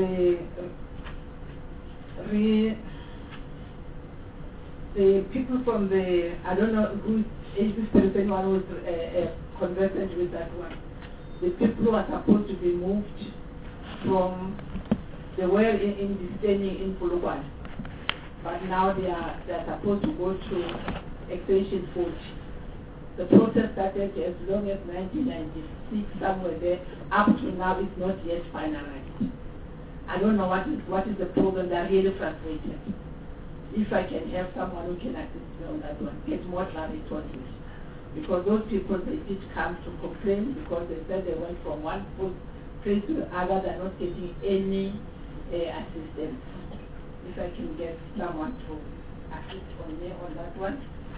the people from the, I don't know who is this person, anyone who's conversant with that one. The people who are supposed to be moved from the well in staying in Polokwane, but now they are supposed to go to Extension 40. The process started as long as 1996, somewhere there. Up to now, it's not yet finalized. I don't know what is the problem. They're really frustrated. If I can have someone who can assist me on that one, get more clarity on it. Because those people, they did come to complain because they said they went from one place to the other, they're not getting any assistance. If I can get someone to assist on me on that one.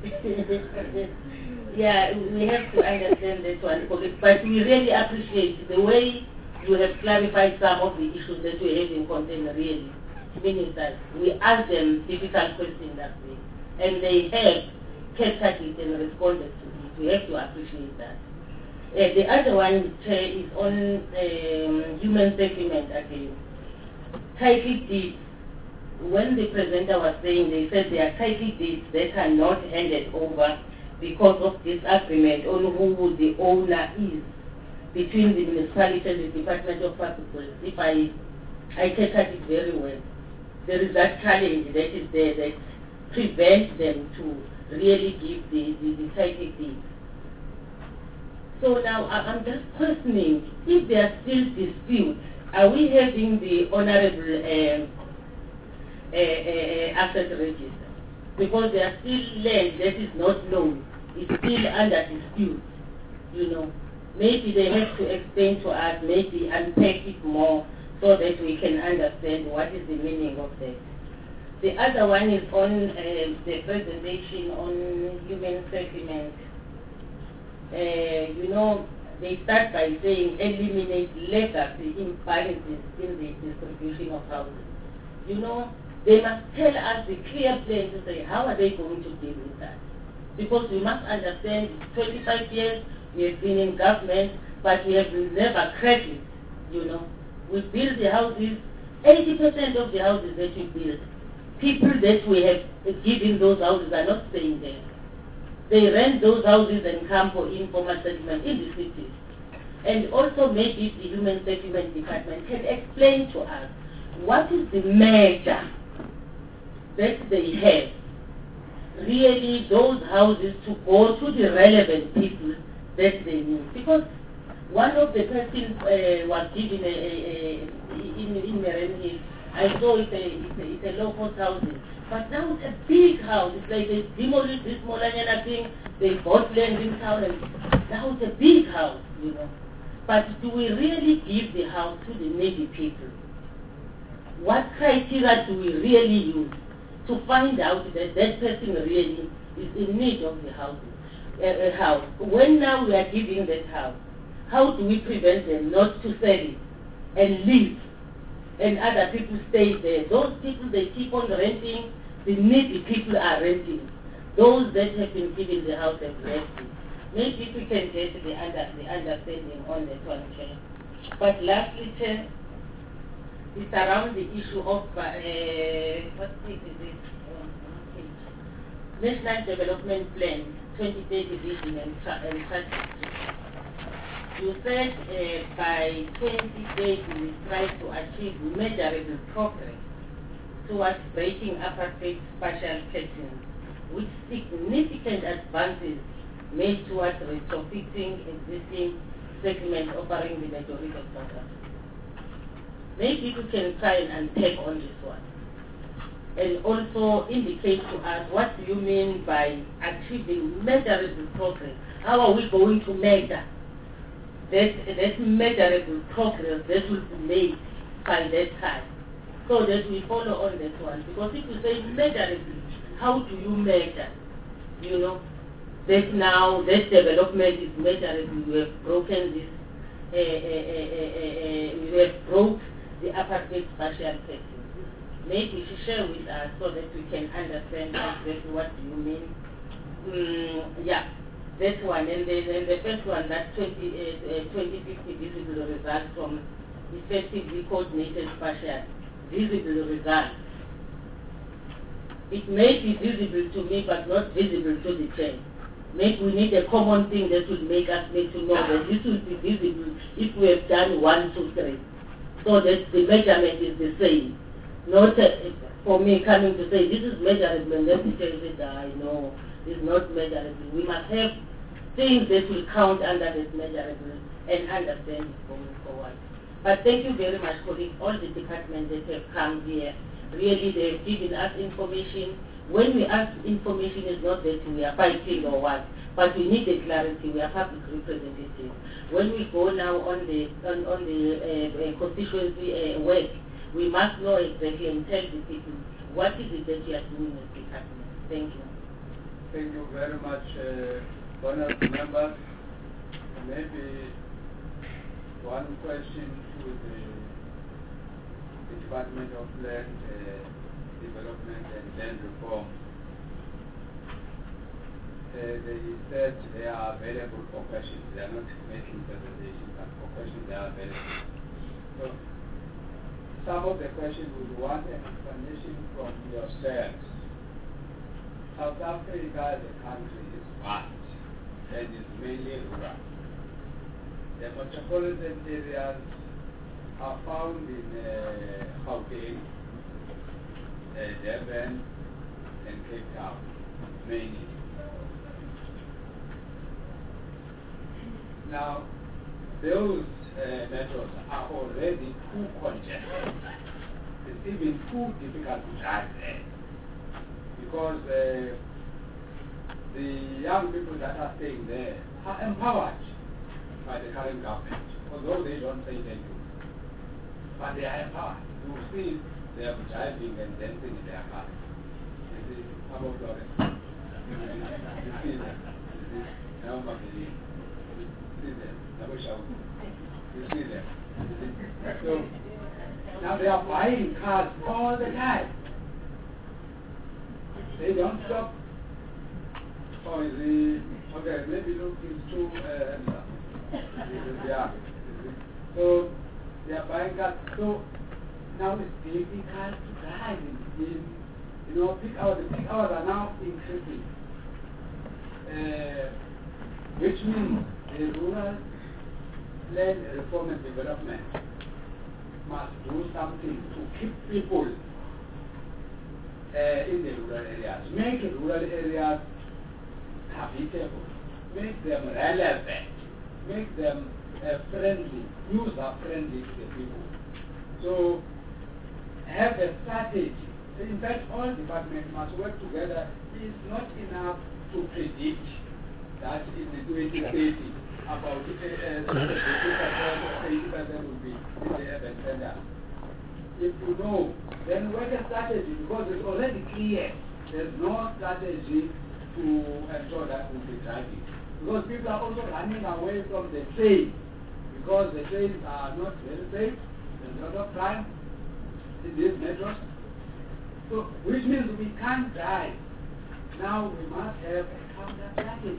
Yeah, we have to understand that one, but we really appreciate the way you have clarified some of the issues that we have in concern, really. Meaning that we ask them difficult questions that way, and they have captured it and responded to it. We have to appreciate that. The other one, Chair, is on human settlement again. Title deeds. When the presenter was saying, they said there are title deeds that are not handed over because of disagreement on who the owner is between the municipality and the Department of Public Works. If I captured it very well, there is that challenge that is there that prevents them to really give the title deeds. So now I'm just questioning, if there are still disputes, are we having the honorable asset register? Because there are still land that is not known, it's still under dispute, you know. Maybe they have to explain to us, maybe unpack it more so that we can understand what is the meaning of that. The other one is on the presentation on human settlement. You know, they start by saying eliminate legacy imbalances in the distribution of houses. You know, they must tell us the clear plan to say how are they going to deal with that. Because we must understand 25 years we have been in government, but we have never cracked it, you know. We build the houses, 80% of the houses that we build, people that we have given those houses are not staying there. They rent those houses and come for informal settlement in the cities. And also maybe the Human Settlement Department can explain to us what is the measure that they have, really those houses to go to the relevant people that they need. Because one of the persons was given in Mereni, I saw it's a low-cost housing. But now it's a big house. It's like they demolished this Molanyana thing, they bought land in town, and now it's a big house, you know. But do we really give the house to the needy people? What criteria do we really use to find out that that person really is in need of the house? When now we are giving that house, how do we prevent them not to sell it and leave and other people stay there? Those people, they keep on renting, the needy people are renting. Those that have been given the house have left it. Maybe we can get the understanding on that one, Chair. But lastly, Chair, it's around the issue of, what page is it? National Development Plan, 2030 Vision and Strategy. You said by 2030 we try to achieve measurable progress towards breaking apartheid spatial patterns, with significant advances made towards retrofitting existing segments offering the majority of South Africa. Maybe you can try and unpack on this one. And also indicate to us what do you mean by achieving measurable progress. How are we going to measure that measurable progress that will be made by that time? So that we follow on that one. Because if you say measurable, how do you measure? You know, that now that development is measurable. We have broken this, we have broke the apartheid spatial setting. Maybe you should share with us so that we can understand exactly what you mean. Yeah, that one. And the first one, that 2050 visible results from effectively coordinated spatial visible results. It may be visible to me, but not visible to the chair. Maybe we need a common thing that will make us need to know that this will be visible if we have done 1, 2, 3, so that the measurement is the same. Not for me coming to say this is measurable and then the chair says, no, it's not measurable. We must have things that will count under this measurable and understand it going forward. But thank you very much, colleagues, all the departments that have come here. Really, they have given us information. When we ask information, it's not that we are fighting or what, but we need the clarity. We are public representatives. When we go now on the constituency work, we must know exactly and tell the people what is it that you are doing as department. Thank you. Thank you very much, honorable members. Maybe one question to the Department of Land Development and Land Reform. They said they are available for questions. They are not making presentations, but for questions they are available. So some of the questions would want an explanation from yourselves. South Africa as a country is vast and is mainly rural. The metropolitan areas are found in Gauteng, Durban, and Cape Town, mainly. Now, those metros are already too congested. It's even too difficult to drive there because the young people that are staying there are empowered by the current government, although they don't say thank you. But they are empowered. You see them driving and dancing in their cars. You see, some of them. You see them. You see them. So now they are buying cars all the time. They don't stop. Oh, is the okay? Maybe look, it's too. Yeah. So they are buying cars. So now it's difficult to drive. Peak hours. The peak hours are now increasing, which means the rural land reform and development must do something to keep people in the rural areas. Make the rural areas habitable. Make them relevant. Make them friendly, user-friendly to the people. So have a strategy. In fact, all departments must work together. It's not enough to predict that in the 2030 about 70% or 80% will be in the urban center. If you know, then work a strategy because it's already clear. There's no strategy to ensure that we'll be driving. Because people are also running away from the train because the trains are not very safe. There's a lot of crime in these metros. So, which means we can't drive. Now we must have a counter strategy.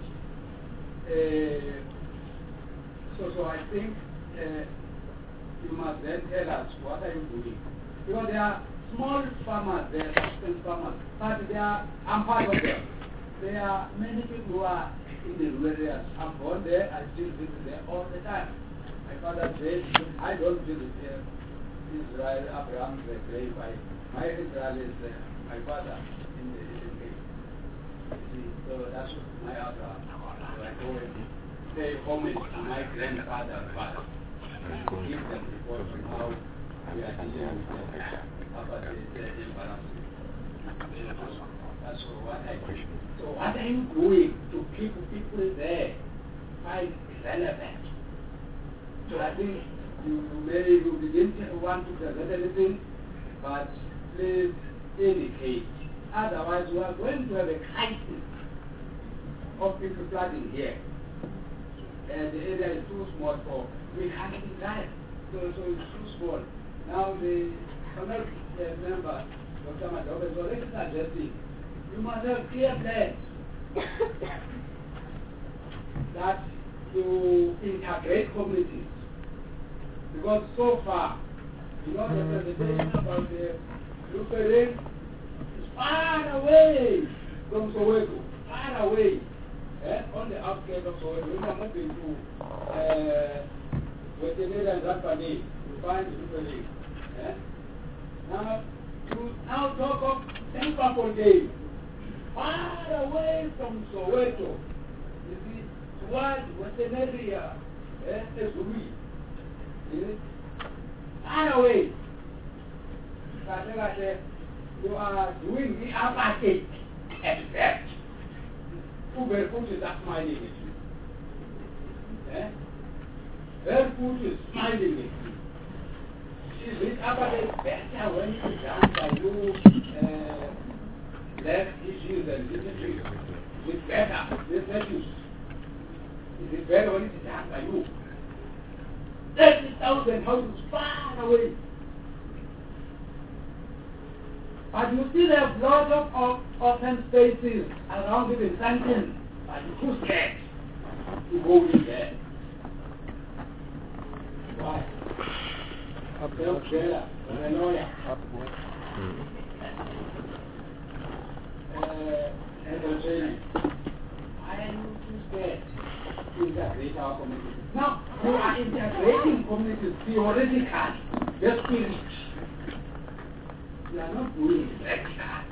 So I think you must then tell us what are you doing. Because there are small farmers, there are subsistence farmers, but I'm part of them. There are many people who are in the rural areas. I'm born there, I still visit there all the time. My father said, I don't visit here. Israel, Abraham's grave. My Israel is my father in the grave. So that's my Abraham. So I go and pay homage to my grandfather and father. And give them reports on how we are dealing with them about the embarrassment. That's what I do. So what are you doing to keep people there? Find relevant. So I think you didn't want to present anything, but please indicate. Otherwise, we are going to have a crisis of people flooding here. And the area is too small for, we can't even drive. So it's too small. Now the member, Dr. Madobe, is already suggesting you must have clear plans that you integrate communities. Because so far, the presentation about the Lutheran is far away from Soweto, far away, on the outskirts of Soweto. We are moving to Wetenera and Rapane, you find the Lutheran. Now, you now talk of Tempapolgate, far away from Soweto. You see, towards Weteneria, Ezui. Far away. You are doing the apartheid at best. Barefoot is smiling at you. Barefoot is smiling at you. Is this apartheid better when it's done by you black issues and dignitaries? better, this lettuce? Is it better when it's done by you? 30,000 houses far away. But you still have lots of open spaces around even Santon. But you're too scared to go in there. Why? Self-care, paranoia. Entertainment. Why are you too scared to integrate our community? Now, you are integrating communities theoretically, just spirit. You are not doing it practically.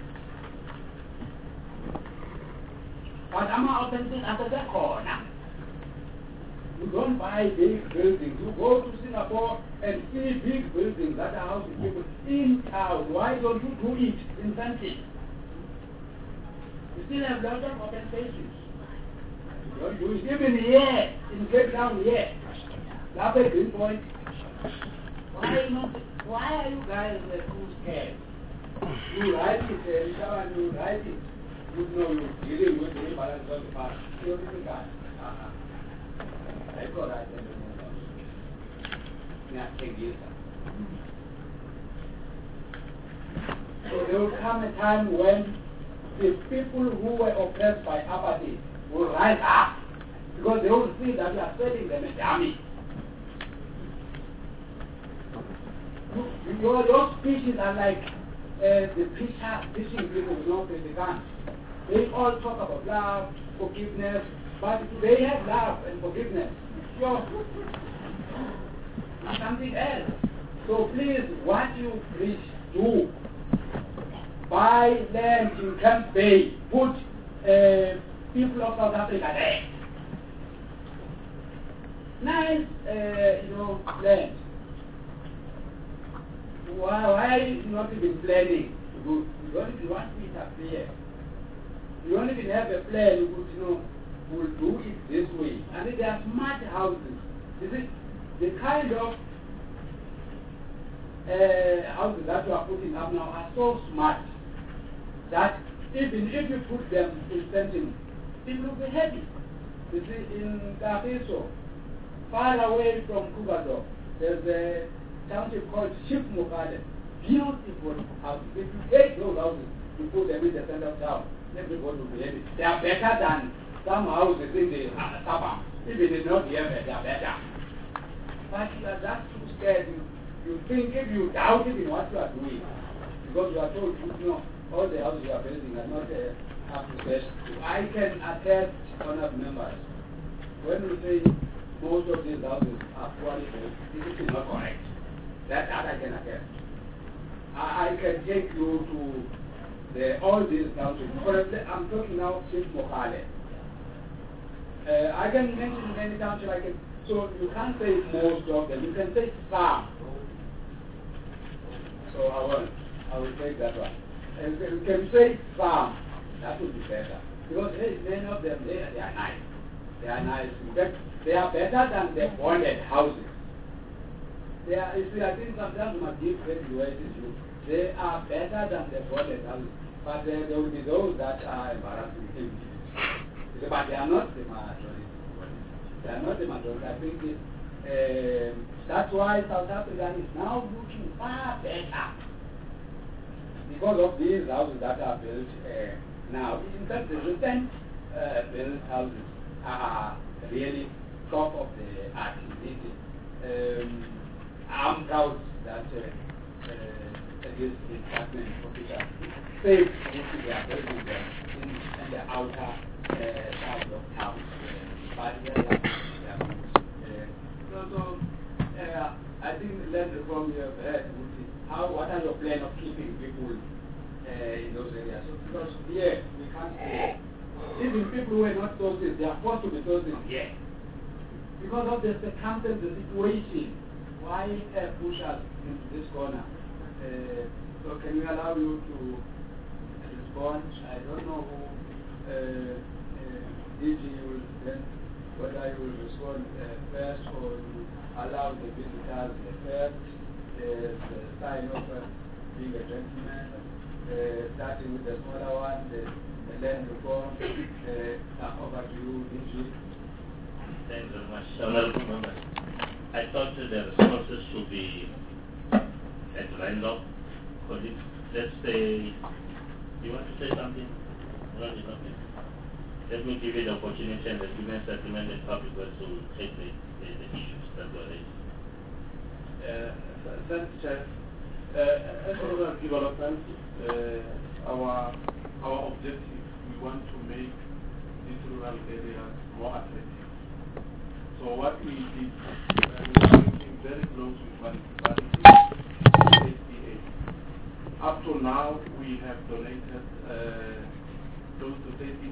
But I'm authentic at the corner. You don't buy big buildings. You go to Singapore and see big buildings that are housing people in town. Why don't you do it in Santin? You still have lots of open spaces. You don't do it even here, in Cape Town here. That's a good point. Why are you guys too scared? You write it, you write it. You know you're dealing with the imbalance of the past. You're the guy. I got that. So there will come a time when the people who were oppressed by apathy will rise up because they will see that you are selling them a dummy. Your speeches are like the fishing people, the guns. They all talk about love, forgiveness, but they have love and forgiveness. Something else. So please, what you preach, do. Buy land in Camp Bay. Put people of South Africa there. Nice, land. Why not even planning to do? You don't even want to interfere. You don't even have a plan. You could, we'll do it this way. And they are smart houses. You see, the kind of houses that you are putting up now are so smart that even if you put them in Sentinel, it will be heavy. You see, in Gafiso, far away from Kugado, there's a township called Shipmokale. Beautiful houses. If you take those houses, you put them in the center of town, everybody will be happy. They are better than some houses in the suburbs. Even if not here, they are better. But you are just too scared. You think if you doubt even what you are doing, because you are told, all the houses you are building are not up to best. I can attest, honored members, when we say most of these houses are poorly built, this is not correct. That I can attest. I can take you to all these townships. For example, I'm talking now Chief Mokale. I can mention many townships. So you can't say most of them. You can say some. So I will take that one. And you can say some. That would be better. Because many of them, they are nice. They are nice. In fact, they are better than the bonded houses. They are, I think sometimes we must give credit where it is due. They are better than the bonded houses. But there will be those that are embarrassing. But they are not the majority. They are not the majority. I think that's why South Africa is now looking far better. Because of these houses that are built now. In fact, the recent built houses are really top of the art. I'm proud that this department officials say they are building them in the outer side of town. But I think the land reform you have heard, what are your plans of keeping people in those areas? So, because here we can't say, even people who are not sources, they are forced to be sources here. Because of the circumstances, the situation, why push us into this corner? So can we allow you to respond? I don't know who DG will then, whether you will respond first or you allow the visitors first, the sign of being a gentleman. starting with the smaller one, the land reform, over to you, DG. Thanks very much, Honorable Member. I thought the responses should be at random. Let's say, you want to say something? No, it's not. Let me give you the opportunity and the Human Settlement and Public Works to take the issues that were raised. Thanks, Chair. As rural development, our objective, we want to make these rural areas more attractive. So what we did, we are working very close with municipalities, HDA. Up to now, we have donated close to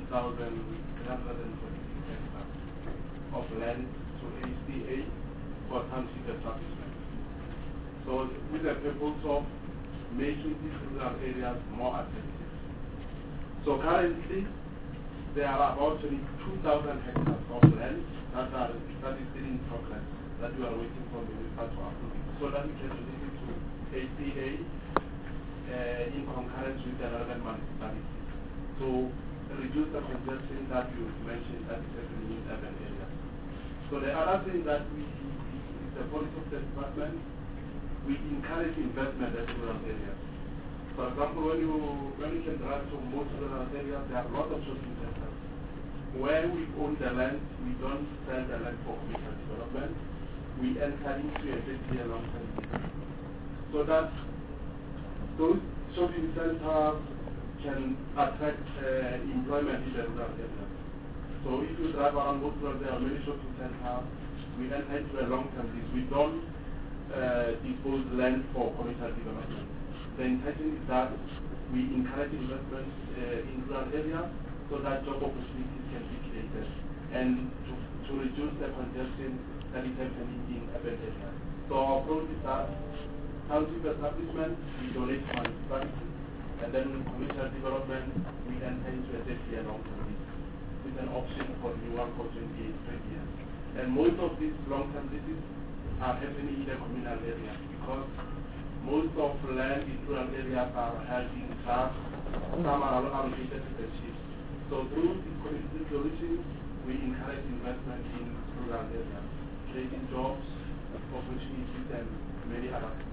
13,346 hectares of land to HDA for township establishment. So with the purpose of making these rural areas more attractive. So currently, there are about 22,000 hectares of land that is still in progress, that we are waiting for the municipal to approve it, so that we can release it to HDA in concurrence with the relevant municipalities. To reduce the congestion that you mentioned that is happening in urban areas. So the other thing that is the policy of the department, we encourage investment in rural areas. For example, when you can drive to most rural areas, there are a lot of shopping centers. Where we own the land, we don't sell the land for commercial development. We enter into a 50-year long-term lease. So that those shopping centers can attract employment in the rural areas. So if you drive around most rural, there are many shopping centers. We enter into a long-term lease. We don't dispose land for commercial development. The intention is that we encourage investment in rural areas so that job opportunities can be created and to reduce the congestion that is happening in urban areas. So our approach is that township establishment, we donate to municipalities, and then commercial development, we enter into a 30-year long-term lease with an option for renewal for 28 years. And most of these long-term leases are happening in the communal areas because most of land in rural areas are held in trust, some are allocated to the chiefs. So through these collective solutions, we encourage investment in rural areas, creating jobs, opportunities, and many other things.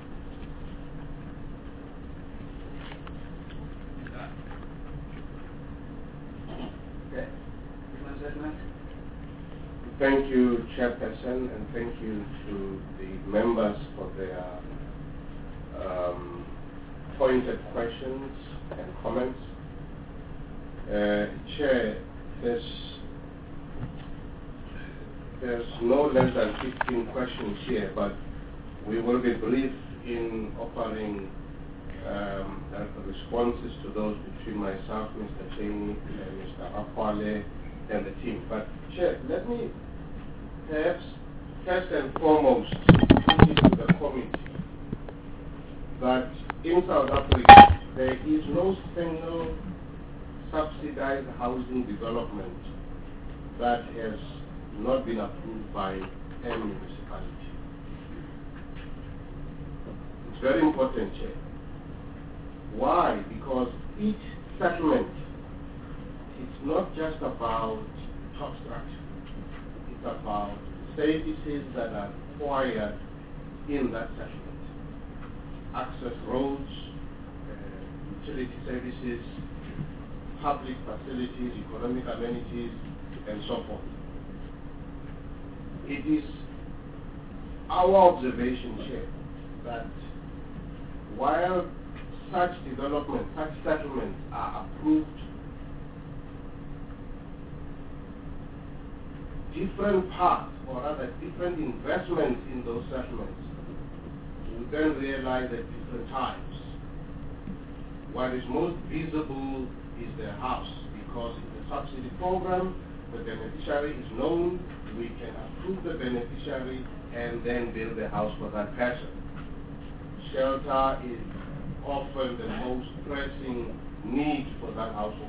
Okay. Thank you, Chairperson, and thank you to the members for their pointed questions and comments. Chair, there's no less than 15 questions here, but we will be brief in offering responses to those between myself, Mr. Cheney, and Mr. Afwale, and the team. But Chair, let me perhaps first and foremost put it to the committee that in South Africa there is no single subsidized housing development that has not been approved by any municipality. It's very important, Chair. Why? Because each settlement is not just about top structure. It's about services that are required in that settlement. Access roads, utility services, public facilities, economic amenities, and so forth. It is our observation here that while such development, such settlements are approved, different parts, or rather different investments in those settlements, we then realize at different times. What is most visible is the house, because in the subsidy program, the beneficiary is known, we can approve the beneficiary and then build a house for that person. Shelter is often the most pressing need for that household.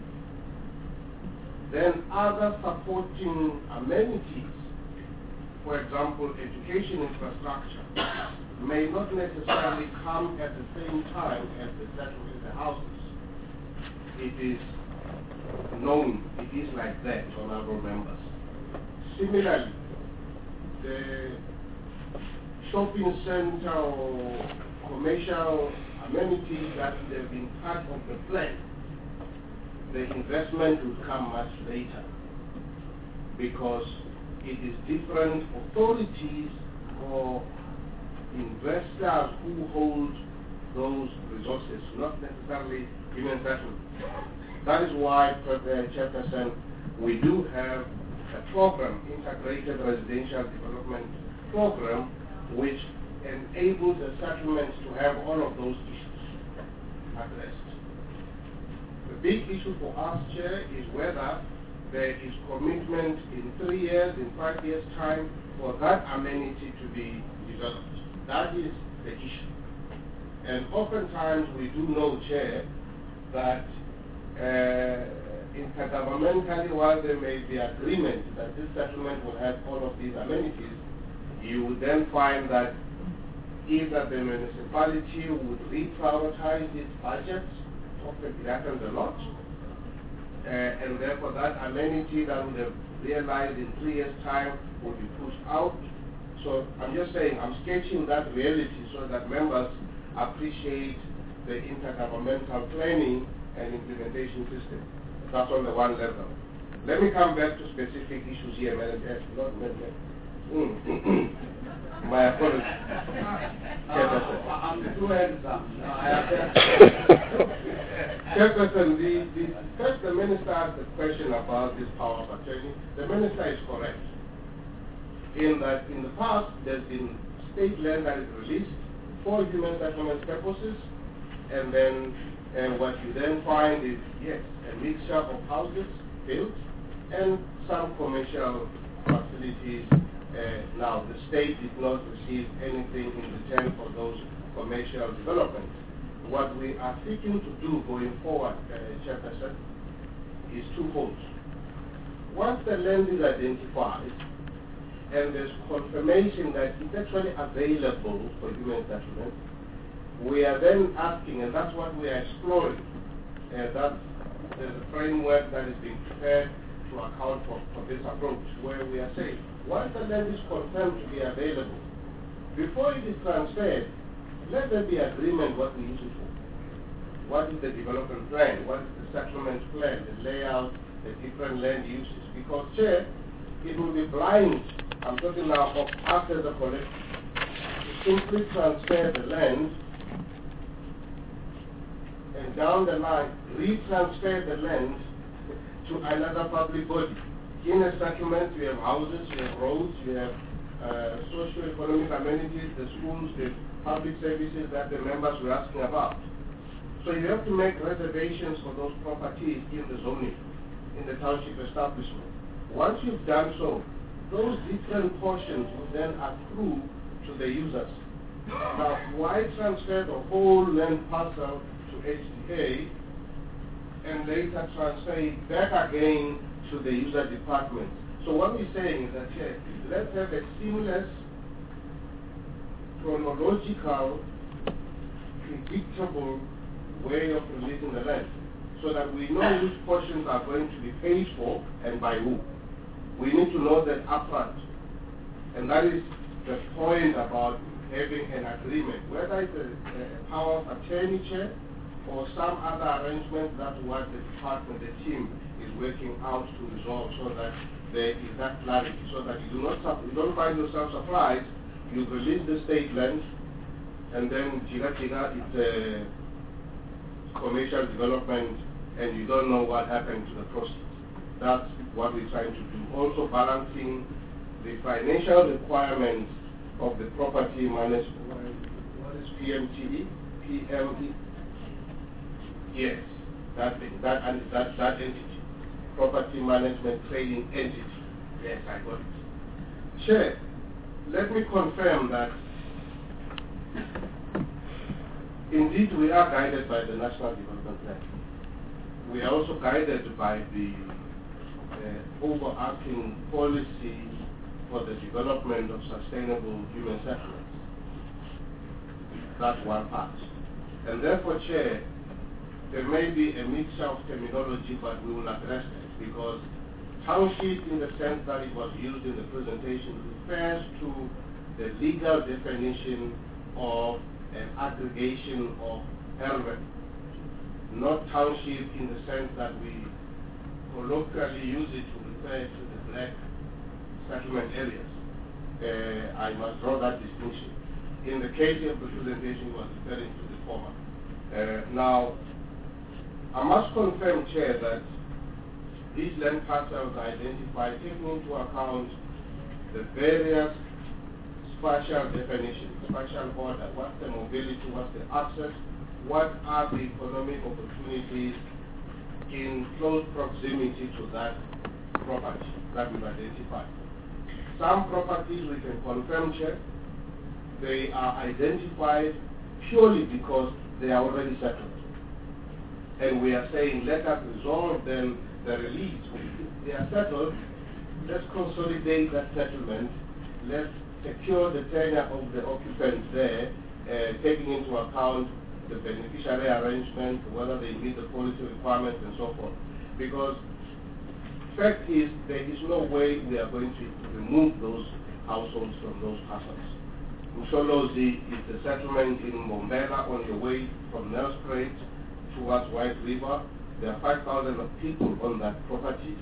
Then other supporting amenities, for example, education infrastructure, may not necessarily come at the same time as the settlement of the houses. It is known, it is like that, honorable members. Similarly, the shopping center or commercial amenities that would have been part of the plan, the investment would come much later because it is different authorities or investors who hold those resources, not necessarily human settlement. That is why, Chairperson, we do have a program, integrated residential development program, which enables the settlements to have all of those issues addressed. The big issue for us, Chair, is whether there is commitment in 3 years, in 5 years' time, for that amenity to be developed. That is the issue. And oftentimes we do know, Chair, that intergovernmentally, while there may be agreement that this settlement will have all of these amenities, you would then find that either the municipality would reprioritize its budgets, often it happens a lot, and therefore that amenity that would have realized in 3 years' time would be pushed out. So I'm just saying, I'm sketching that reality so that members appreciate the intergovernmental planning and implementation system. That's on the one level. Let me come back to specific issues here, Madam Chair. My apologies. I'm too handsome. Chairperson, first the Minister asked the question about this power of attorney. The Minister is correct in that in the past there's been state land that is released for human settlement purposes, and then what you then find is, yes, a mixture of houses built and some commercial facilities. Now, the state did not receive anything in return for those commercial developments. What we are seeking to do going forward, Chairperson, is twofold. Once the land is identified and there's confirmation that it's actually available for human settlement, we are then asking, and that's what we are exploring, there's a framework that is being prepared to account for this approach, where we are saying, once the land is confirmed to be available, before it is transferred, let there be agreement what we use it for. What is the development plan? What is the settlement plan? The layout, the different land uses? Because, Chair, it will be blind, I'm talking now of after the collection, to simply transfer the land and down the line, retransfer the land to another public body. In a settlement, you have houses, you have roads, you have socio-economic amenities, the schools, the public services that the members were asking about. So you have to make reservations for those properties in the zoning, in the township establishment. Once you've done so, those different portions will then accrue to the users. Now, why transfer the whole land parcel to HDA and later transfer it back again to the user department? So what we're saying is that, here, let's have a seamless, chronological, predictable way of releasing the land, so that we know which portions are going to be paid for and by who. We need to know that upfront. And that is the point about having an agreement, whether it's a power of attorney, Chair, or some other arrangement. That's what the department, the team, is working out to resolve, so that there is that clarity, so that you don't find yourself surprised. You release the state land, and then it's a commercial development, and you don't know what happened to the proceeds. That's what we're trying to do. Also balancing the financial requirements of the property management. What is PMTE? PME? Yes, that entity. Property management trading entity. Yes, I got it. Chair, let me confirm that indeed we are guided by the National Development Plan. We are also guided by the overarching policy for the development of sustainable human settlements. That's one part. And therefore, Chair, there may be a mixture of terminology, but we will address it, because township, in the sense that it was used in the presentation, refers to the legal definition of an aggregation of area, not township in the sense that we colloquially use it to refer to the black settlement areas. I must draw that distinction. In the case of the presentation, was referring to the former. Now, I must confirm, Chair, that these land parcels are identified taking into account the various spatial definitions, spatial order, what's the mobility, what's the access, what are the economic opportunities in close proximity to that property that we've identified. Some properties we can confirm, Chair, they are identified purely because they are already settled. And we are saying, let us resolve them, the release. If they are settled, let's consolidate that settlement, let's secure the tenure of the occupants there, taking into account the beneficiary arrangement, whether they meet the policy requirements and so forth. Because fact is, there is no way we are going to remove those households from those parcels. Msholozi is the settlement in Mbombela on the way from Nelspruit towards White River. There are 5,000 people on that property.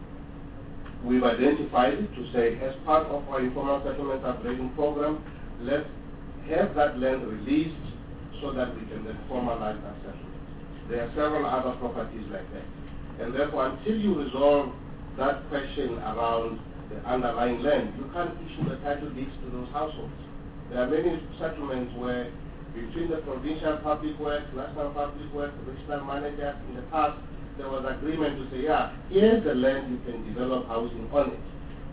We've identified it to say, as part of our informal settlement upgrading program, let's have that land released so that we can then formalize that settlement. There are several other properties like that. And therefore, until you resolve that question around the underlying land, you can't issue the title deeds to those households. There are many settlements where between the provincial public works, national public works, the regional managers, in the past, there was agreement to say, yeah, here's the land, you can develop housing on it.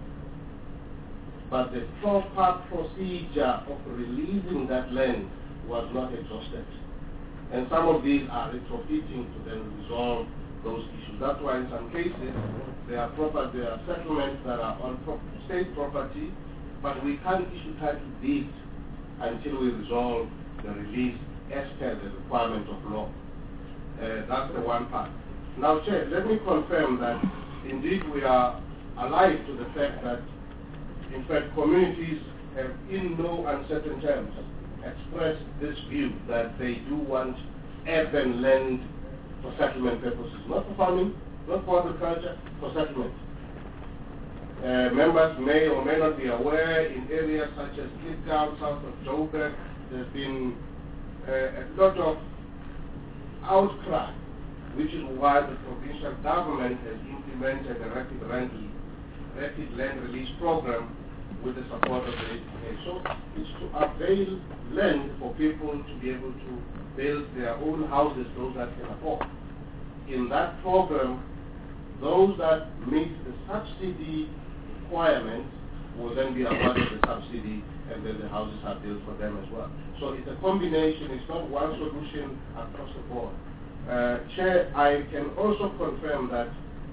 But the proper procedure of releasing that land was not exhausted. And some of these are retrofitting to then resolve those issues. That's why in some cases, there are settlements that are on state property, but we can't issue title deeds until we resolve the release as per the requirement of law. That's the one part. Now, Chair, let me confirm that indeed we are alive to the fact that, in fact, communities have in no uncertain terms expressed this view that they do want urban land for settlement purposes, not for farming, not for agriculture, for settlement. Members may or may not be aware, in areas such as Kliptown, south of Joburg, there's been a lot of outcry, which is why the provincial government has implemented a rapid land release program with the support of the APA. So it's to avail land for people to be able to build their own houses, those that can afford. In that program, those that meet the subsidy requirements will then be awarded the subsidy, and then the houses are built for them as well. So it's a combination, it's not one solution across the board. Chair, I can also confirm that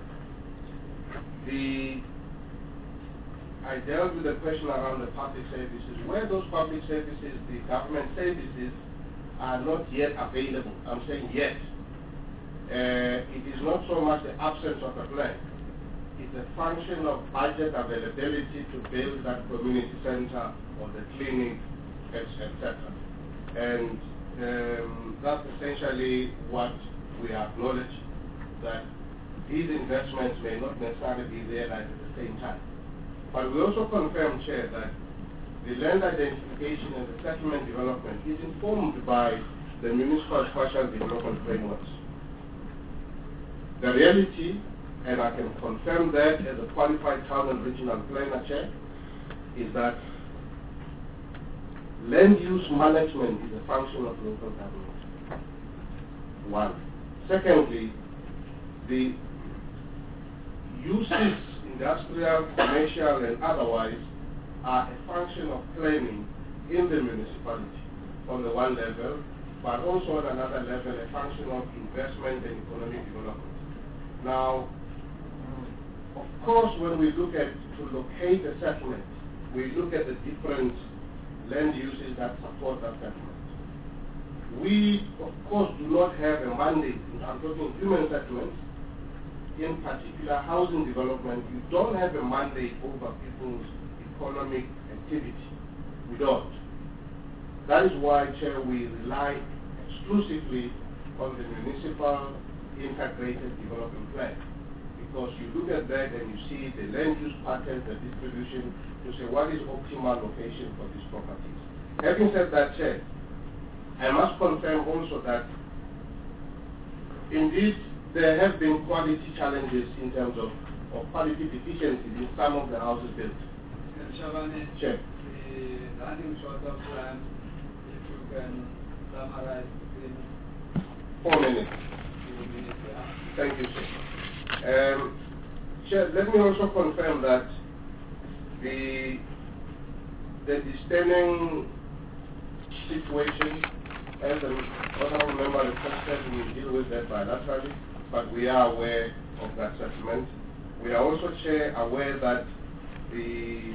I dealt with the question around the public services. Where those public services, the government services, are not yet available, I'm saying yet, it is not so much the absence of a plan. It's a function of budget availability to build that community center or the clinic, etc. And that's essentially what we acknowledge, that these investments may not necessarily be there at the same time. But we also confirm, Chair, that the land identification and the settlement development is informed by the municipal spatial development frameworks. The reality, and I can confirm that as a qualified town and regional planner, Chair, is that land use management is a function of local government. One. Secondly, the uses, industrial, commercial, and otherwise, are a function of planning in the municipality on the one level, but also on another level, a function of investment and economic development. Now, of course, when we look at to locate a settlement, we look at the different land uses that support that settlement. We, of course, do not have a mandate. I'm talking human settlements, in particular housing development. You don't have a mandate over people's economic activity. We don't. That is why, Chair, we rely exclusively on the municipal integrated development plan. Because you look at that and you see the land use patterns, the distribution, to say what is optimal location for these properties. Having said that, Chair, I must confirm also that indeed there have been quality challenges in terms of quality deficiencies in some of the houses built. Shabane, Chair. running short of time, if you can summarize in 4 minutes. 2 minutes. Thank you, sir. Chair, let me also confirm that the discerning situation, as the honorable member requested, we deal with that bilaterally, but we are aware of that settlement. We are also, Chair, aware that the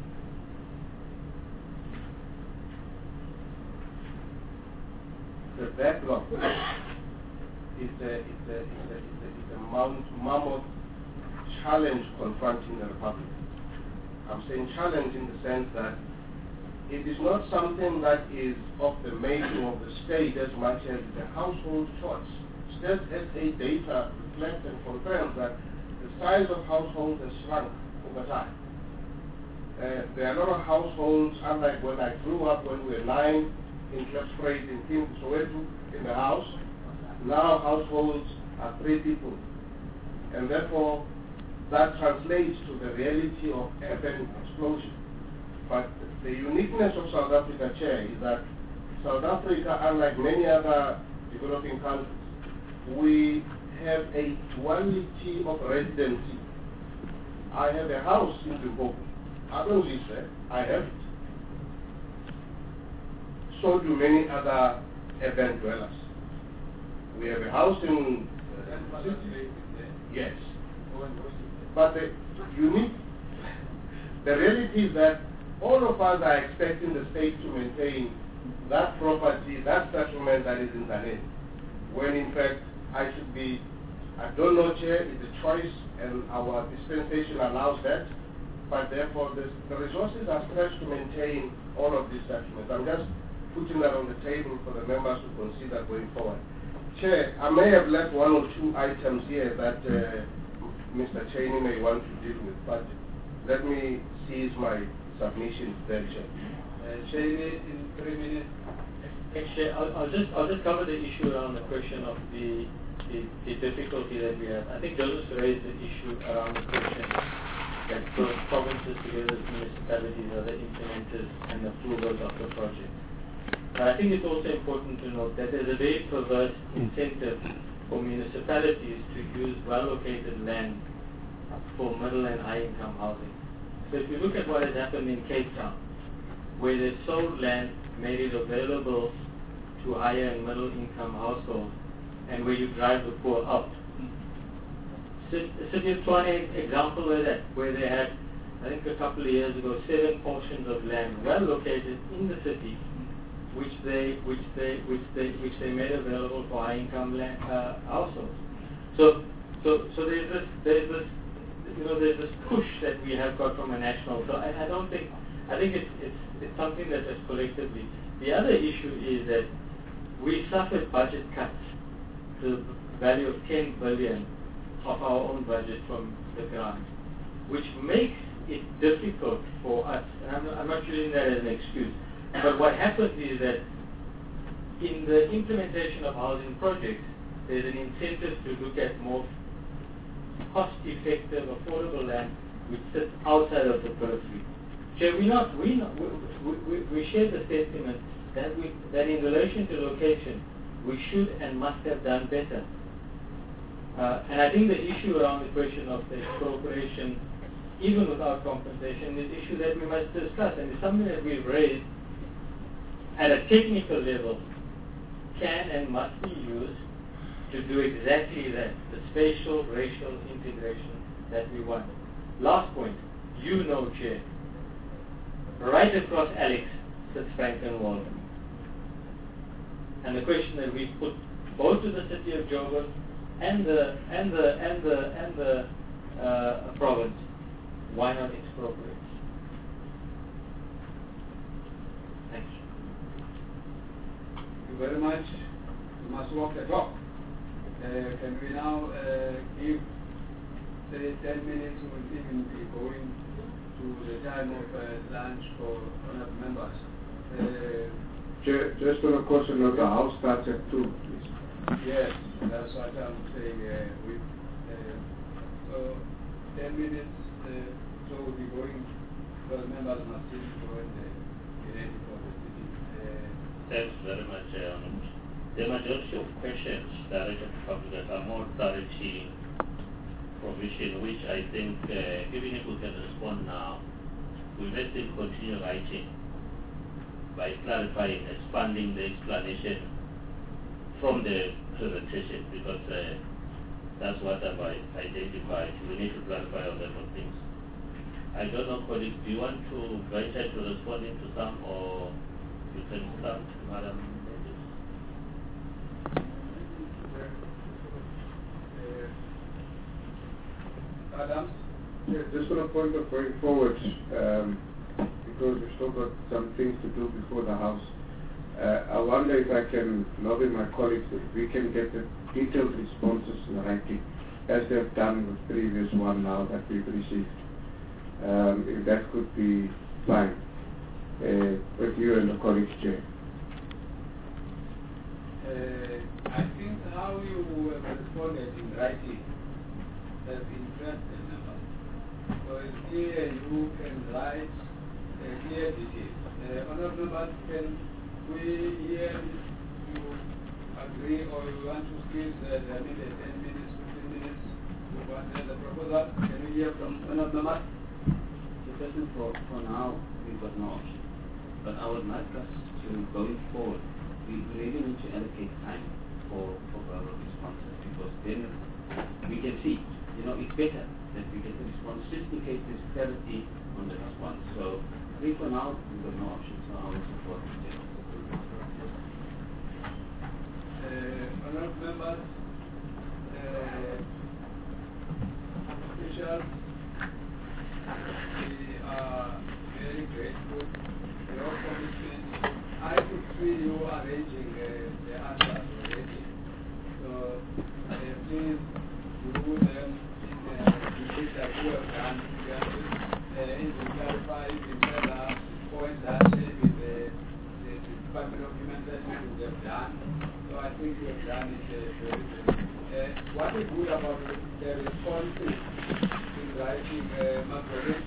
backlog is a mammoth challenge confronting the Republic. I'm saying challenge in the sense that it is not something that is of the making of the state as much as the household choice. State SA data reflects and confirms that the size of households has shrunk over time. There are a lot of households, unlike when I grew up, when we were 9 in Klipspruit in King Soweto in the house. Now households are 3 people. And therefore, that translates to the reality of urban explosion. But the uniqueness of South Africa, Chair, is that South Africa, unlike many other developing countries, we have a duality of residency. I have a house in Limpopo. I don't live there. I have it. So do many other urban dwellers. We have a house in city. Yes. But the reality is that all of us are expecting the state to maintain that property, that settlement that is in the name. When in fact, I don't know, Chair, it's a choice and our dispensation allows that. But therefore, the resources are stretched to maintain all of these settlements. I'm just putting that on the table for the members to consider going forward. Chair, I may have left 1 or 2 items here that Mr. Cheney may want to deal with, but let me seize my submissions there, Chair. Cheney, in 3 minutes. Actually, I'll just cover the issue around the question of the difficulty that we have. I think Joseph raised the issue around the question that provinces together with municipalities are the implementers and approvers of the project. But I think it's also important to note that there's a very perverse incentive for municipalities to use well-located land for middle and high-income housing. So if you look at what has happened in Cape Town, where they sold land, made it available to higher and middle-income households, and where you drive the poor out. The city of Tshwane example where they had, I think a couple of years ago, 7 portions of land well located in the city, which they made available for high-income households. So there's this push that we have got from a national. So I think it's something that is collectively. The other issue is that we suffered budget cuts to the value of 10 billion of our own budget from the grant, which makes it difficult for us, and I'm not using that as an excuse, but what happens is that in the implementation of housing projects, there's an incentive to look at more cost-effective, affordable land which sits outside of the periphery. So we share the sentiment that in relation to location, we should and must have done better. And I think the issue around the question of the expropriation, even without compensation, is an issue that we must discuss, and it's something that we've raised at a technical level, can and must be used to do exactly that, the spatial, racial integration that we want. Last point, Chair, right across Alex sits Franklin Walden. And the question that we put both to the city of Joburg and the province, why not expropriate? Thank you. Thank you very much. We must walk the talk. Can we now give, say, 10 minutes? We will even be going to the time of lunch for honourable members. Just on a question of the House starts at 2, please. Yes, that's what I'm saying. So 10 minutes, so we'll be going, for the members must still go and be ready for the sitting. Thanks very much, Honourable. The majority of questions directed to public are more clarity provision, which I think, even if we can respond now, we may still continue writing by clarifying, expanding the explanation from the presentation, because that's what I've identified. We need to clarify a lot of things. I don't know, colleagues, do you want to venture to responding to some, or you can start, Madam? Adams? Yeah, just on a point of going forward, because we've still got some things to do before the House. I wonder if I can lobby my colleagues if we can get the detailed responses in writing, as they've done with previous one now that we've received. If that could be fine with you and the colleagues, Chair. I think how you responded in writing has interested the members. So it's clear you can write clear details. Honourable members, can we hear if you agree or you want to give the 10 minutes, 15 minutes to answer the proposal? Can we hear from honourable members? So first for now, we've got no option. But I would like us to, going forward, we really need to allocate time for verbal responses, because then we can see, it's better that we get the response just in case there's clarity on the response. So I think for now, we've got no option, so I will support the honourable members, officials, we are very grateful for your commitment. I could see you arranging the answers already. So please do them in the way that you have done together. To clarify, in further points that maybe the Department of Human Settlement would have done. So I think you have done it very well. What is good about the responses in writing, Margaret,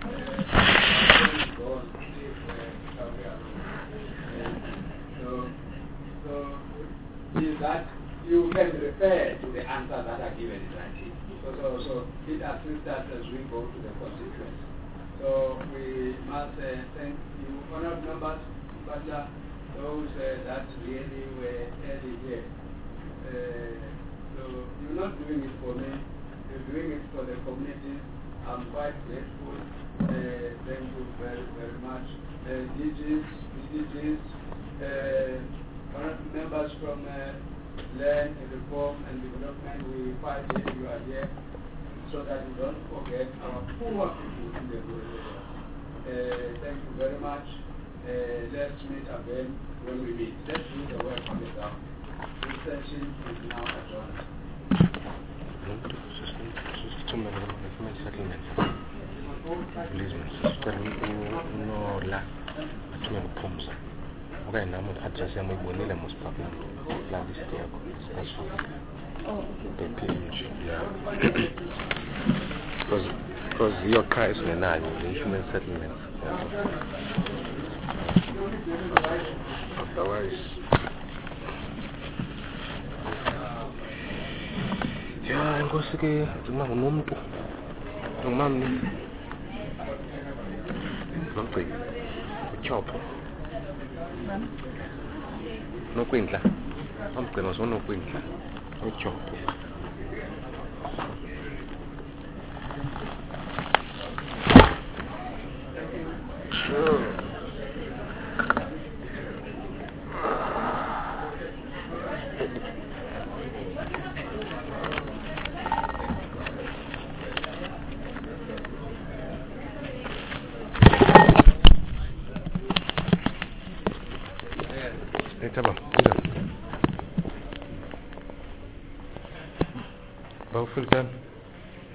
is that you can refer to the answers that are given in writing. So it assists us as we go to the constituency. So we must thank you, honourable members, but those that really were early here. So you're not doing it for me, you're doing it for the community. I'm quite grateful. Thank you very, very much. DGs, members from Land and Reform and Development, we fight if you are here, so that we don't forget our poor people in the rural area. Thank you very much. Let's meet again when we meet. Let's do the work on the ground. This session is now adjourned. okanye nami i-address yami uyibonile mosipapa la list yakho the yeah because yiyo qha esingenayo le-human settlements otherwise ya inkosi ke ngicina ngumuntu ngumamni nogcina utyhopho nokwindla amgcina sonokwindla utyhopho Taba, Bawful